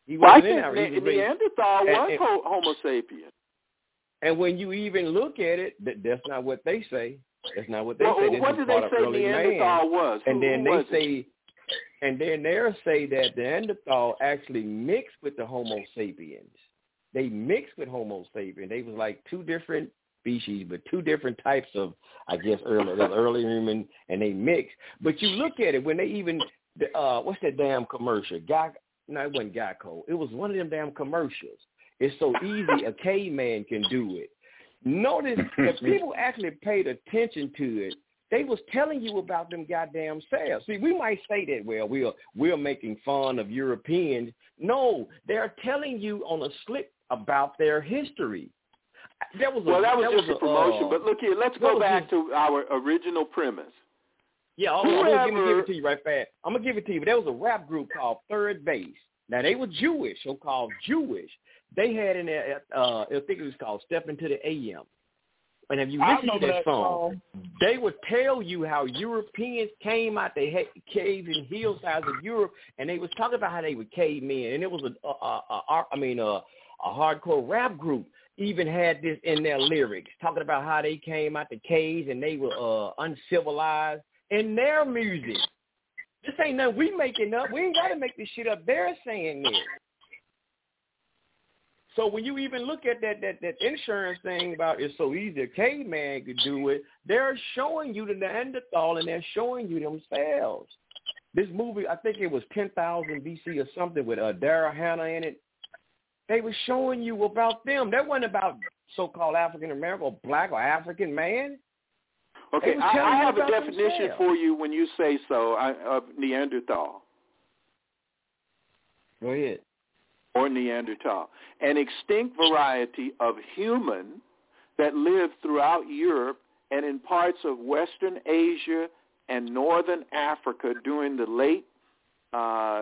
He well, I wasn't in think Africa. ne- Neanderthal and, was and, ho- Homo sapien. And when you even look at it, that, that's not what they say. That's not what they well, say. This what is do they part say of early Neanderthal man. was? And who, then who they was say, it? and then they'll say that Neanderthal actually mixed with the Homo sapiens. They mixed with Homo sapiens. They was like two different species, but two different types of, I guess, early, early human, and they mixed. But you look at it when they even, uh, what's that damn commercial? Guy, no, it wasn't Geico. It was one of them damn commercials. It's so easy a caveman can do it. Notice that people actually paid attention to it. They was telling you about them goddamn cells. See, we might say that, well, we're, we're making fun of Europeans. No, they're telling you on a slip about their history. That was a, well, that was that just was a promotion. Uh, but look here, let's go back just, to our original premise. Yeah, I'm Whoever, going to give it to you right fast. I'm going to give it to you. There was a rap group called Third Base. Now, they were Jewish, so-called Jewish. They had in there, uh, I think it was called Step Into the A M. And if you listen to that, that song, song, they would tell you how Europeans came out the caves and hillsides of Europe, and they was talking about how they were cavemen. And it was a, a, a, a I mean, a, a hardcore rap group even had this in their lyrics, talking about how they came out the caves and they were uh, uncivilized in their music. This ain't nothing we making up. We ain't got to make this shit up. They're saying this. So when you even look at that, that that insurance thing about it's so easy, a caveman could do it, they're showing you the Neanderthal and they're showing you themselves. This movie, I think it was ten thousand B C or something with uh, Daryl Hannah in it. They were showing you about them. That wasn't about so-called African American or black or African man. Okay, I, I have a definition themselves. for you when you say so I, of Neanderthal. Go ahead. Or Neanderthal, an extinct variety of human that lived throughout Europe and in parts of Western Asia and Northern Africa during the late uh,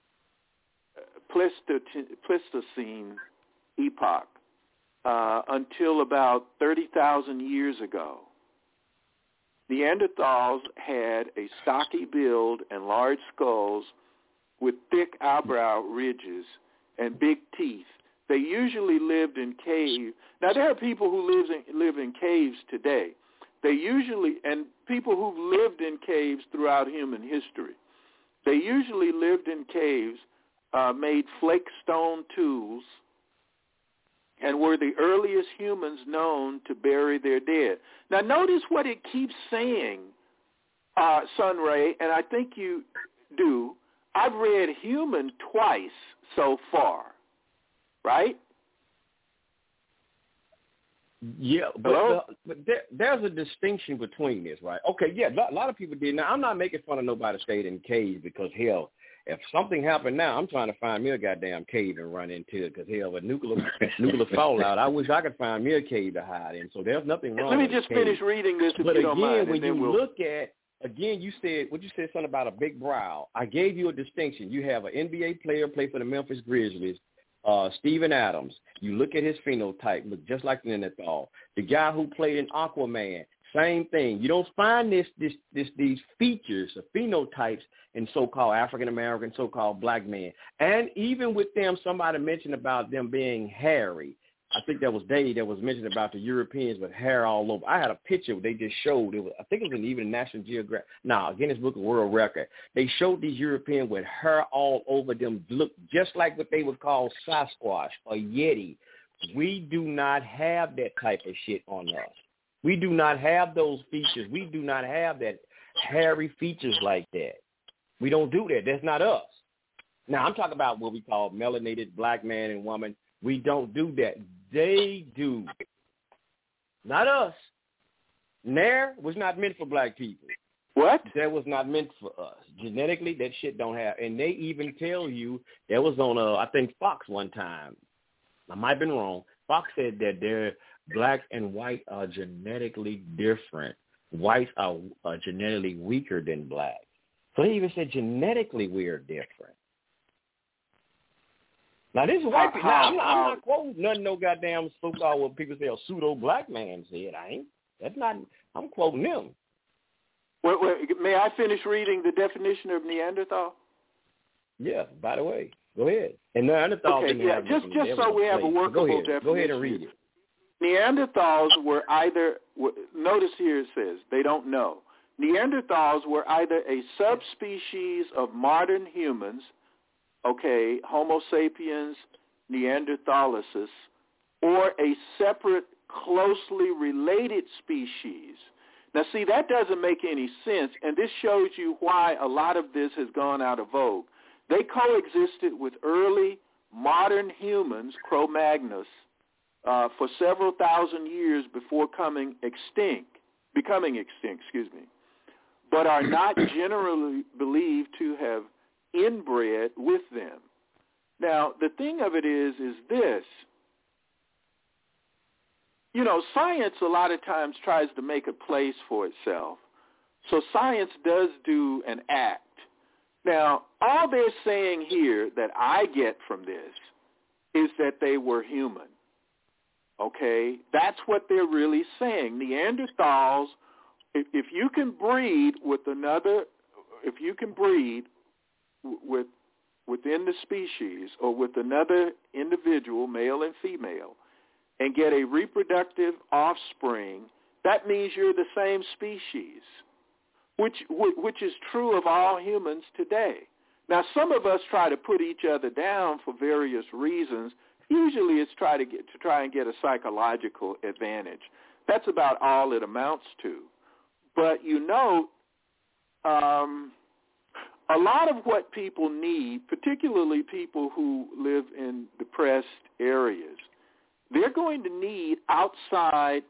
Pleistocene epoch uh, until about thirty thousand years ago. Neanderthals had a stocky build and large skulls with thick eyebrow ridges and big teeth. They usually lived in caves. Now, there are people who live in, live in caves today. They usually, and people who've lived in caves throughout human history, they usually lived in caves, uh, made flake stone tools, and were the earliest humans known to bury their dead. Now, notice what it keeps saying, uh, Sunray, and I think you do. I've read human twice so far, right? Yeah, but, the, but there, there's a distinction between this, right? Okay, yeah, a lot of people did. Now, I'm not making fun of nobody stayed in caves because, hell, if something happened now, I'm trying to find me a goddamn cave and run into it because, hell, with nuclear nuclear fallout, I wish I could find me a cave to hide in. So there's nothing wrong with Let me just finish reading this if but you again, don't mind. when you we'll... look at, again, you said, what you said something about a big brow. I gave you a distinction. You have an N B A player play for the Memphis Grizzlies, uh, Steven Adams. You look at his phenotype, look just like Neanderthal. The guy who played in Aquaman, same thing. You don't find this, this, this, these features or phenotypes in so-called African-American, so-called black men. And even with them, somebody mentioned about them being hairy. I think that was Dave that was mentioning about the Europeans with hair all over. I had a picture they just showed. It was, I think it was in even National Geographic. No, Guinness Book of World Record. They showed these Europeans with hair all over them, look just like what they would call Sasquatch or Yeti. We do not have that type of shit on us. We do not have those features. We do not have that hairy features like that. We don't do that. That's not us. Now, I'm talking about what we call melanated black man and woman. We don't do that. They do. Not us. Nair was not meant for black people. What? That was not meant for us. Genetically, that shit don't have. And they even tell you, that was on, a, I think, Fox one time. I might have been wrong. Fox said that they're black and white are genetically different. Whites are, are genetically weaker than black. So they even said genetically we are different. Now, this is white people. Now, I'm not, I'm not quoting nothing no goddamn so-called what people say a pseudo-black man said. I ain't. That's not, I'm quoting them. Wait, wait, may I finish reading the definition of Neanderthal? Yeah, by the way. Go ahead. And Neanderthals okay, didn't yeah, have just nothing. just They so were we have a slaves. workable Go ahead. definition. Go ahead and read it. Neanderthals were either, notice here it says, they don't know. Neanderthals were either a subspecies of modern humans, okay, Homo sapiens neanderthalensis, or a separate, closely related species. Now, see, that doesn't make any sense, and this shows you why a lot of this has gone out of vogue. They coexisted with early modern humans, Cro-Magnus, uh, for several thousand years before coming extinct, becoming extinct, excuse me, but are not generally believed to have inbred with them. Now, the thing of it is, is this. You know, science a lot of times tries to make a place for itself. So science does do an act. Now, all they're saying here that I get from this is that they were human. Okay? That's what they're really saying. Neanderthals, if, if you can breed with another, if you can breed with within the species or with another individual, male and female, and get a reproductive offspring, that means you're the same species, which which is true of all humans today. Now, some of us try to put each other down for various reasons. Usually it's try to get to try and get a psychological advantage. That's about all it amounts to. But you know, um, a lot of what people need, particularly people who live in depressed areas, they're going to need outside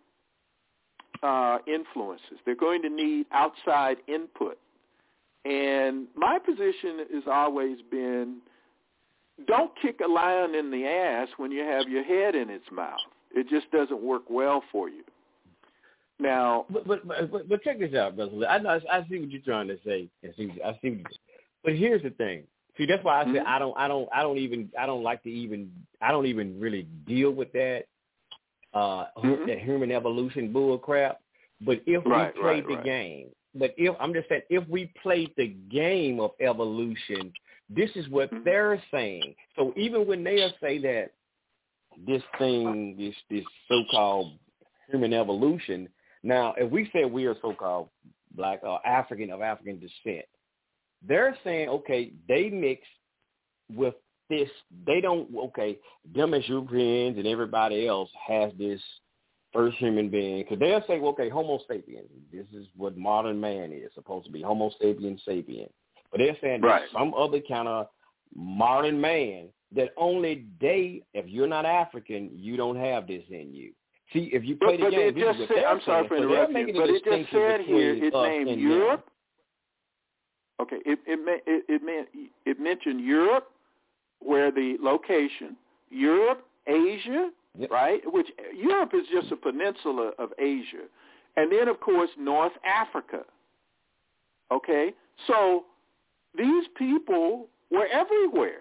uh, influences. They're going to need outside input. And my position has always been, don't kick a lion in the ass when you have your head in its mouth. It just doesn't work well for you. Now, but but but, but check this out, brother. I know I see what you're trying to say. I see, I see. But here's the thing. See, that's why I said mm-hmm. I don't, I don't, I don't even, I don't like to even, I don't even really deal with that, uh, mm-hmm. that human evolution bull crap. But if right, we played right, the right. game, but if I'm just saying, if we played the game of evolution, this is what mm-hmm. they're saying. So even when they say that this thing, this this so-called human evolution, now if we say we are so-called black or African of African descent, they're saying, okay, they mix with this. They don't, okay, them as Europeans and everybody else has this first human being. Because they'll say, well, okay, Homo sapiens. This is what modern man is supposed to be, Homo sapiens sapien. But they're saying right. there's some other kind of modern man that only they, if you're not African, you don't have this in you. See, if you play but, the but game, it just said, I'm sorry for interrupting you, but it just said here it's named Europe. Them. Okay, it it it it, meant, it mentioned Europe, where the location, Europe, Asia, yep. right? Which Europe is just a peninsula of Asia, and then of course North Africa. Okay, so these people were everywhere,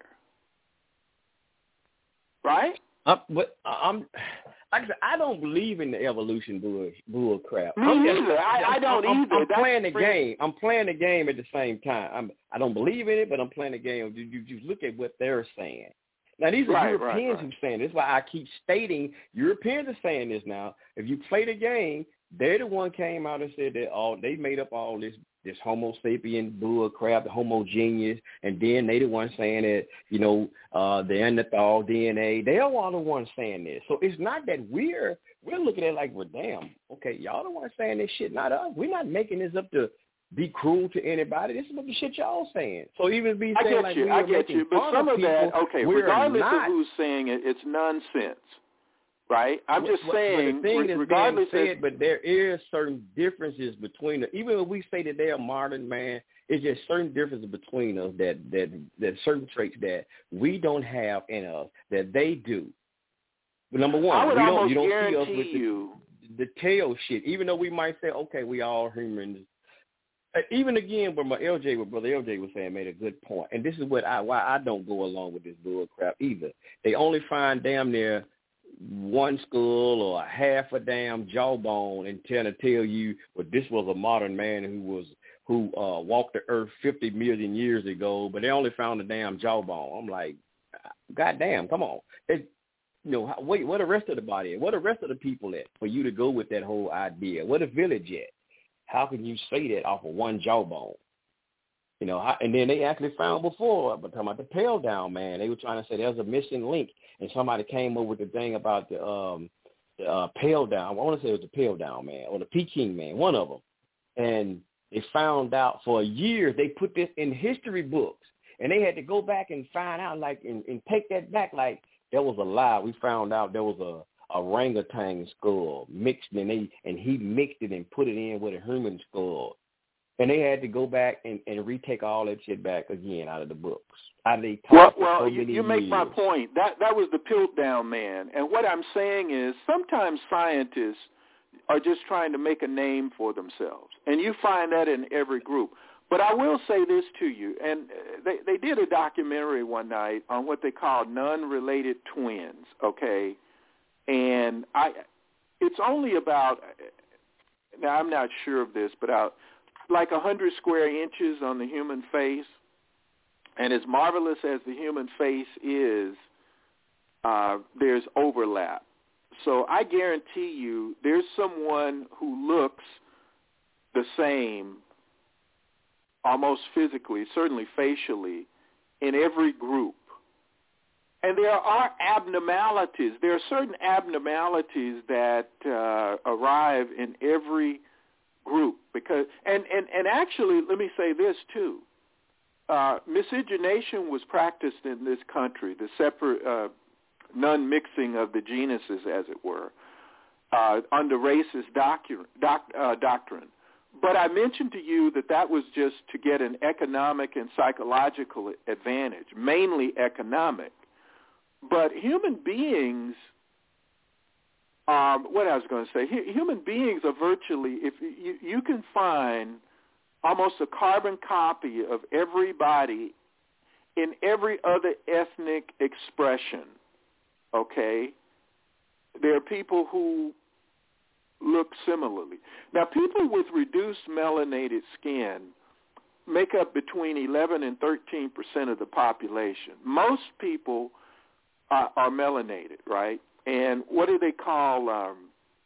right? Uh, but I'm. Like I said, I don't believe in the evolution bull, bull crap. Me I'm either. Just, I, I don't I'm, either. I'm, I'm That's playing the free. game. I'm playing the game at the same time. I'm, I don't believe in it, but I'm playing the game. You, you, you look at what they're saying. Now, these are right, Europeans right, right. who are saying this. That's why I keep stating Europeans are saying this now. If you play the game, they're the one came out and said that all they made up all this this Homo sapien bull crap, the homogeneous, and then they the ones saying that, you know, uh, the Neanderthal D N A. They're all the ones saying this. So it's not that we're we're looking at it like, well, damn, okay, y'all the ones saying this shit, not us. We're not making this up to be cruel to anybody. This is what the shit y'all saying. So even be saying like you, we I are get making you, but fun some of of people, that, okay, we're regardless not. of who's saying it, it's nonsense. Right? I'm just well, saying, well, the thing re- is regardless being said, of, but there is certain differences between us. Even if we say that they're a modern man, it's just certain differences between us that that that certain traits that we don't have in us that they do. But number one, I would we don't, almost you don't guarantee see us with you. the, the tail shit. Even though we might say, okay, we all humans. Even again, what my L J, what Brother L J was saying, made a good point. And this is what I why I don't go along with this bull crap either. They only find damn near one skull or a half a damn jawbone and trying to tell you, well, this was a modern man who was who uh, walked the earth fifty million years ago, but they only found a damn jawbone. I'm like, goddamn, come on. It, you know, wait, where the rest of the body at? Where the rest of the people at for you to go with that whole idea? Where the village at? How can you say that off of one jawbone? You know, how, and then they actually found before, but talking about the Pale Down Man, they were trying to say there's a missing link, and somebody came up with the thing about the, um, the uh, Pale Down. I want to say it was the Pale Down Man or the Peking Man, one of them. And they found out for years, they put this in history books, and they had to go back and find out, like, and, and take that back, like, there was a lie. We found out there was a, a orangutan skull mixed, and they and he mixed it and put it in with a human skull. And they had to go back and, and retake all that shit back again out of the books. How they well, for well so you, many you make years. my point. That that was the Piltdown Man. And what I'm saying is sometimes scientists are just trying to make a name for themselves. And you find that in every group. But I will say this to you, and they, they did a documentary one night on what they call non-related twins, okay? And I, it's only about, now I'm not sure of this, but out, like one hundred square inches on the human face. And as marvelous as the human face is, uh, there's overlap. So I guarantee you there's someone who looks the same almost physically, certainly facially, in every group. And there are abnormalities. There are certain abnormalities that uh, arrive in every group. Because, and, and, and actually, let me say this too. Uh, miscegenation was practiced in this country, the separate, uh, non-mixing of the genuses, as it were, uh, under racist docu- doc, uh, doctrine. But I mentioned to you that that was just to get an economic and psychological advantage, mainly economic. But human beings, um, what I was going to say, human beings are virtually, if you, you can find almost a carbon copy of everybody in every other ethnic expression, okay? There are people who look similarly. Now, people with reduced melanated skin make up between eleven and thirteen percent of the population. Most people are, are melanated, right? And what do they call um,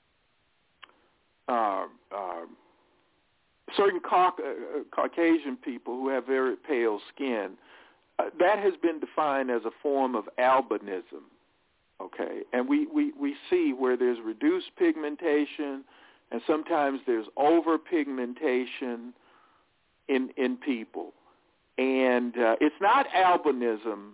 uh, uh, certain Cauc- uh, Caucasian people who have very pale skin? Uh, that has been defined as a form of albinism. Okay, and we, we, we see where there's reduced pigmentation and sometimes there's over-pigmentation in, in people. And uh, it's not albinism,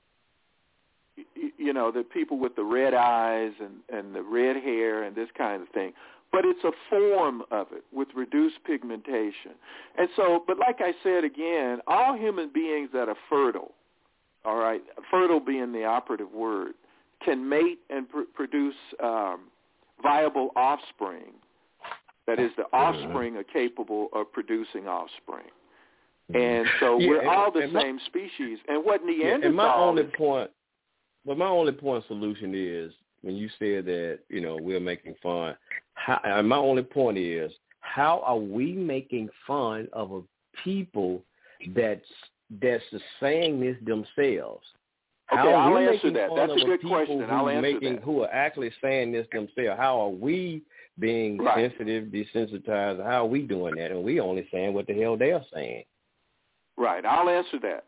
you, you know, the people with the red eyes and, and the red hair and this kind of thing, but it's a form of it with reduced pigmentation. And so, but like I said again, all human beings that are fertile, all right, fertile being the operative word, can mate and pr- produce um, viable offspring. That is, the offspring are capable of producing offspring. And so yeah, we're and, all the and same my, species. And what Neanderthals... Yeah, and my only point, but my only point solution is, when you said that, you know, we're making fun, how, and my only point is, how are we making fun of a people that's, that's saying this themselves? Okay, how I'll are we answer making that. fun That's of a good people question. who I'll answer making, that. Who are actually saying this themselves? How are we being right. sensitive, desensitized? How are we doing that? And we only saying what the hell they're saying. Right. I'll answer that.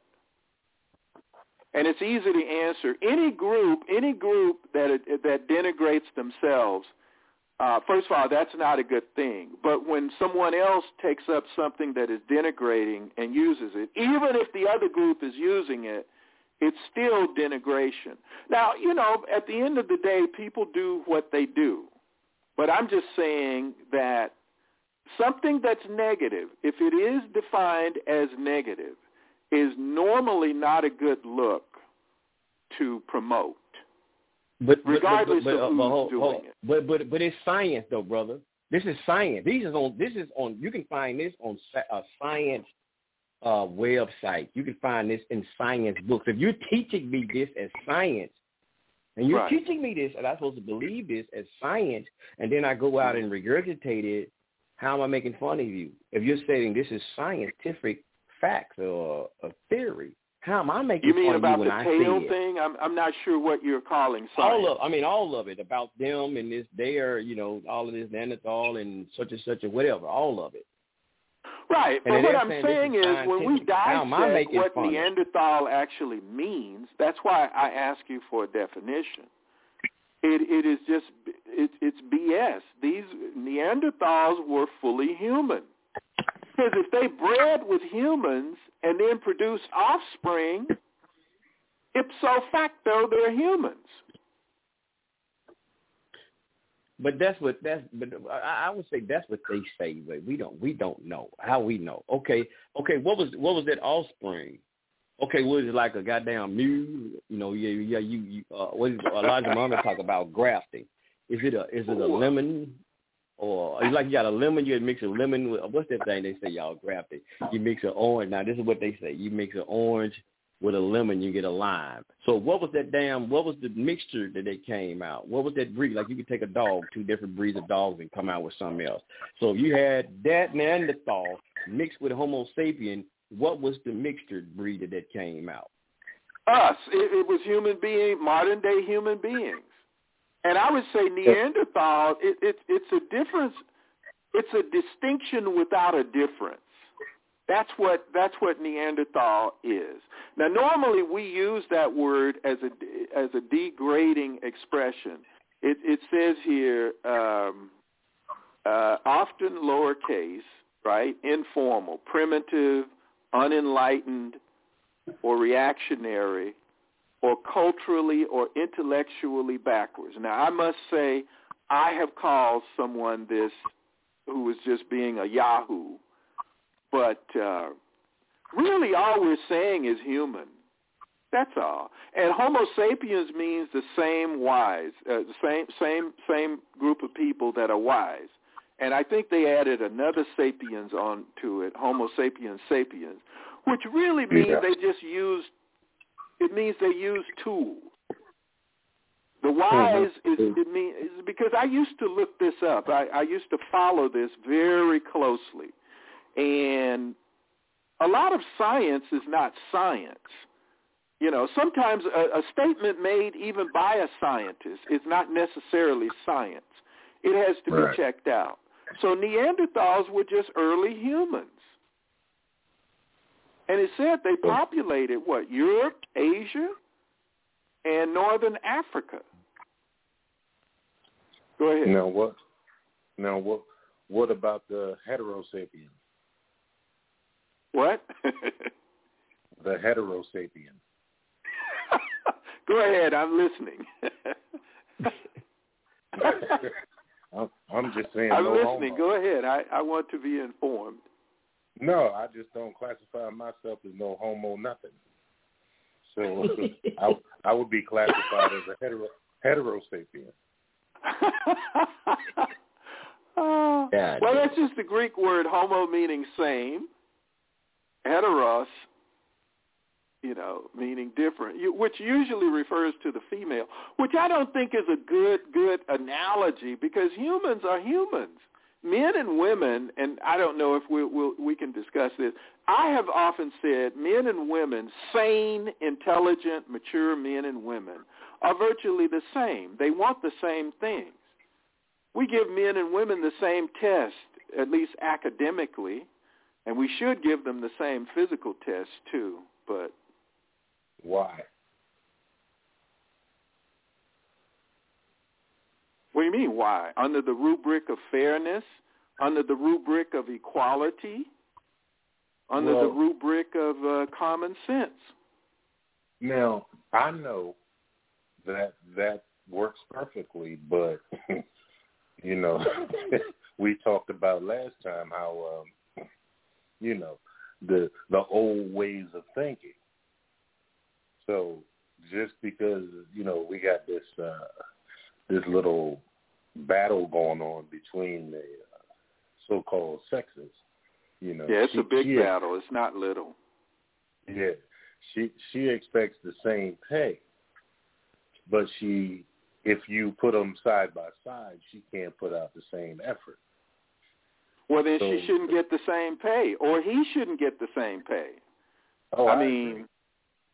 And it's easy to answer. Any group, any group that that denigrates themselves, uh, first of all, that's not a good thing. But when someone else takes up something that is denigrating and uses it, even if the other group is using it, it's still denigration. Now, you know, at the end of the day, people do what they do. But I'm just saying that something that's negative, if it is defined as negative, is normally not a good look to promote, but, regardless but, but, but, of uh, who's hold, doing hold. it. But but but it's science, though, brother. This is science. These is on. This is on. You can find this on a science uh, website. You can find this in science books. If you're teaching me this as science, and you're right. teaching me this, and I'm supposed to believe this as science, and then I go out and regurgitate it, how am I making fun of you? If you're saying this is scientific facts or a theory, How am I making You mean fun about of you when the I tail say thing? I'm I'm not sure what you're calling science. all of, I mean, all of it about them and this, there, you know, all of this Neanderthal and such and such and whatever, all of it. Right, And but what I'm saying, saying is, is when we dissect what Neanderthal actually means, that's why I ask you for a definition. It it is just it, it's B S. These Neanderthals were fully human. Because if they bred with humans and then produced offspring, ipso facto, they're humans. But that's what that's. But I, I would say that's what they say. But we don't. We don't know how we know. Okay. Okay. What was what was that offspring? Okay. Was it like a goddamn mule? You know. Yeah. Yeah. You. you uh, what is Elijah Muhammad talk about grafting? Is it a is it a lemon? Or it's like you got a lemon, you mix a lemon with, what's that thing they say y'all grafted? You mix an orange. Now, this is what they say. You mix an orange with a lemon, you get a lime. So what was that damn, what was the mixture that they came out? What was that breed? Like you could take a dog, two different breeds of dogs and come out with something else. So if you had that Neanderthal mixed with Homo sapien, what was the mixtured breed that, that came out? Us. It, it was human being, modern day human beings. And I would say Neanderthal, it, it, it's a difference. It's a distinction without a difference. That's what that's what Neanderthal is. Now, normally we use that word as a as a degrading expression. It, it says here um, uh, often lowercase, right? Informal, primitive, unenlightened, or reactionary, or culturally or intellectually backwards. Now, I must say, I have called someone this who was just being a yahoo, but uh, really all we're saying is human. That's all. And Homo sapiens means the same wise, uh, the same same same group of people that are wise. And I think they added another sapiens on to it, Homo sapiens sapiens, which really means yeah. they just used. It means they use tools. The wise mm-hmm. is it mean is because I used to look this up. I, I used to follow this very closely, and a lot of science is not science. You know, sometimes a, a statement made even by a scientist is not necessarily science. It has to right. be checked out. So Neanderthals were just early humans. And it said they populated, what, Europe, Asia, and northern Africa. Go ahead. Now what? Now what? What about the heterosapien? What? The heterosapien. Go ahead. I'm listening. I'm, I'm just saying. I'm no listening. homo. Go ahead. I, I want to be informed. No, I just don't classify myself as no homo nothing. So I, I would be classified as a hetero, heterosapien. uh, well, that's just the Greek word homo meaning same, heteros, you know, meaning different, which usually refers to the female, which I don't think is a good, good analogy because humans are humans. Men and women, and I don't know if we we'll, we can discuss this, I have often said men and women, sane, intelligent, mature men and women, are virtually the same. They want the same things. We give men and women the same test, at least academically, and we should give them the same physical test too, but... Why? What do you mean, why? Under the rubric of fairness, under the rubric of equality, under well, the rubric of uh, common sense. Now, I know that that works perfectly, but, you know, we talked about last time how, um, you know, the the old ways of thinking. So just because, you know, we got this uh, this little battle going on between the uh, so-called sexes, you know. Yeah, it's she, a big she, battle. It's not little. Yeah, she she expects the same pay, but she, if you put them side by side, she can't put out the same effort. Well, then so, she shouldn't get the same pay, or he shouldn't get the same pay. Oh, I, I mean, agree.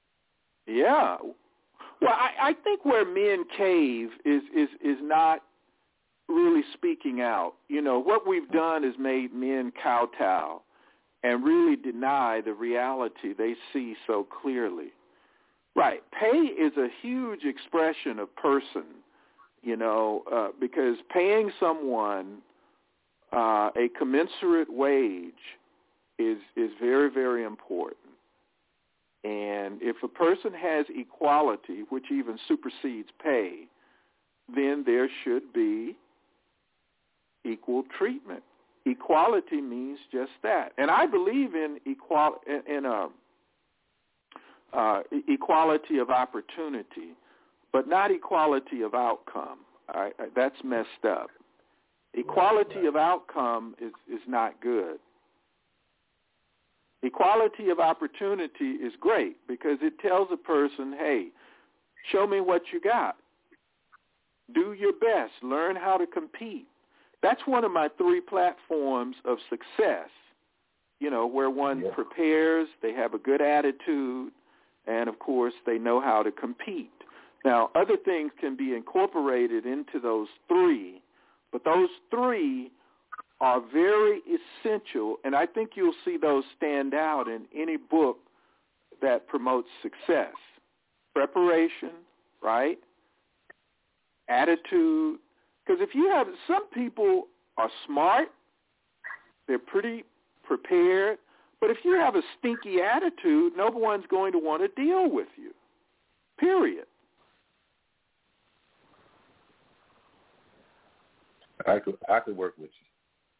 Yeah. Well, I, I think where men cave is, is, is not really speaking out. You know, what we've done is made men kowtow and really deny the reality they see so clearly. Right. Pay is a huge expression of person, you know, uh, because paying someone uh, a commensurate wage is is very, very important. And if a person has equality, which even supersedes pay, then there should be equal treatment. Equality means just that. And I believe in equal in a uh, equality of opportunity, but not equality of outcome. I, I, that's messed up. Equality of outcome is, is not good. Equality of opportunity is great because it tells a person, hey, show me what you got. Do your best. Learn how to compete. That's one of my three platforms of success, you know, where one yeah. prepares, they have a good attitude, and, of course, they know how to compete. Now, other things can be incorporated into those three, but those three are very essential, and I think you'll see those stand out in any book that promotes success. Preparation, right? Attitude. Because if you have, some people are smart, they're pretty prepared, but if you have a stinky attitude, no one's going to want to deal with you, period. I could I could work with you.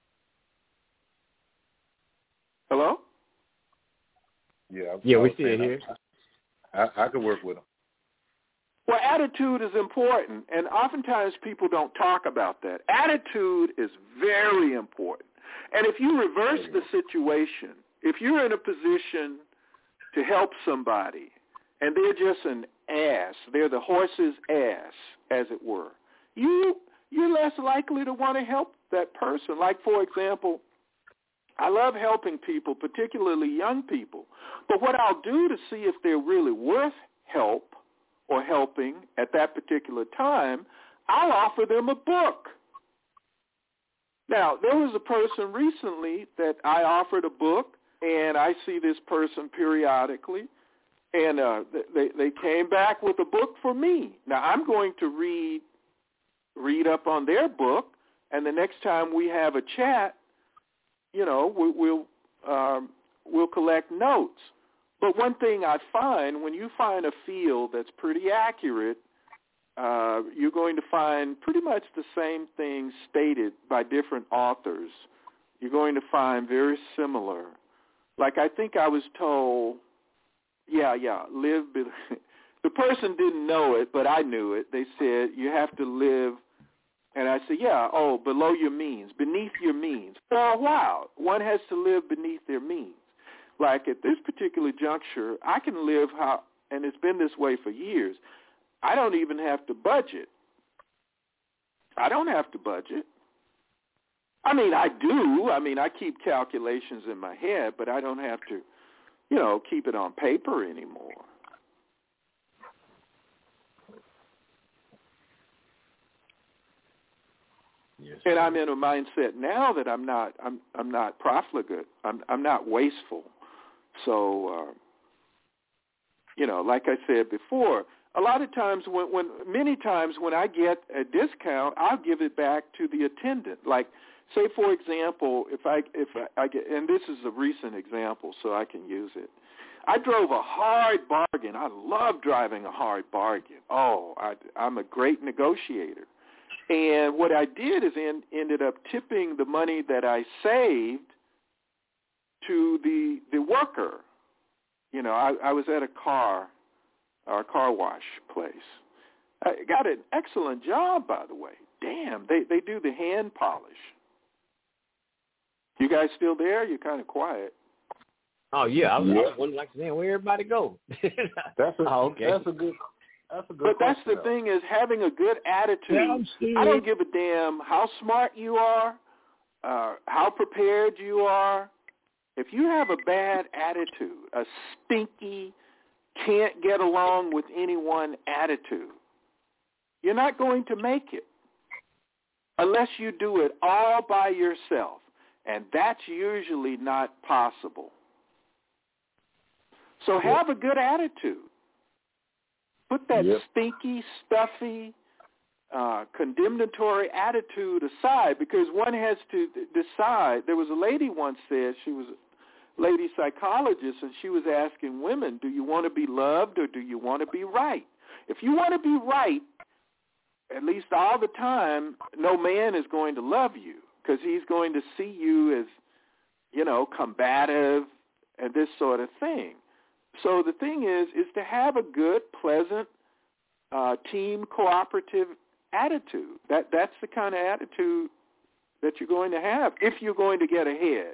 Hello? Yeah. Yeah, we see it here. I, I, I could work with them. Well, attitude is important, and oftentimes people don't talk about that. Attitude is very important. And if you reverse the situation, if you're in a position to help somebody, and they're just an ass, they're the horse's ass, as it were, you, you're less likely to want to help that person. Like, for example, I love helping people, particularly young people. But what I'll do to see if they're really worth help or helping at that particular time, I'll offer them a book. Now, there was a person recently that I offered a book, and I see this person periodically, and uh, they, they came back with a book for me. Now, I'm going to read read up on their book, and the next time we have a chat, you know, we, we'll um, we'll collect notes. But one thing I find, when you find a field that's pretty accurate, uh, you're going to find pretty much the same things stated by different authors. You're going to find very similar. Like I think I was told, yeah, yeah, live. Be- the person didn't know it, but I knew it. They said you have to live, and I said, yeah, oh, below your means, beneath your means. For a while, one has to live beneath their means. Like at this particular juncture, I can live how, and it's been this way for years, I don't even have to budget. I don't have to budget. I mean, I do. I mean, I keep calculations in my head, but I don't have to, you know, keep it on paper anymore. Yes. And I'm in a mindset now that I'm not, I'm, I'm not profligate. I'm, I'm not wasteful. So, uh, you know, like I said before, a lot of times when, when, many times when I get a discount, I'll give it back to the attendant. Like, say for example, if I, if I, I get, and this is a recent example, so I can use it. I drove a hard bargain. I love driving a hard bargain. Oh, I, I'm a great negotiator. And what I did is in, ended up tipping the money that I saved to the the worker. You know, I, I was at a car, or car wash place. I got an excellent job, by the way. Damn, they, they do the hand polish. You guys still there? You're kind of quiet. Oh, yeah. I was, yeah. I was wondering, like, saying, where everybody go? That's a, oh, okay. That's a good That's a good But that's the though. thing is having a good attitude. Yeah, I don't give a damn how smart you are, uh, how prepared you are. If you have a bad attitude, a stinky, can't get along with anyone attitude, you're not going to make it unless you do it all by yourself. And that's usually not possible. So have a good attitude. Put that yep. stinky, stuffy, uh, condemnatory attitude aside, because one has to decide. There was a lady once said, she was a lady psychologist, and she was asking women, do you want to be loved or do you want to be right? If you want to be right, at least all the time, no man is going to love you because he's going to see you as, you know, combative and this sort of thing. So the thing is, is to have a good, pleasant, uh, team cooperative attitude. That that's the kind of attitude that you're going to have if you're going to get ahead.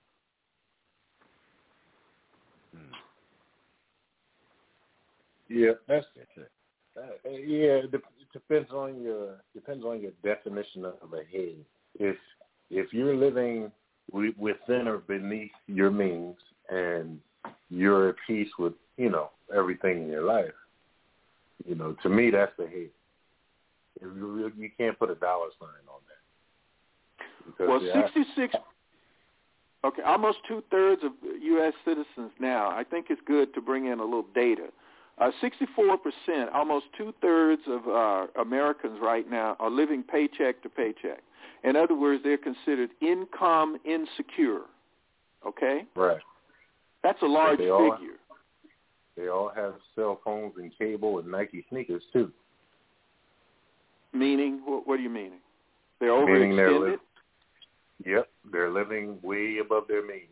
Yeah, that's it. Uh, yeah, it depends on your depends on your definition of ahead. If if you're living within or beneath your means and you're at peace with, you know, everything in your life, you know, to me that's ahead. You, you can't put a dollar sign on that. Because well, yeah, sixty-six, okay, almost two-thirds of U S citizens now, I think it's good to bring in a little data. Uh, sixty-four percent, almost two-thirds of uh, Americans right now are living paycheck to paycheck. In other words, they're considered income insecure, okay? Right. That's a large they all, figure. They all have cell phones and cable and Nike sneakers, too. Meaning? What, what do you mean? They're overextended? Meaning they're li- yep, they're living way above their means.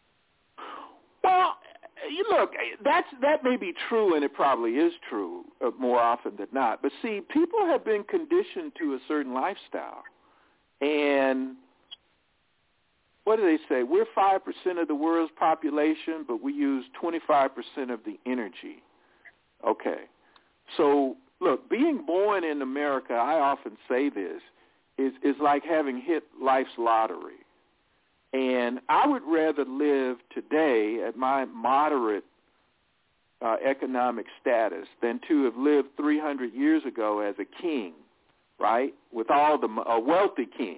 Well, you look, that's that may be true, and it probably is true uh, more often than not. But see, people have been conditioned to a certain lifestyle, and what do they say? We're five percent of the world's population, but we use twenty-five percent of the energy. Okay, so look, being born in America, I often say this, is is like having hit life's lottery. And I would rather live today at my moderate uh, economic status than to have lived three hundred years ago as a king, right, with all the a wealthy king.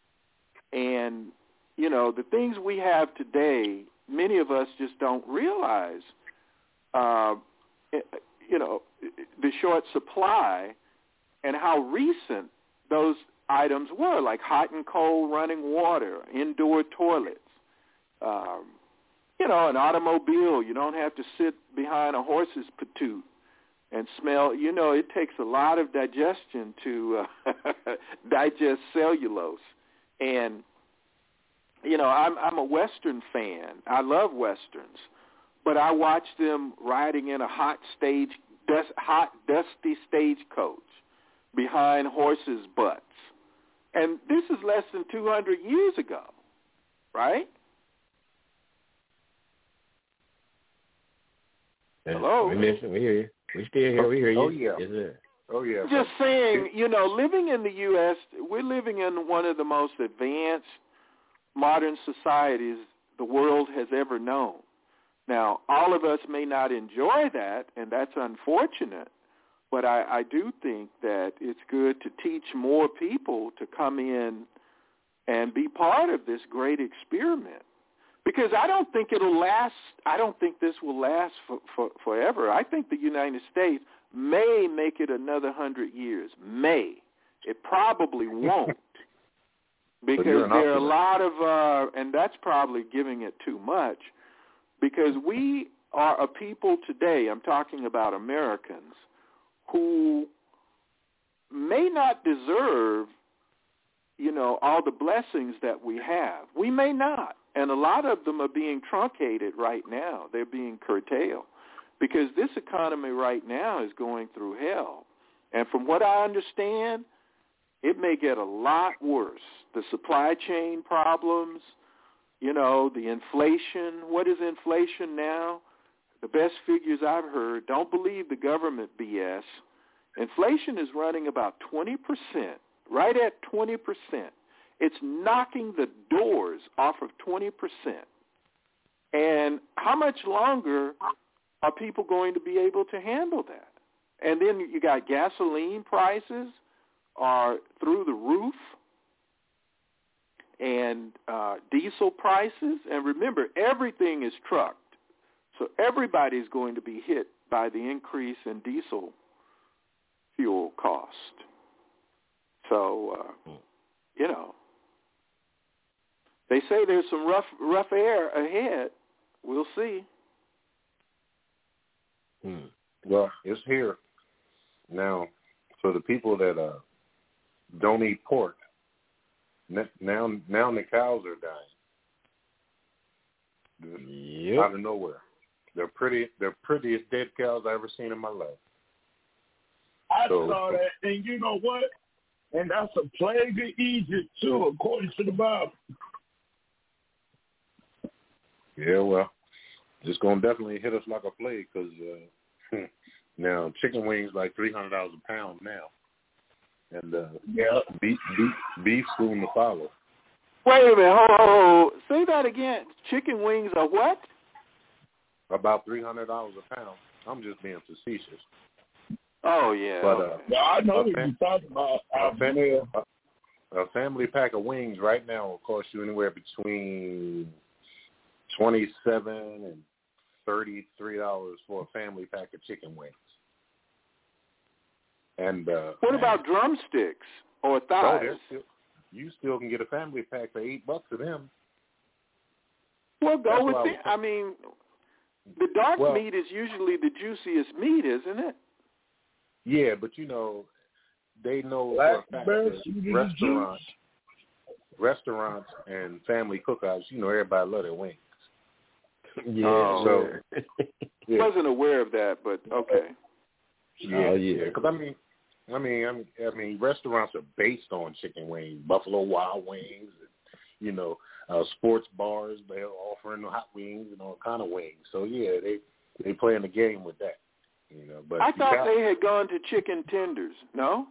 And, you know, the things we have today, many of us just don't realize, uh, you know, the short supply and how recent those items were, like hot and cold running water, indoor toilets, um, you know, an automobile. You don't have to sit behind a horse's patoot and smell. You know, it takes a lot of digestion to uh, digest cellulose. And, you know, I'm, I'm a Western fan. I love Westerns. But I watch them riding in a hot stage, dust, hot, dusty stagecoach behind horses' butts. And this is less than two hundred years ago, right? Yeah, Hello? We listen. We hear you. We still here. We hear you. Oh, yeah. Yes, sir. Oh, yeah. Just saying, you know, living in the U S, we're living in one of the most advanced modern societies the world has ever known. Now, all of us may not enjoy that, and that's unfortunate. But I, I do think that it's good to teach more people to come in and be part of this great experiment. Because I don't think it'll last. I don't think this will last for, for, forever. I think the United States may make it another hundred years. May. It probably won't. Because there are a lot of, uh, and that's probably giving it too much, because we are a people today, I'm talking about Americans, who may not deserve, you know, all the blessings that we have. We may not. And a lot of them are being truncated right now. They're being curtailed because this economy right now is going through hell. And from what I understand, it may get a lot worse. The supply chain problems, you know, the inflation. What is inflation now? The best figures I've heard, don't believe the government B S. Inflation is running about twenty percent, right at twenty percent. It's knocking the doors off of twenty percent. And how much longer are people going to be able to handle that? And then you got gasoline prices are through the roof, and uh, diesel prices. And remember, everything is trucked. So everybody's going to be hit by the increase in diesel fuel cost. So, uh, you know, they say there's some rough rough air ahead. We'll see. Hmm. Well, it's here now. For the people that uh, don't eat pork, now now the cows are dying. Yep. Out of nowhere. They're pretty. They're prettiest dead cows I ever seen in my life. I so, saw that, and you know what? And that's a plague of Egypt too, according to the Bible. Yeah, well, it's gonna definitely hit us like a plague because uh, now chicken wings like three hundred dollars a pound now, and uh, yeah, beef beef beef soon to follow. Wait a minute, hold, hold, hold. Say that again. Chicken wings are what? About three hundred dollars a pound. I'm just being facetious. Oh yeah. But uh, yeah, I know what fam- you're talking about. A, fam- a, a family pack of wings right now will cost you anywhere between twenty-seven and thirty-three dollars for a family pack of chicken wings. And uh, what about drumsticks or thighs? Oh, still, you still can get a family pack for eight bucks of them. Well, go That's with I it. I mean, the dark well, meat is usually the juiciest meat, isn't it? Yeah, but you know, they know Black for a fact bears, that restaurants, restaurants and family cookouts, you know, everybody love their wings. Yeah, oh, so yeah. I wasn't aware of that, but okay. Yeah, oh, yeah. Because I mean, I mean, I mean, I mean, restaurants are based on chicken wings, Buffalo Wild Wings, and, you know, uh, sports bars. They're offering hot wings and all kind of wings. So yeah, they they playing the game with that. You know, but I thought got, they had gone to chicken tenders. No.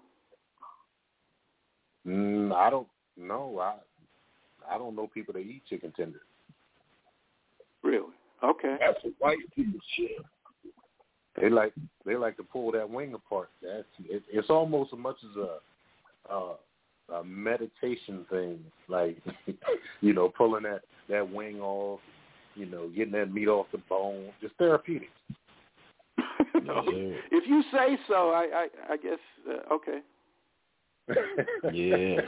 Mm, I don't know. I I don't know people that eat chicken tenders. Really? Okay. That's a white people shit. They like they like to pull that wing apart. That's it, it's almost as much as a, a a meditation thing, like you know, pulling that, that wing off, you know, getting that meat off the bone. Just therapeutic. No. If you say so, I I, I guess uh, okay. Yeah.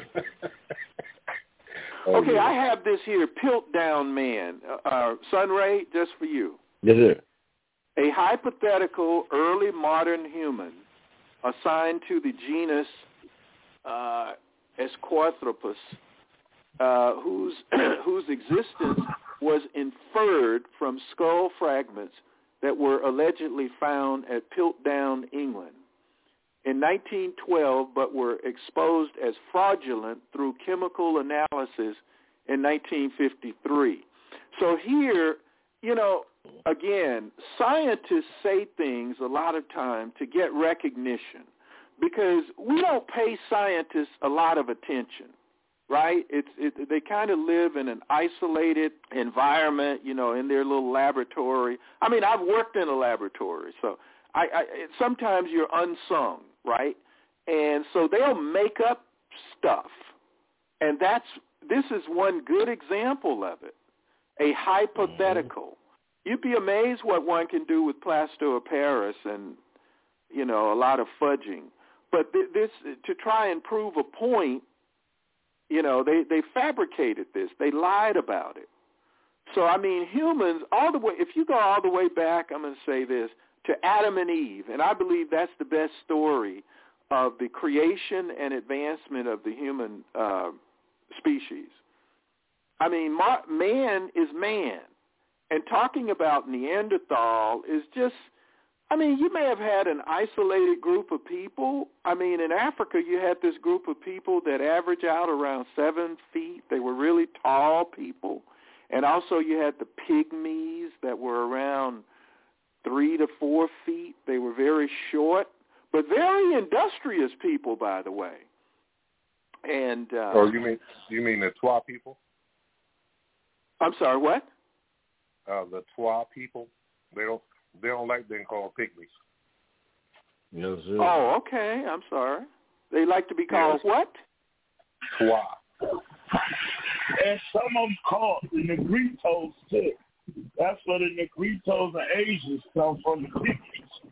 Oh, okay, yeah. I have this here, Piltdown Man. Uh, uh, Sunray, just for you. Yes, sir. A hypothetical early modern human assigned to the genus uh, Esquarthropus, uh, whose whose existence was inferred from skull fragments that were allegedly found at Piltdown, England in nineteen twelve, but were exposed as fraudulent through chemical analysis in nineteen fifty-three. So here, you know, again, scientists say things a lot of time to get recognition because we don't pay scientists a lot of attention, right? It's it, they kind of live in an isolated environment, you know, in their little laboratory. I mean, I've worked in a laboratory, so I, I sometimes you're unsung, right? And so they'll make up stuff, and that's this is one good example of it, a hypothetical. You'd be amazed what one can do with plaster of Paris and, you know, a lot of fudging. But th- this to try and prove a point, you know, they, they fabricated this. They lied about it. So, I mean, humans, all the way, if you go all the way back, I'm going to say this, to Adam and Eve, and I believe that's the best story of the creation and advancement of the human uh, species. I mean, man is man. And talking about Neanderthal is just, I mean, you may have had an isolated group of people. I mean, in Africa, you had this group of people that average out around seven feet. They were really tall people. And also you had the pygmies that were around three to four feet. They were very short, but very industrious people, by the way. And uh, oh, you mean you mean the Twa people? I'm sorry, what? Uh, the Twa people. They don't They don't like being called pygmies. No, sir. Oh, okay. I'm sorry. They like to be called Yes. what? Twa. And some of them called the Negritos, too. That's where the Negritos and Asians come from, the pygmies.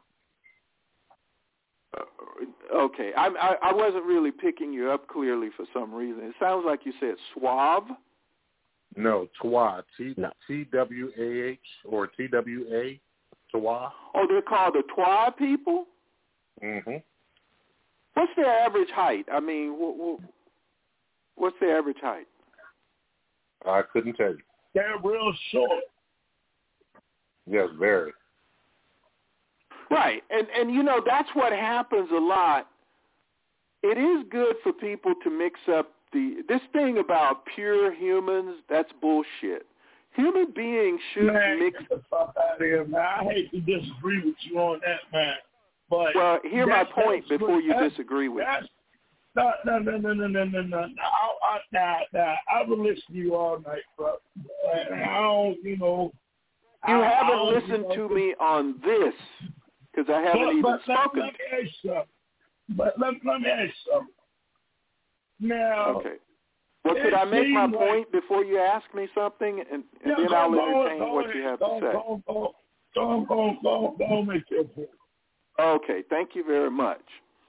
Uh, okay. I, I I wasn't really picking you up clearly for some reason. It sounds like you said suave. No, Twa. T No. T W A H or T W A. Twa. Oh, they're called the Twa people? Mm-hmm. What's their average height? I mean, wh- wh- what's their average height? I couldn't tell you. They're real short. Yes, very. Right, and and you know that's what happens a lot. It is good for people to mix up the this thing about pure humans. That's bullshit. Human beings should Man, mix. get the fuck out of here, man. I hate to disagree with you on that, man. But Well, hear my that's- point that's before what- you that's- disagree with that's, No, no, no, no, no, no, no, no. I, I, nah, nah. I will listen to you all night, bro. And I don't, you know. you. You I, haven't I don't, listened you know, to me on this because I haven't but, even but spoken. Let, let me ask you something. But let, let me ask you something. Now, Okay. Well, could I make my seems like- point before you ask me something, and, and yeah, then go, I'll go, entertain go, what go, you have go, to say? Go, go, go, go, go, go, make your point. Okay, thank you very much.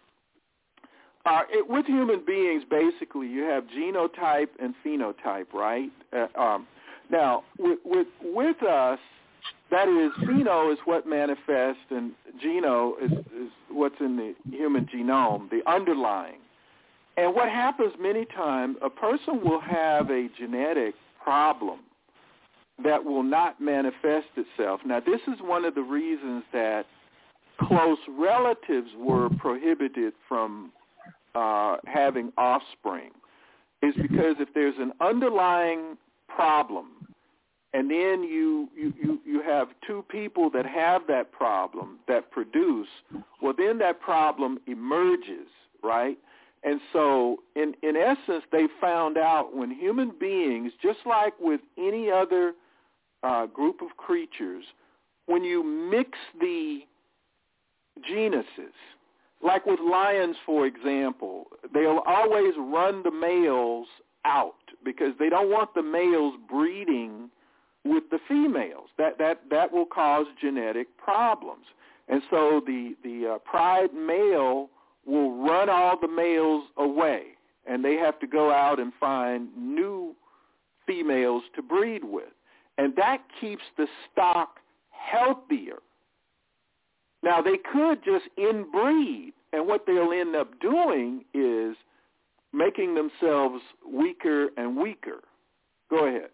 Uh, it, with human beings, basically, you have genotype and phenotype, right? Uh, um, now, with, with with us, that is, pheno is what manifests, and geno is, is what's in the human genome, the underlying. And what happens many times, a person will have a genetic problem that will not manifest itself. Now, this is one of the reasons that close relatives were prohibited from uh, having offspring, is because if there's an underlying problem and then you, you, you, you have two people that have that problem that produce, well, then that problem emerges, right? And so in, in essence, they found out when human beings, just like with any other uh, group of creatures, when you mix the genuses, like with lions, for example, they'll always run the males out because they don't want the males breeding with the females. That that that will cause genetic problems. And so the the uh, pride male will run all the males away, and they have to go out and find new females to breed with. And that keeps the stock healthier. Now, they could just inbreed, and what they'll end up doing is making themselves weaker and weaker. Go ahead.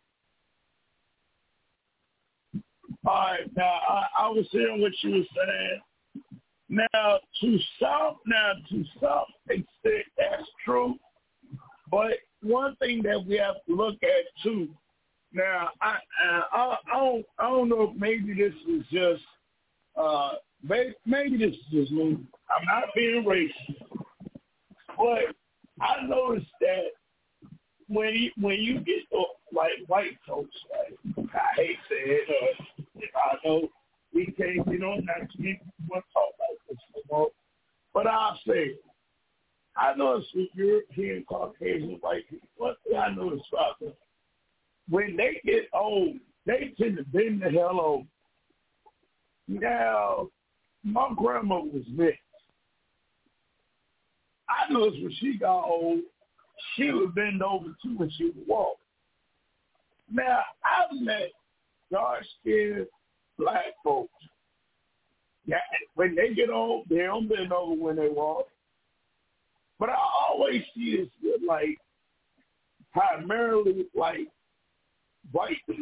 All right, now, I, I was hearing what you were saying. Now, to some, now, to some extent, that's true. But one thing that we have to look at, too, now, I, I, I, don't, I don't know if maybe this is just, uh, maybe, maybe this is just me. I'm not being racist. But I noticed that when you, when you get, uh, like, white folks, like, I hate saying it, uh, if I know we can't, you know, not to me, want to talk like this anymore. But I'll say, I noticed with European, Caucasian, white people, one thing I noticed about them, when they get old, they tend to bend the hell over. Now, my grandma was mixed. I noticed when she got old, she would bend over too when she would walk. Now, I've met dark-skinned black folks. Yeah, when they get old, they don't bend over when they walk. But I always see this with, like, primarily, like, white people.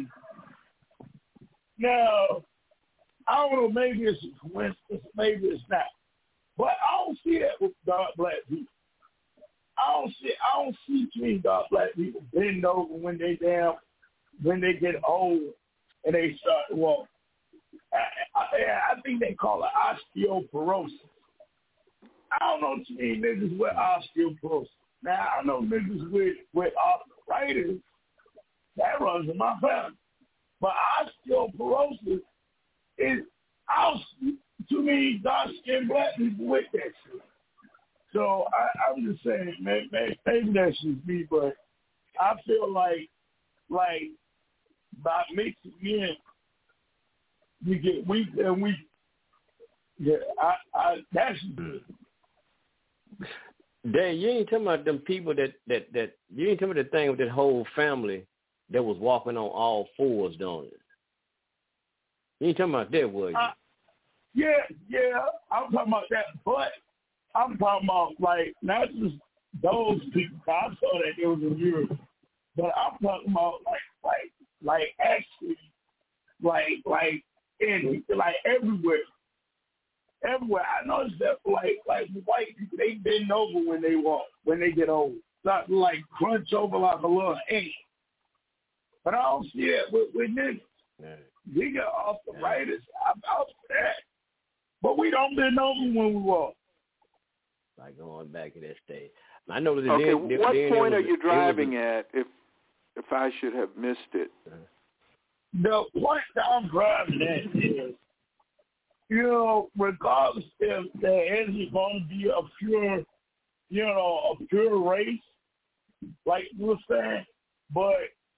Now, I don't know, maybe it's a coincidence, maybe it's not. But I don't see that with dark black people. I don't see I don't see too many dark black people bend over when they damn when they get old and they start to walk. I, I, I think they call it osteoporosis. I don't know too many niggas with osteoporosis. Now I know niggas with with arthritis. That runs in my family. But osteoporosis is I was too many dark skinned black people with that shit. So I, I'm just saying, man, man, maybe that's just me, but I feel like like by mixing in, we get weak and we yeah, I, I that's good. Dan, you ain't talking about them people that, that, that you ain't talking about the thing with that whole family that was walking on all fours, don't you? You ain't talking about that, was you? Uh, yeah, yeah, I'm talking about that, but I'm talking about like not just those people. I saw that it was in Europe, but I'm talking about like like like actually like like in like everywhere. Everywhere. I noticed that like like white people, they bend over when they walk, when they get old. Not like crunch over like a little ant. But I don't see it with, with niggas. Yeah. We got arthritis. Yeah. I'm out for that. But we don't bend over when we walk. Like going back to that stage. I know that. Okay, then, what then point was, are you driving a, at? If if I should have missed it. The point that I'm driving at is, you know, regardless if there isn't going to be a pure, you know, a pure race, like you were saying, but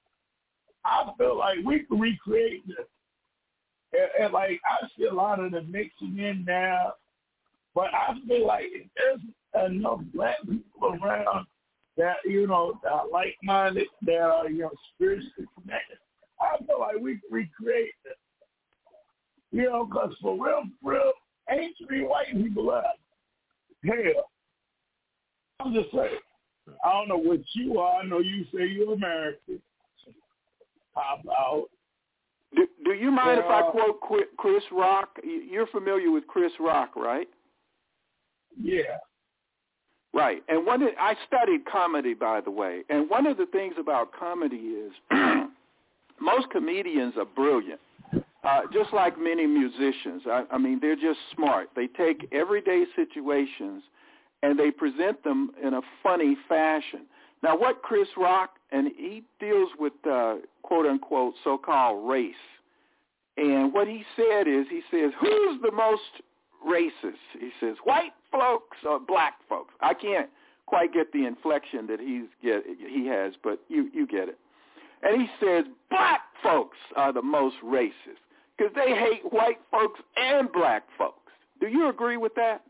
I feel like we can recreate this. And, and like I see a lot of the mixing in now, but I feel like there's enough black people around that, you know, that are like-minded, that are, you know, spiritually connected. I feel like we can recreate this. You know, because for real, real, ain't three white people left. Hell, I'm just saying, I don't know what you are. I know you say you're American. Pop out. Do, do you mind uh, if I quote Chris Rock? You're familiar with Chris Rock, right? Yeah. Right. And one of, I studied comedy, by the way, and one of the things about comedy is most comedians are brilliant. Uh, just like many musicians. I, I mean, they're just smart. They take everyday situations and they present them in a funny fashion. Now, what Chris Rock, and he deals with uh, quote-unquote so-called race. And what he said is, he says, who's the most racist? He says, white folks or black folks? I can't quite get the inflection that he's get, he has, but you, you get it. And he says, black folks are the most racist because they hate white folks and black folks. Do you agree with that?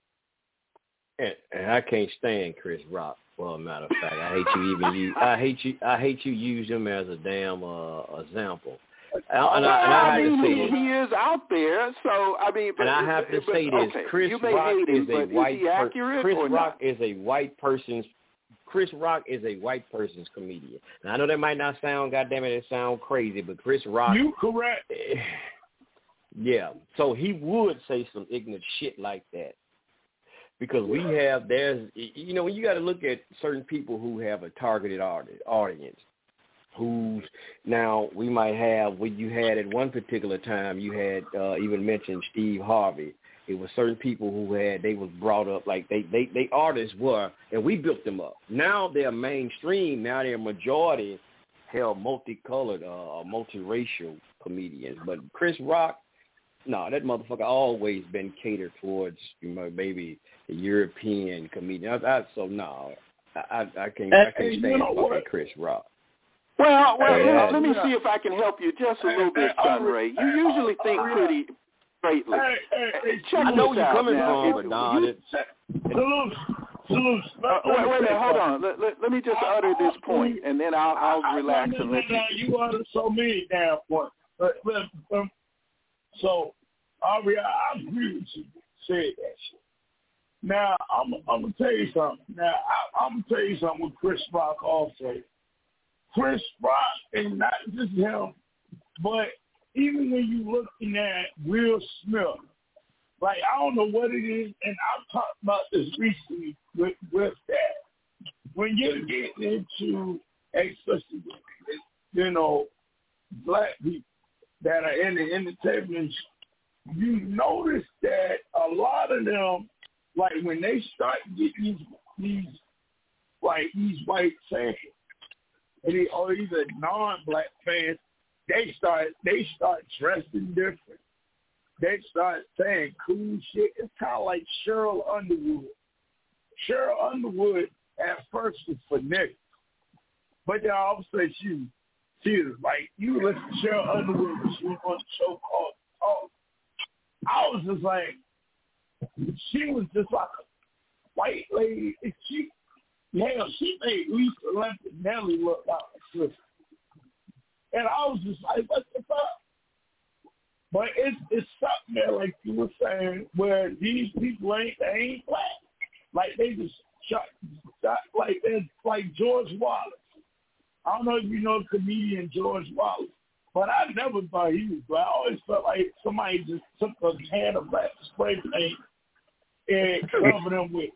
And, and I can't stand Chris Rock. Well, a matter of fact, I hate you even use. I hate you. I hate you use him as a damn uh, example. And, and, well, I, and I, I have mean, to say he, this. he is out there, so I mean. But, and I have to but, say this: okay, Chris you may Rock hate him, is a white. Is he accurate Chris or Rock not? is a white person's. Chris Rock is a white person's comedian. Now, I know that might not sound, goddamn it, it sound crazy, but Chris Rock. You correct. Yeah, so he would say some ignorant shit like that. Because we have, there's, you know, you got to look at certain people who have a targeted audience. Who's, now, we might have, what you had at one particular time, you had uh, even mentioned Steve Harvey. It was certain people who had, they was brought up, like they, they, they artists were, and we built them up. Now they're mainstream. Now they're majority, hell, multicolored, uh, multiracial comedians. But Chris Rock, no, that motherfucker always been catered towards, you know, maybe the European comedian. I, I, so no, I, I can't, I can't stand you know fucking Chris Rock. Well, well, yeah. let, let me see if I can help you just a little bit, Sun Ray. You usually think pretty straightly. Hey, hey, hey, Check I know this you're out coming now. from, If, but nah, you, it, Salute, salute. uh, wait, wait a minute, hold on. Let, let, let me just utter this point, and then I'll, I'll relax and let you. You utter so many damn points. But, but, um, so, Ari, I agree with you. Said that shit. Now, I'm, I'm gonna tell you something. Now, I, I'm gonna tell you something with Chris Rock also. Chris Rock, and not just him, but even when you looking at Will Smith, like I don't know what it is, and I've talked about this recently with, with that. When you're getting into, especially, you know, black people that are in the entertainment, you notice that a lot of them, like when they start getting these, these like these white fans, and they, or either non-black fans, they start they start dressing different. they start saying cool shit. It's kind of like Cheryl Underwood. Cheryl Underwood at first was for niggas, but then all of a sudden she, she was like, you listen to Cheryl Underwood when she was on the show called Talk. I was just like, she was just like a white lady. She, hell, she made Lisa Olympic Nelly look like a sister. And I was just like, what the fuck? But it's it's something there, like you were saying, where these people ain't they ain't black. Like they just shot, shot like they're like George Wallace. I don't know if you know the comedian George Wallace, but I never thought he was black. I always felt like somebody just took a can of black spray paint and covered them with.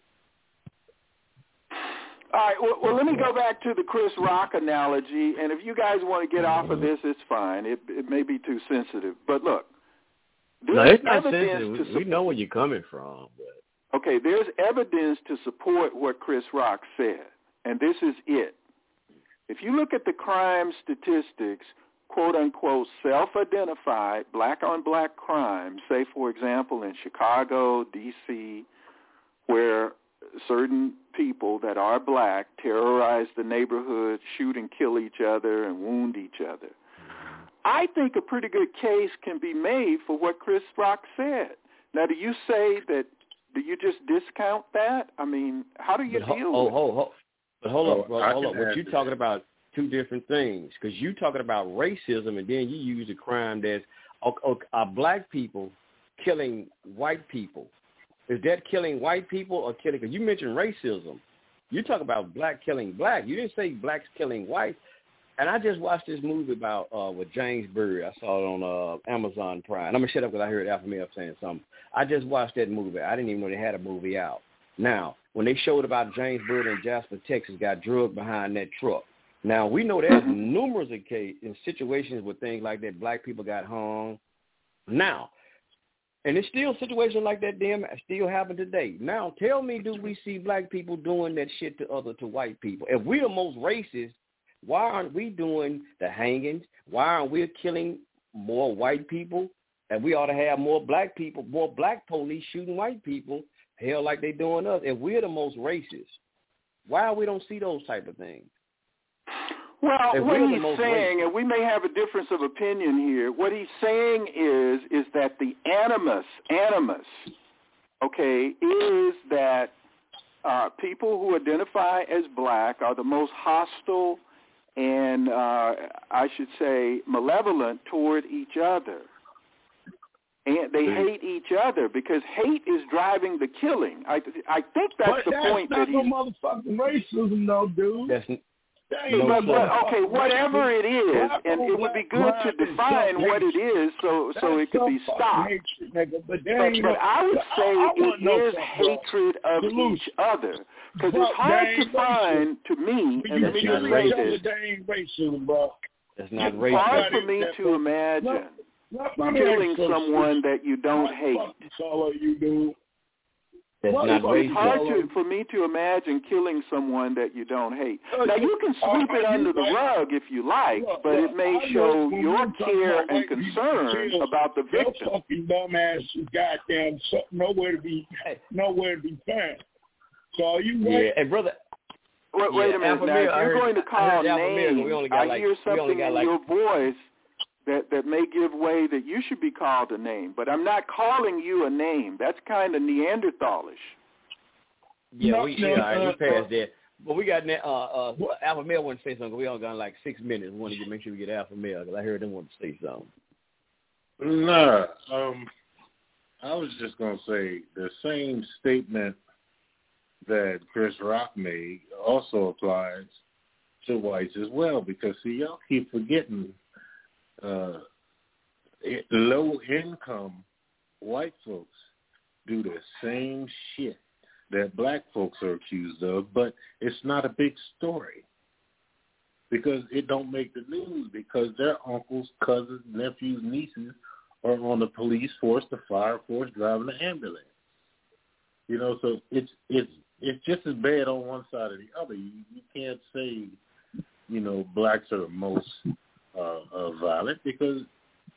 All right, well, well, let me go back to the Chris Rock analogy, and if you guys want to get off of this, it's fine. It, it may be too sensitive, but look. No, it's not sensitive. We, su- we know where you're coming from. But. Okay, there's evidence to support what Chris Rock said, and this is it. If you look at the crime statistics, quote-unquote, self-identified black-on-black crime, say, for example, in Chicago, D C, where certain people that are black terrorize the neighborhood, shoot and kill each other and wound each other. I think a pretty good case can be made for what Chris Rock said. Now, do you say that, do you just discount that? I mean, how do you but deal ho- with oh, it? Ho- ho- but hold oh, up, bro, hold up. What you're talking about, two different things, because you're talking about racism, and then you use a crime that's oh, oh, are black people killing white people. Is that killing white people or killing? Because you mentioned racism. You talk about black killing black. You didn't say blacks killing white. And I just watched this movie about uh, with James Byrd. I saw it on uh, Amazon Prime. And I'm gonna shut up because I heard Alpha Male saying something. I just watched that movie. I didn't even know they had a movie out. Now, when they showed about James Byrd in Jasper, Texas, got drugged behind that truck. Now we know there's numerous occasions in situations where things like that, black people got hung. Now. And it's still situations like that, damn, still happen today. Now, tell me, do we see black people doing that shit to other to white people? If we're the most racist, why aren't we doing the hangings? Why aren't we killing more white people? And we ought to have more black people, more black police shooting white people, hell, like they doing us. If we're the most racist, why we don't see those type of things? Well, if what he's saying, racist, and we may have a difference of opinion here, what he's saying is is that the animus, animus, okay, is that uh, people who identify as black are the most hostile and, uh, I should say, malevolent toward each other. And they hate each other because hate is driving the killing. I I think that's but the that's point that he's... But that's not no motherfucking racism, though, dude. That's No, but, but, okay, whatever it is, and it would be good to define what it is so so it could be stopped. But, but I would say it is hatred of each other, because it's hard to find, to me, and let me just say this, it's not it's hard for me to imagine killing someone that you don't hate. That's well, not it's hard to, for me to imagine killing someone that you don't hate. Now, you can sweep it under the rug if you like, but it may show your care and concern about the victim. Your fucking dumbass is goddamn nowhere to be, nowhere to be found. So are you right? Yeah, and brother. Wait, wait yeah, a minute. Now, if you're going to call names, I like, hear something in like, your voice that, that may give way that you should be called a name. But I'm not calling you a name. That's kind of Neanderthalish. Yeah, no, we, no, yeah, uh, we passed that. But we got uh, uh, Alpha Male wanted to say something. We only got like six minutes. We want to get, make sure we get Alpha Male because I heard them want to say something. No, um, I was just going to say the same statement that Chris Rock made also applies to whites as well, because, see, y'all keep forgetting uh, low-income white folks do the same shit that black folks are accused of, but it's not a big story because it don't make the news because their uncles, cousins, nephews, nieces are on the police force, the fire force, driving the ambulance. You know, so it's it's it's just as bad on one side or the other. You, you can't say, you know, blacks are the most uh, uh, violent because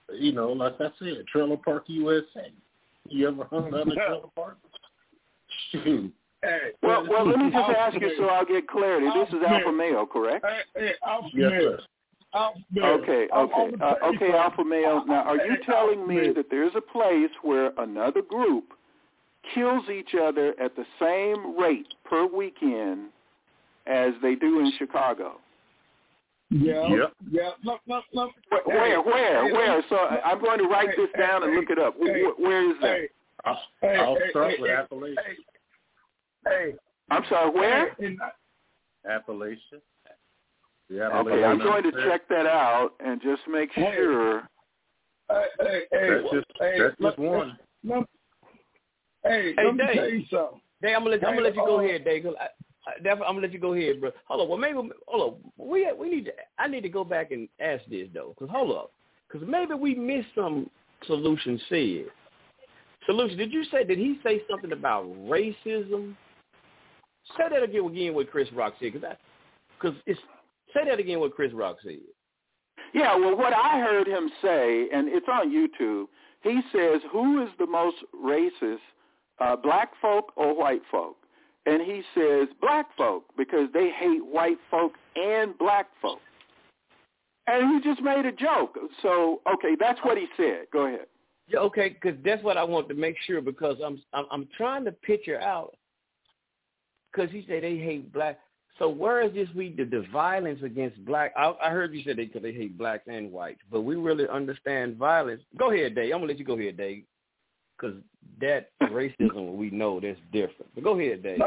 you know, like I said, Trailer Park U S A. You ever hung out in a trailer park? Shoot. Hey, well, well, let me just Alpha ask you male. so I'll get clarity. This is Alpha Alpha male. Male, correct? Hey, hey, Alpha Yes, male. sir. Alpha male. Okay, I'm- okay, I'm gonna uh, tell you okay, something. Alpha Male. Now, are you Hey, telling Alpha me male. that there's a place where another group kills each other at the same rate per weekend as they do in Chicago? Yeah, Yep. yeah. Look, look, look. Where, where, where, hey, where? look, So look, I'm going to write hey, this down hey, and look it up. hey, Where, where is that? Hey, I'll, hey, I'll hey, start hey, with hey, Appalachia. Hey, hey, I'm sorry, where? hey, and, Appalachia. The Okay, Appalachian I'm going to Mountains. check that out and just make Hey. sure. hey, hey, hey, That's just hey, that's look, just one. look, hey, Hey, let me Dave. tell you something. Dave, I'm gonna let, I'm Hey, gonna let you go uh, ahead, Dave. 'Cause I, I, definitely, I'm gonna let you go ahead, bro. Hold on. Well, maybe hold on. We we need to. I need to go back and ask this though, because hold up, because maybe we missed some solution said. Solution. Did you say? Did he say something about racism? Say that again. Again, what Chris Rock said, because because it's say that again. What Chris Rock said. Yeah, well, what I heard him say, and it's on YouTube, he says, who is the most racist, uh, black folk or white folk? And he says black folk because they hate white folk and black folk. And he just made a joke. So, okay, that's what he said. Go ahead. Yeah, okay, because that's what I want to make sure, because I'm I'm, I'm trying to picture out, because he said they hate black. So where is this we the, the violence against black? I, I heard you said they because they hate blacks and whites, but we really understand violence. Go ahead, Dave. I'm gonna let you go ahead, Dave, because that racism we know that's different. But go ahead, Dave. No,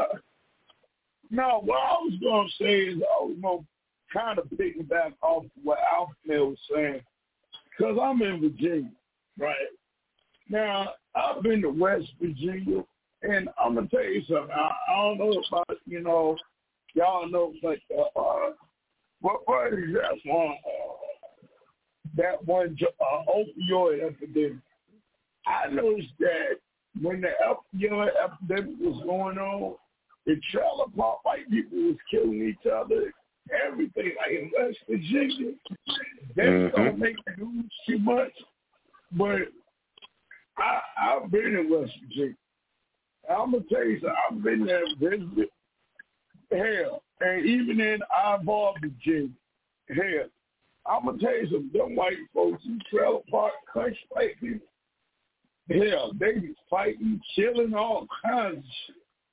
no, what I was going to say is I was going to kind of piggyback off what Alpha Male was saying, because I'm in Virginia, right? Now, I've been to West Virginia, and I'm going to tell you something. I, I don't know about, you know, y'all know, but uh, uh, what, what is that one, uh, that one uh, opioid epidemic? I noticed that when the opioid epidemic was going on, the trailer park white people was killing each other, everything, like in West Virginia. That Mm-hmm. don't make the news too much, but I, I've been in West Virginia. I'm going to tell you something. I've been there visited. Hell, and even in Ivor, Virginia, hell, I'm going to tell you something. Them white folks in trailer park, country white people, hell, they be fighting, killing, all kinds of shit.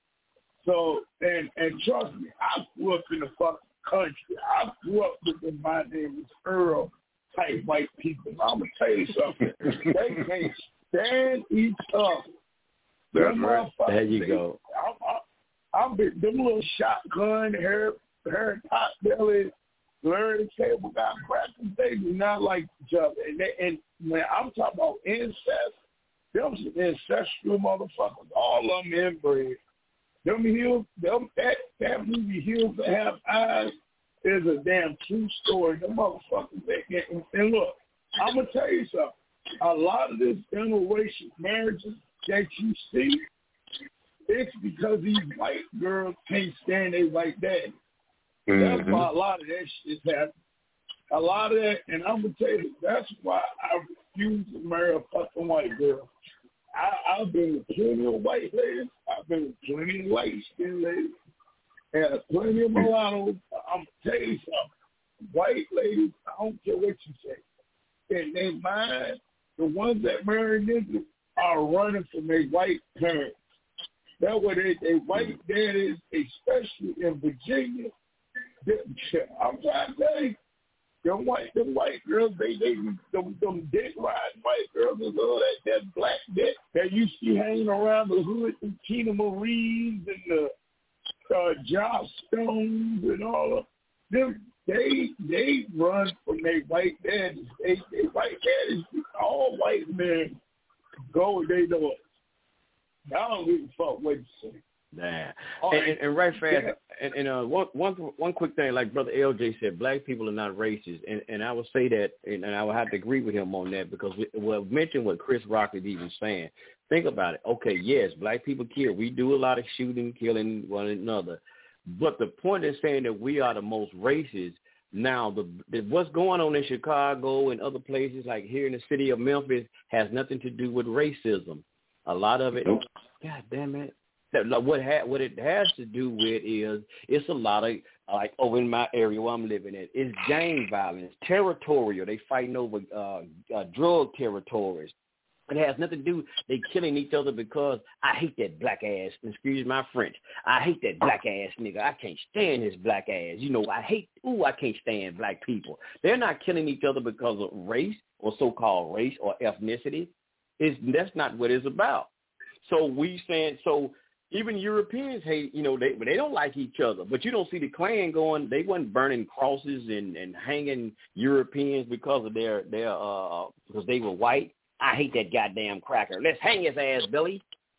So, and and trust me, I grew up in the fucking country. I grew up with the my name is Earl type white people. I'm gonna tell you something. They can't stand each other. That's Them right. motherfuckers, There you they- go. I'm, I'm, I'm big, them little shotgun, hair, hair, pot belly, Larry the Cable Guy crackers. They do not like each other. And they, and when I'm talking about incest, them some ancestral motherfuckers. All of them inbred. Them hills, them that that movie Hills That Have Eyes is a damn true story. Them motherfuckers, they get, and, and look, I'm gonna tell you something. A lot of this interracial marriages that you see, it's because these white girls can't stand their white daddy. That's Mm-hmm. why a lot of that shit's happening. A lot of that, and I'm gonna tell you, that's why I refuse to marry a fucking white girl. I, I've been with plenty of white ladies. I've been with plenty of white skin ladies. And plenty of mulattoes. I'm tell you something. White ladies, I don't care what you say. In their mind, the ones that marry niggas are running from their white parents. That way they, they white daddies, especially in Virginia, they, I'm trying to tell you, them white, them white girls, they, they, them, them dick riding white girls, and all that, that black dick that you see hanging around the hood, the Tina Marie's and the uh, Josh Stones and all of them. They, they run from their white daddies. They, they white daddies, all white men go with their daughters. I don't give a fuck what you say. Nah. All And, right. and, and right fast, Yeah. and, and uh, one, one, one quick thing, like Brother L J said, black people are not racist, and, and I would say that, and, and I would have to agree with him on that, because we, well, mention what Chris Rock is even saying. Think about it. Okay, yes, black people kill. We do a lot of shooting, killing one another, but the point is saying that we are the most racist Now, the, the what's going on in Chicago and other places like here in the city of Memphis has nothing to do with racism. A lot of it, God damn it. What ha- what it has to do with is it's a lot of, like over in my area where I'm living at, it's gang violence, territorial. They fighting over uh, uh, drug territories. It has nothing to do, they killing each other because I hate that black ass, excuse my French, I hate that black ass nigga. I can't stand his black ass. You know, I hate, ooh, I can't stand black people. They're not killing each other because of race or so-called race or ethnicity. It's, that's not what it's about. So we saying, so even Europeans hate, you know, they they don't like each other. But you don't see the Klan going, they wasn't burning crosses and, and hanging Europeans because of their, their uh, because they were white. I hate that goddamn cracker. Let's hang his ass, Billy.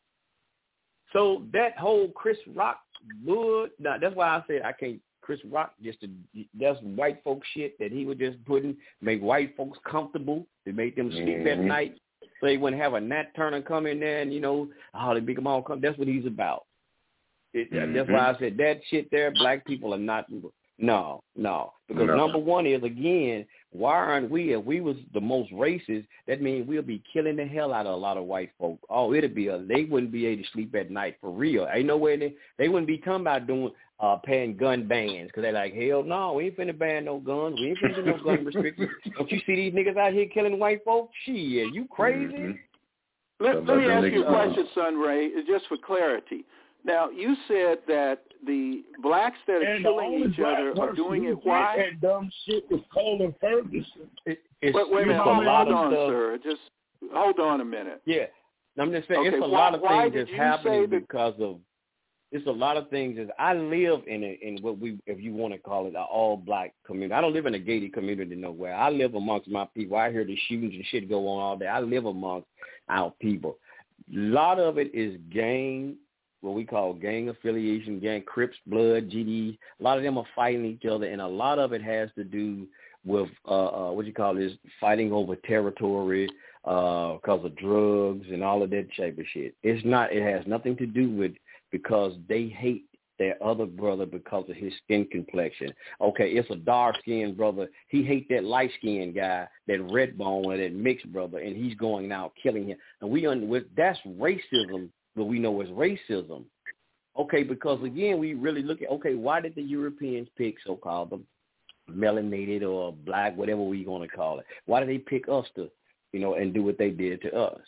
So that whole Chris Rock would, now that's why I said I can't, Chris Rock, just to, that's white folk shit that he was just putting, make white folks comfortable. They make them sleep mm-hmm. at night. So they wouldn't have a Nat Turner come in there and, you know, oh, they make them all come. That's what he's about. It, mm-hmm. That's why I said that shit there, black people are not, no, no. Because no. number one is, again, why aren't we, if we was the most racist, that means we'll be killing the hell out of a lot of white folk. Oh, it'd be a, they wouldn't be able to sleep at night for real. Ain't no way they, they wouldn't be talking about doing, uh, paying gun bans because they're like, hell no, we ain't finna ban no guns. We ain't finna do no gun restrictions. Don't you see these niggas out here killing white folk? Shit, you crazy? Mm-hmm. Let, let me ask you a question, Son Ray, just for clarity. Now, you said that the blacks that are and killing each other are doing it why? That dumb shit was Colin Ferguson. It, it's, wait, wait a minute, hold, hold on, stuff. sir. Just hold on a minute. Yeah, I'm just saying okay, it's a why, lot of why things that's happening that... because of. It's a lot of things. Is I live in a, in what we, if you want to call it, an all black community. I don't live in a gated community nowhere. I live amongst my people. I hear the shootings and shit go on all day. I live amongst our people. A lot of it is gang, what we call gang affiliation, gang Crips, Blood, G D. A lot of them are fighting each other, and a lot of it has to do with uh, uh, what you call this, fighting over territory because uh, of drugs and all of that type of shit. It's not. It has nothing to do with because they hate their other brother because of his skin complexion. Okay, it's a dark-skinned brother. He hate that light-skinned guy, that red bone or that mixed brother, and he's going out killing him. And we un- with that's racism. What we know is racism. Okay, because again, we really look at, okay, why did the Europeans pick so-called the melanated or black, whatever we're going to call it? Why did they pick us to, you know, and do what they did to us?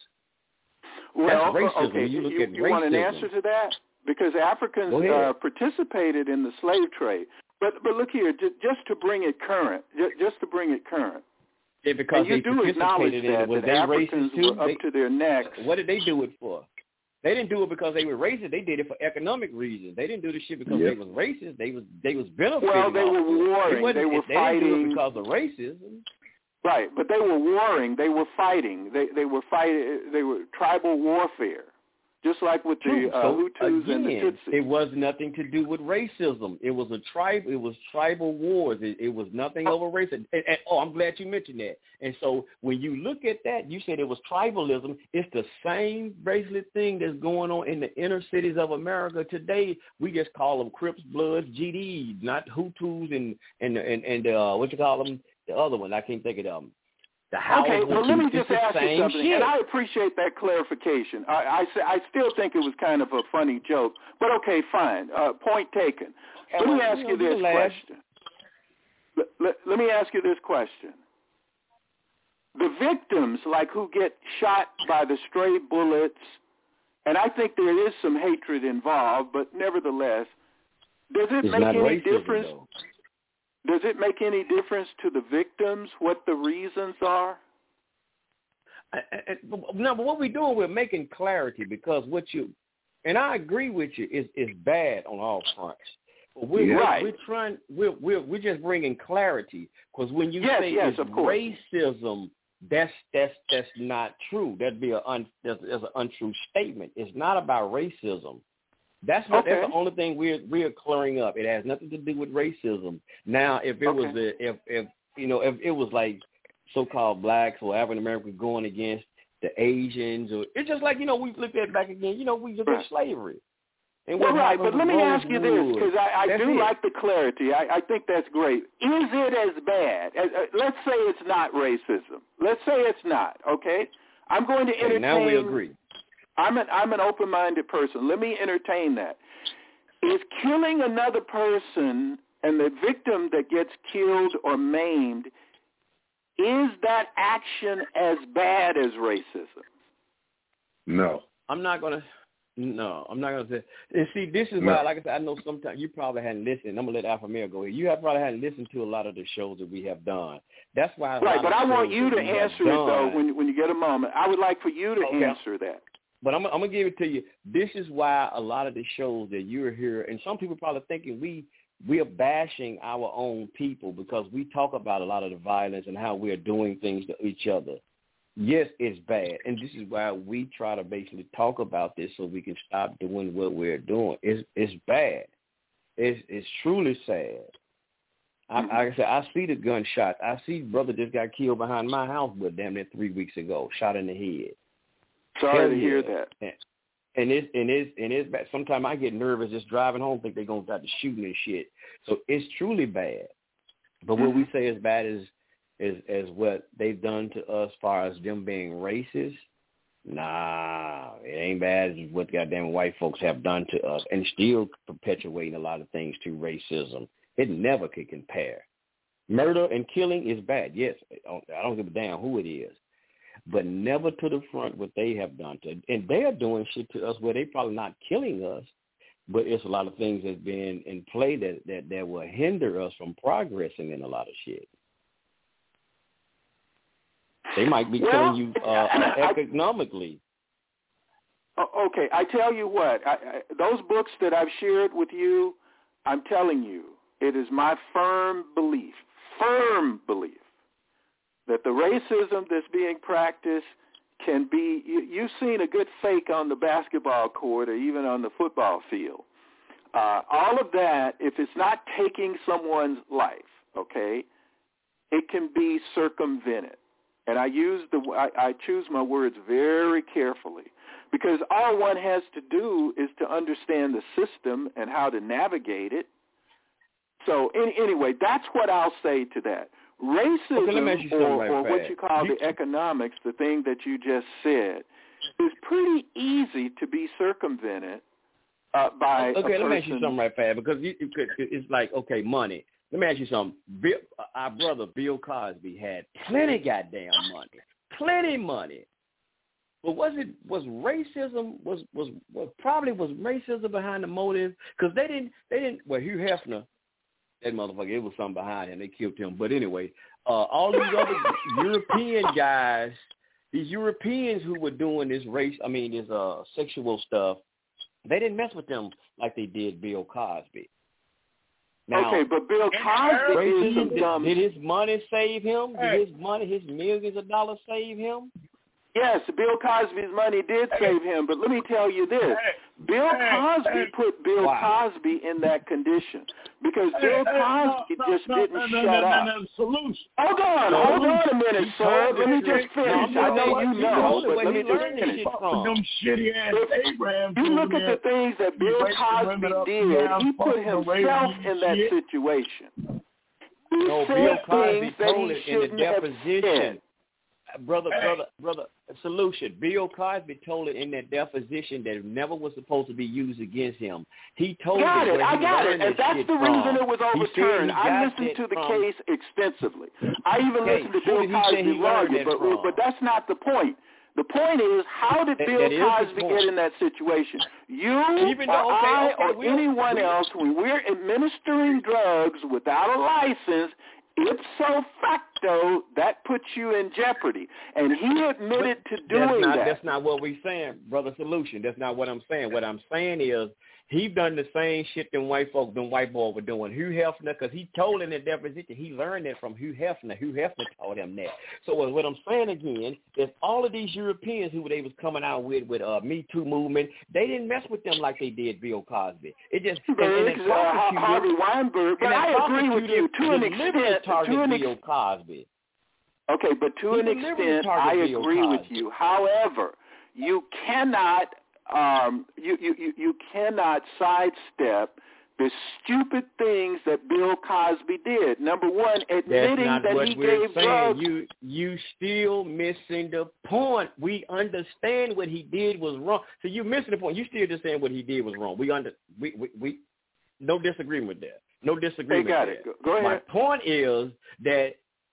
Well, that's racism. okay, you, look you, at you racism. want an answer to that? Because Africans uh, participated in the slave trade. But but look here, j- just to bring it current, j- just to bring it current. Yeah, because and you they do acknowledge in that, it. Was that they Africans racist too? were up they, to their necks. What did they do it for? They didn't do it because they were racist. They did it for economic reasons. They didn't do the shit because yep. they was racist. They was they was benefiting. Well, they were warring. They, they were they fighting. Didn't do it because of racism. Right, but they were warring. They were fighting. They they were fighting. They were tribal warfare. Just like with the uh, so, Hutus again, and the Tutsis. It was nothing to do with racism. It was a tribe. It was tribal wars. It, it was nothing over racism. And, and, oh, I'm glad you mentioned that. And so when you look at that, you said it was tribalism. It's the same bracelet thing that's going on in the inner cities of America today. We just call them Crips, Bloods, G Ds, not Hutus and and and, and uh, what you call them, the other one. I can't think of them. The okay, well, let me just ask you something, shit. and I appreciate that clarification. I, I, I still think it was kind of a funny joke, but okay, fine. Uh, point taken. Let me ask you this question. Let, let, let me ask you this question. The victims, like who get shot by the stray bullets, and I think there is some hatred involved, but nevertheless, does it it's make any racism, difference? Though. Does it make any difference to the victims what the reasons are? I, I, no, but what we're doing, we're making clarity because what you, and I agree with you, is is bad on all fronts. But we're, right. we're, we're trying, we're, we're we're just bringing clarity because when you yes, say yes, it's of course. racism, that's that's that's not true. That'd be a un, that's, that's an untrue statement. It's not about racism. That's what. Okay. That's the only thing we're we're clearing up. It has nothing to do with racism. Now, if it okay. was a, if if you know if it was like so-called blacks or African Americans going against the Asians, or it's just like you know we looked at back again. You know we look right. at slavery. And well, what right, but let me Rosewood, ask you this, because I, I do it. like the clarity. I, I think that's great. Is it as bad? As, uh, let's say it's not racism. Let's say it's not, okay? I'm going to entertain. Okay, now we agree. I'm an, I'm an open-minded person. Let me entertain that. Is killing another person and the victim that gets killed or maimed, is that action as bad as racism? No. I'm not going to. No, I'm not going to say. And see, this is no. why, like I said, I know sometimes you probably hadn't listened. I'm going to let Alpha Male go here. You have probably hadn't listened to a lot of the shows that we have done. That's why. Right, but I want you to answer it, though, when, when you get a moment. I would like for you to okay. answer that. But I'm, I'm going to give it to you. This is why a lot of the shows that you're here, and some people probably thinking we we are bashing our own people because we talk about a lot of the violence and how we are doing things to each other. Yes, it's bad, and this is why we try to basically talk about this so we can stop doing what we're doing. It's it's bad. It's it's truly sad. I, like I said, I see the gunshots. I see brother just got killed behind my house, but damn near three weeks ago, shot in the head. Sorry Hell to yeah. hear that. And, and it's and it's and it's bad. Sometimes I get nervous just driving home, think they're gonna start to shooting and shit. So it's truly bad. But mm-hmm. what we say is bad is. Is as what they've done to us as far as them being racist, nah, it ain't bad as what goddamn white folks have done to us and still perpetuating a lot of things to racism. It never could compare. Murder and killing is bad, yes. I don't give a damn who it is. But never to the front what they have done to, and they are doing shit to us where they probably not killing us, but it's a lot of things that's been in play that, that, that will hinder us from progressing in a lot of shit. They might be well, killing you uh, economically. Okay, I tell you what, I, I, those books that I've shared with you, I'm telling you, it is my firm belief, firm belief, that the racism that's being practiced can be, you, you've seen a good fake on the basketball court or even on the football field. Uh, all of that, if it's not taking someone's life, okay, it can be circumvented. And I use the I, I choose my words very carefully because all one has to do is to understand the system and how to navigate it. So in, anyway, that's what I'll say to that. Racism, okay, or, right or what fast. you call you, the economics, the thing that you just said, is pretty easy to be circumvented uh, by okay, a person. Let me ask you something right fast because you, it's like, okay, money. Let me ask you something. Bill, our brother Bill Cosby had plenty goddamn money, plenty money. But was it was racism was was, was probably was racism behind the motive? Because they didn't they didn't. Well, Hugh Hefner, that motherfucker, it was something behind him. They killed him. But anyway, uh, all these other European guys, these Europeans who were doing this race, I mean, this uh sexual stuff, they didn't mess with them like they did Bill Cosby. Now, okay, but Bill Cosby did some did, dumb. Did his money save him? Did his money, his millions of dollars save him? Yes, Bill Cosby's money did save him, but let me tell you this. Bill Cosby put Bill wow. Cosby in that condition because hey, Bill hey, Cosby no, just no, didn't no, no, shut no, up. no, no, solution. Hold on, no, hold on a minute, sir. Let me just finish. No, I know you know, but let me just finish. Them shitty ass Abrahams. You look at the things that Bill Cosby did. He put himself in that situation. He no, said Bill Cosby things that told he it in the shouldn't have deposition. said. Brother, brother, brother, solution. Bill Cosby told it in that deposition that it never was supposed to be used against him. He told got it. it. I got it. And that's the reason it was overturned. I listened to the from, case extensively. I even okay, listened to Bill Cosby lawyer, but, but that's not the point. The point is, how did that, Bill that Cosby get in that situation? You even or though, okay, I okay, or we'll, anyone we'll, else, when we're administering drugs without a license, ipso facto, that puts you in jeopardy. And he admitted to doing that's not, that. That's not what we're saying, brother. Solution. That's not what I'm saying. What I'm saying is he done the same shit them white folk, them white boys were doing. Hugh Hefner, because he told in the deposition, he learned it from Hugh Hefner. Hugh Hefner taught him that. So what I'm saying again is all of these Europeans who they was coming out with with uh, Me Too movement, they didn't mess with them like they did Bill Cosby. It just and, and uh, Harvey Weinberg, but I agree with you to an extent. To an Bill Cosby. Okay, but to he an extent, I agree Bill with you. However, you cannot um, you, you, you cannot sidestep the stupid things that Bill Cosby did. Number one, admitting That's not that what he we're gave saying. drugs. You you still missing the point. We understand what he did was wrong. So you missing the point. You still just saying what he did was wrong. We under we we, we no disagreement with that. No disagreement. They got there. it. Go, go ahead. My point is that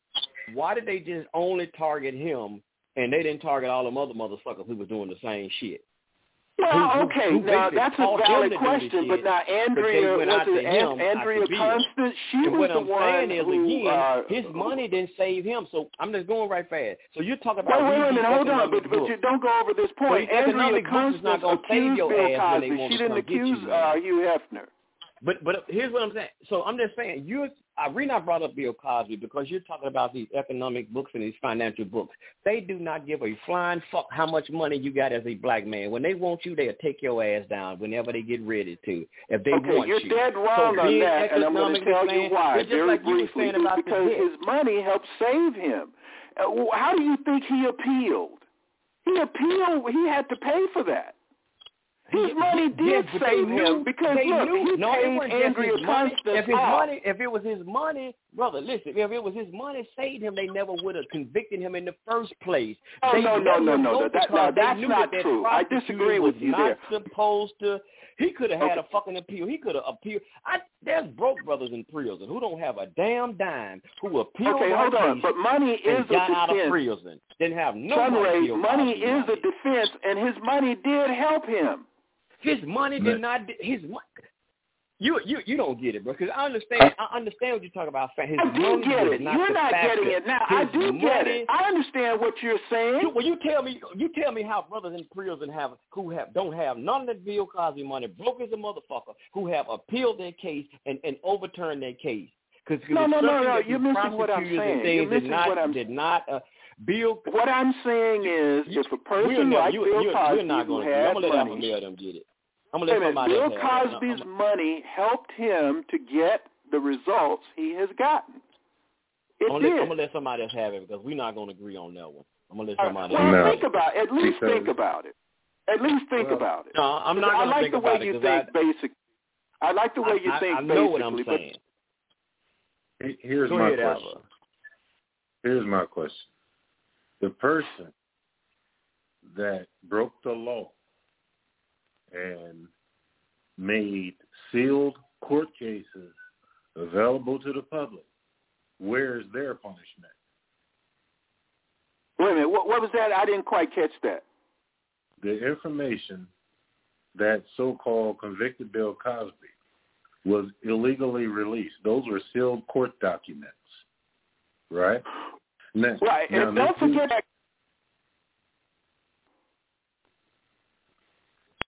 why did they just only target him and they didn't target all them other motherfuckers who was doing the same shit? Well, who, okay, who now that's a valid question, but now Andrea, but was it him, Andrea Constance? She and was what the I'm one saying is, who, again, uh, his money didn't save him. So I'm just going right fast. So you're talking about wait, wait, wait a minute, hold on, but, books. but you don't go over this point. So Andrea Constance Constance accused Bill Cosby. She didn't accuse you, uh, Hugh Hefner. But but here's what I'm saying. So I'm just saying, you. I reason I brought up Bill Cosby because you're talking about these economic books and these financial books. They do not give a flying fuck how much money you got as a black man. When they want you, they'll take your ass down whenever they get ready to. If they okay, want you're you. dead wrong so on that, and I'm going to tell man, you why very like briefly. Because his money helped save him. Uh, how do you think he appealed? He appealed. He had to pay for that. His money did yes, save knew, him because look, knew, he no, paid Andrea Constance if his off. money, if it was his money, brother, listen, if it was his money saved him, they never would have convicted him in the first place. Oh, they no, no, no, no, that, no, that's not that true. I disagree with you not there. Supposed to. He could have had okay. a fucking appeal. He could have appealed. I, there's broke brothers in prison who don't have a damn dime who appealed. Okay, hold on. But money is a got defense. out of prison. Didn't have no Sunray, money. Money is money. a defense, and his money did help him. His money did not. His money. You you you don't get it, bro. Because I understand. I understand what you're talking about. His I do get it. Not you're not factor. getting it now. His I do money, get it. I understand what you're saying. You, well, you tell me. You tell me how brothers in prison have who have don't have none of the Bill Cosby money, broke as a motherfucker, who have appealed their case and, and overturned their case. Cause, cause no, no, no, no. You're missing what I'm saying. You're missing not, what I'm did not. Uh, Bill. What I'm saying is, if a person not, like you, Bill you're, Cosby you're not gonna, who had I'm gonna let money, let them get it. I'm gonna let somebody Bill else have Cosby's it. money helped him to get the results he has gotten. It I'm, did. let, I'm gonna let somebody else have it because we're not gonna agree on that one. I'm gonna let somebody uh, else. Well, have think it. about it. At least because, think about it. At least think well, about it. No, I'm not gonna I like think the about way it you think. I, basic. I like the way you I, think. I, I know basically, what I'm saying. Here's Go my ahead, question. Alva. Here's my question. The person that broke the law and made sealed court cases available to the public, where's their punishment? Wait a minute. What, what was that? I didn't quite catch that. The information that so-called convicted Bill Cosby was illegally released. Those were sealed court documents, right? Now, right. now And don't forget that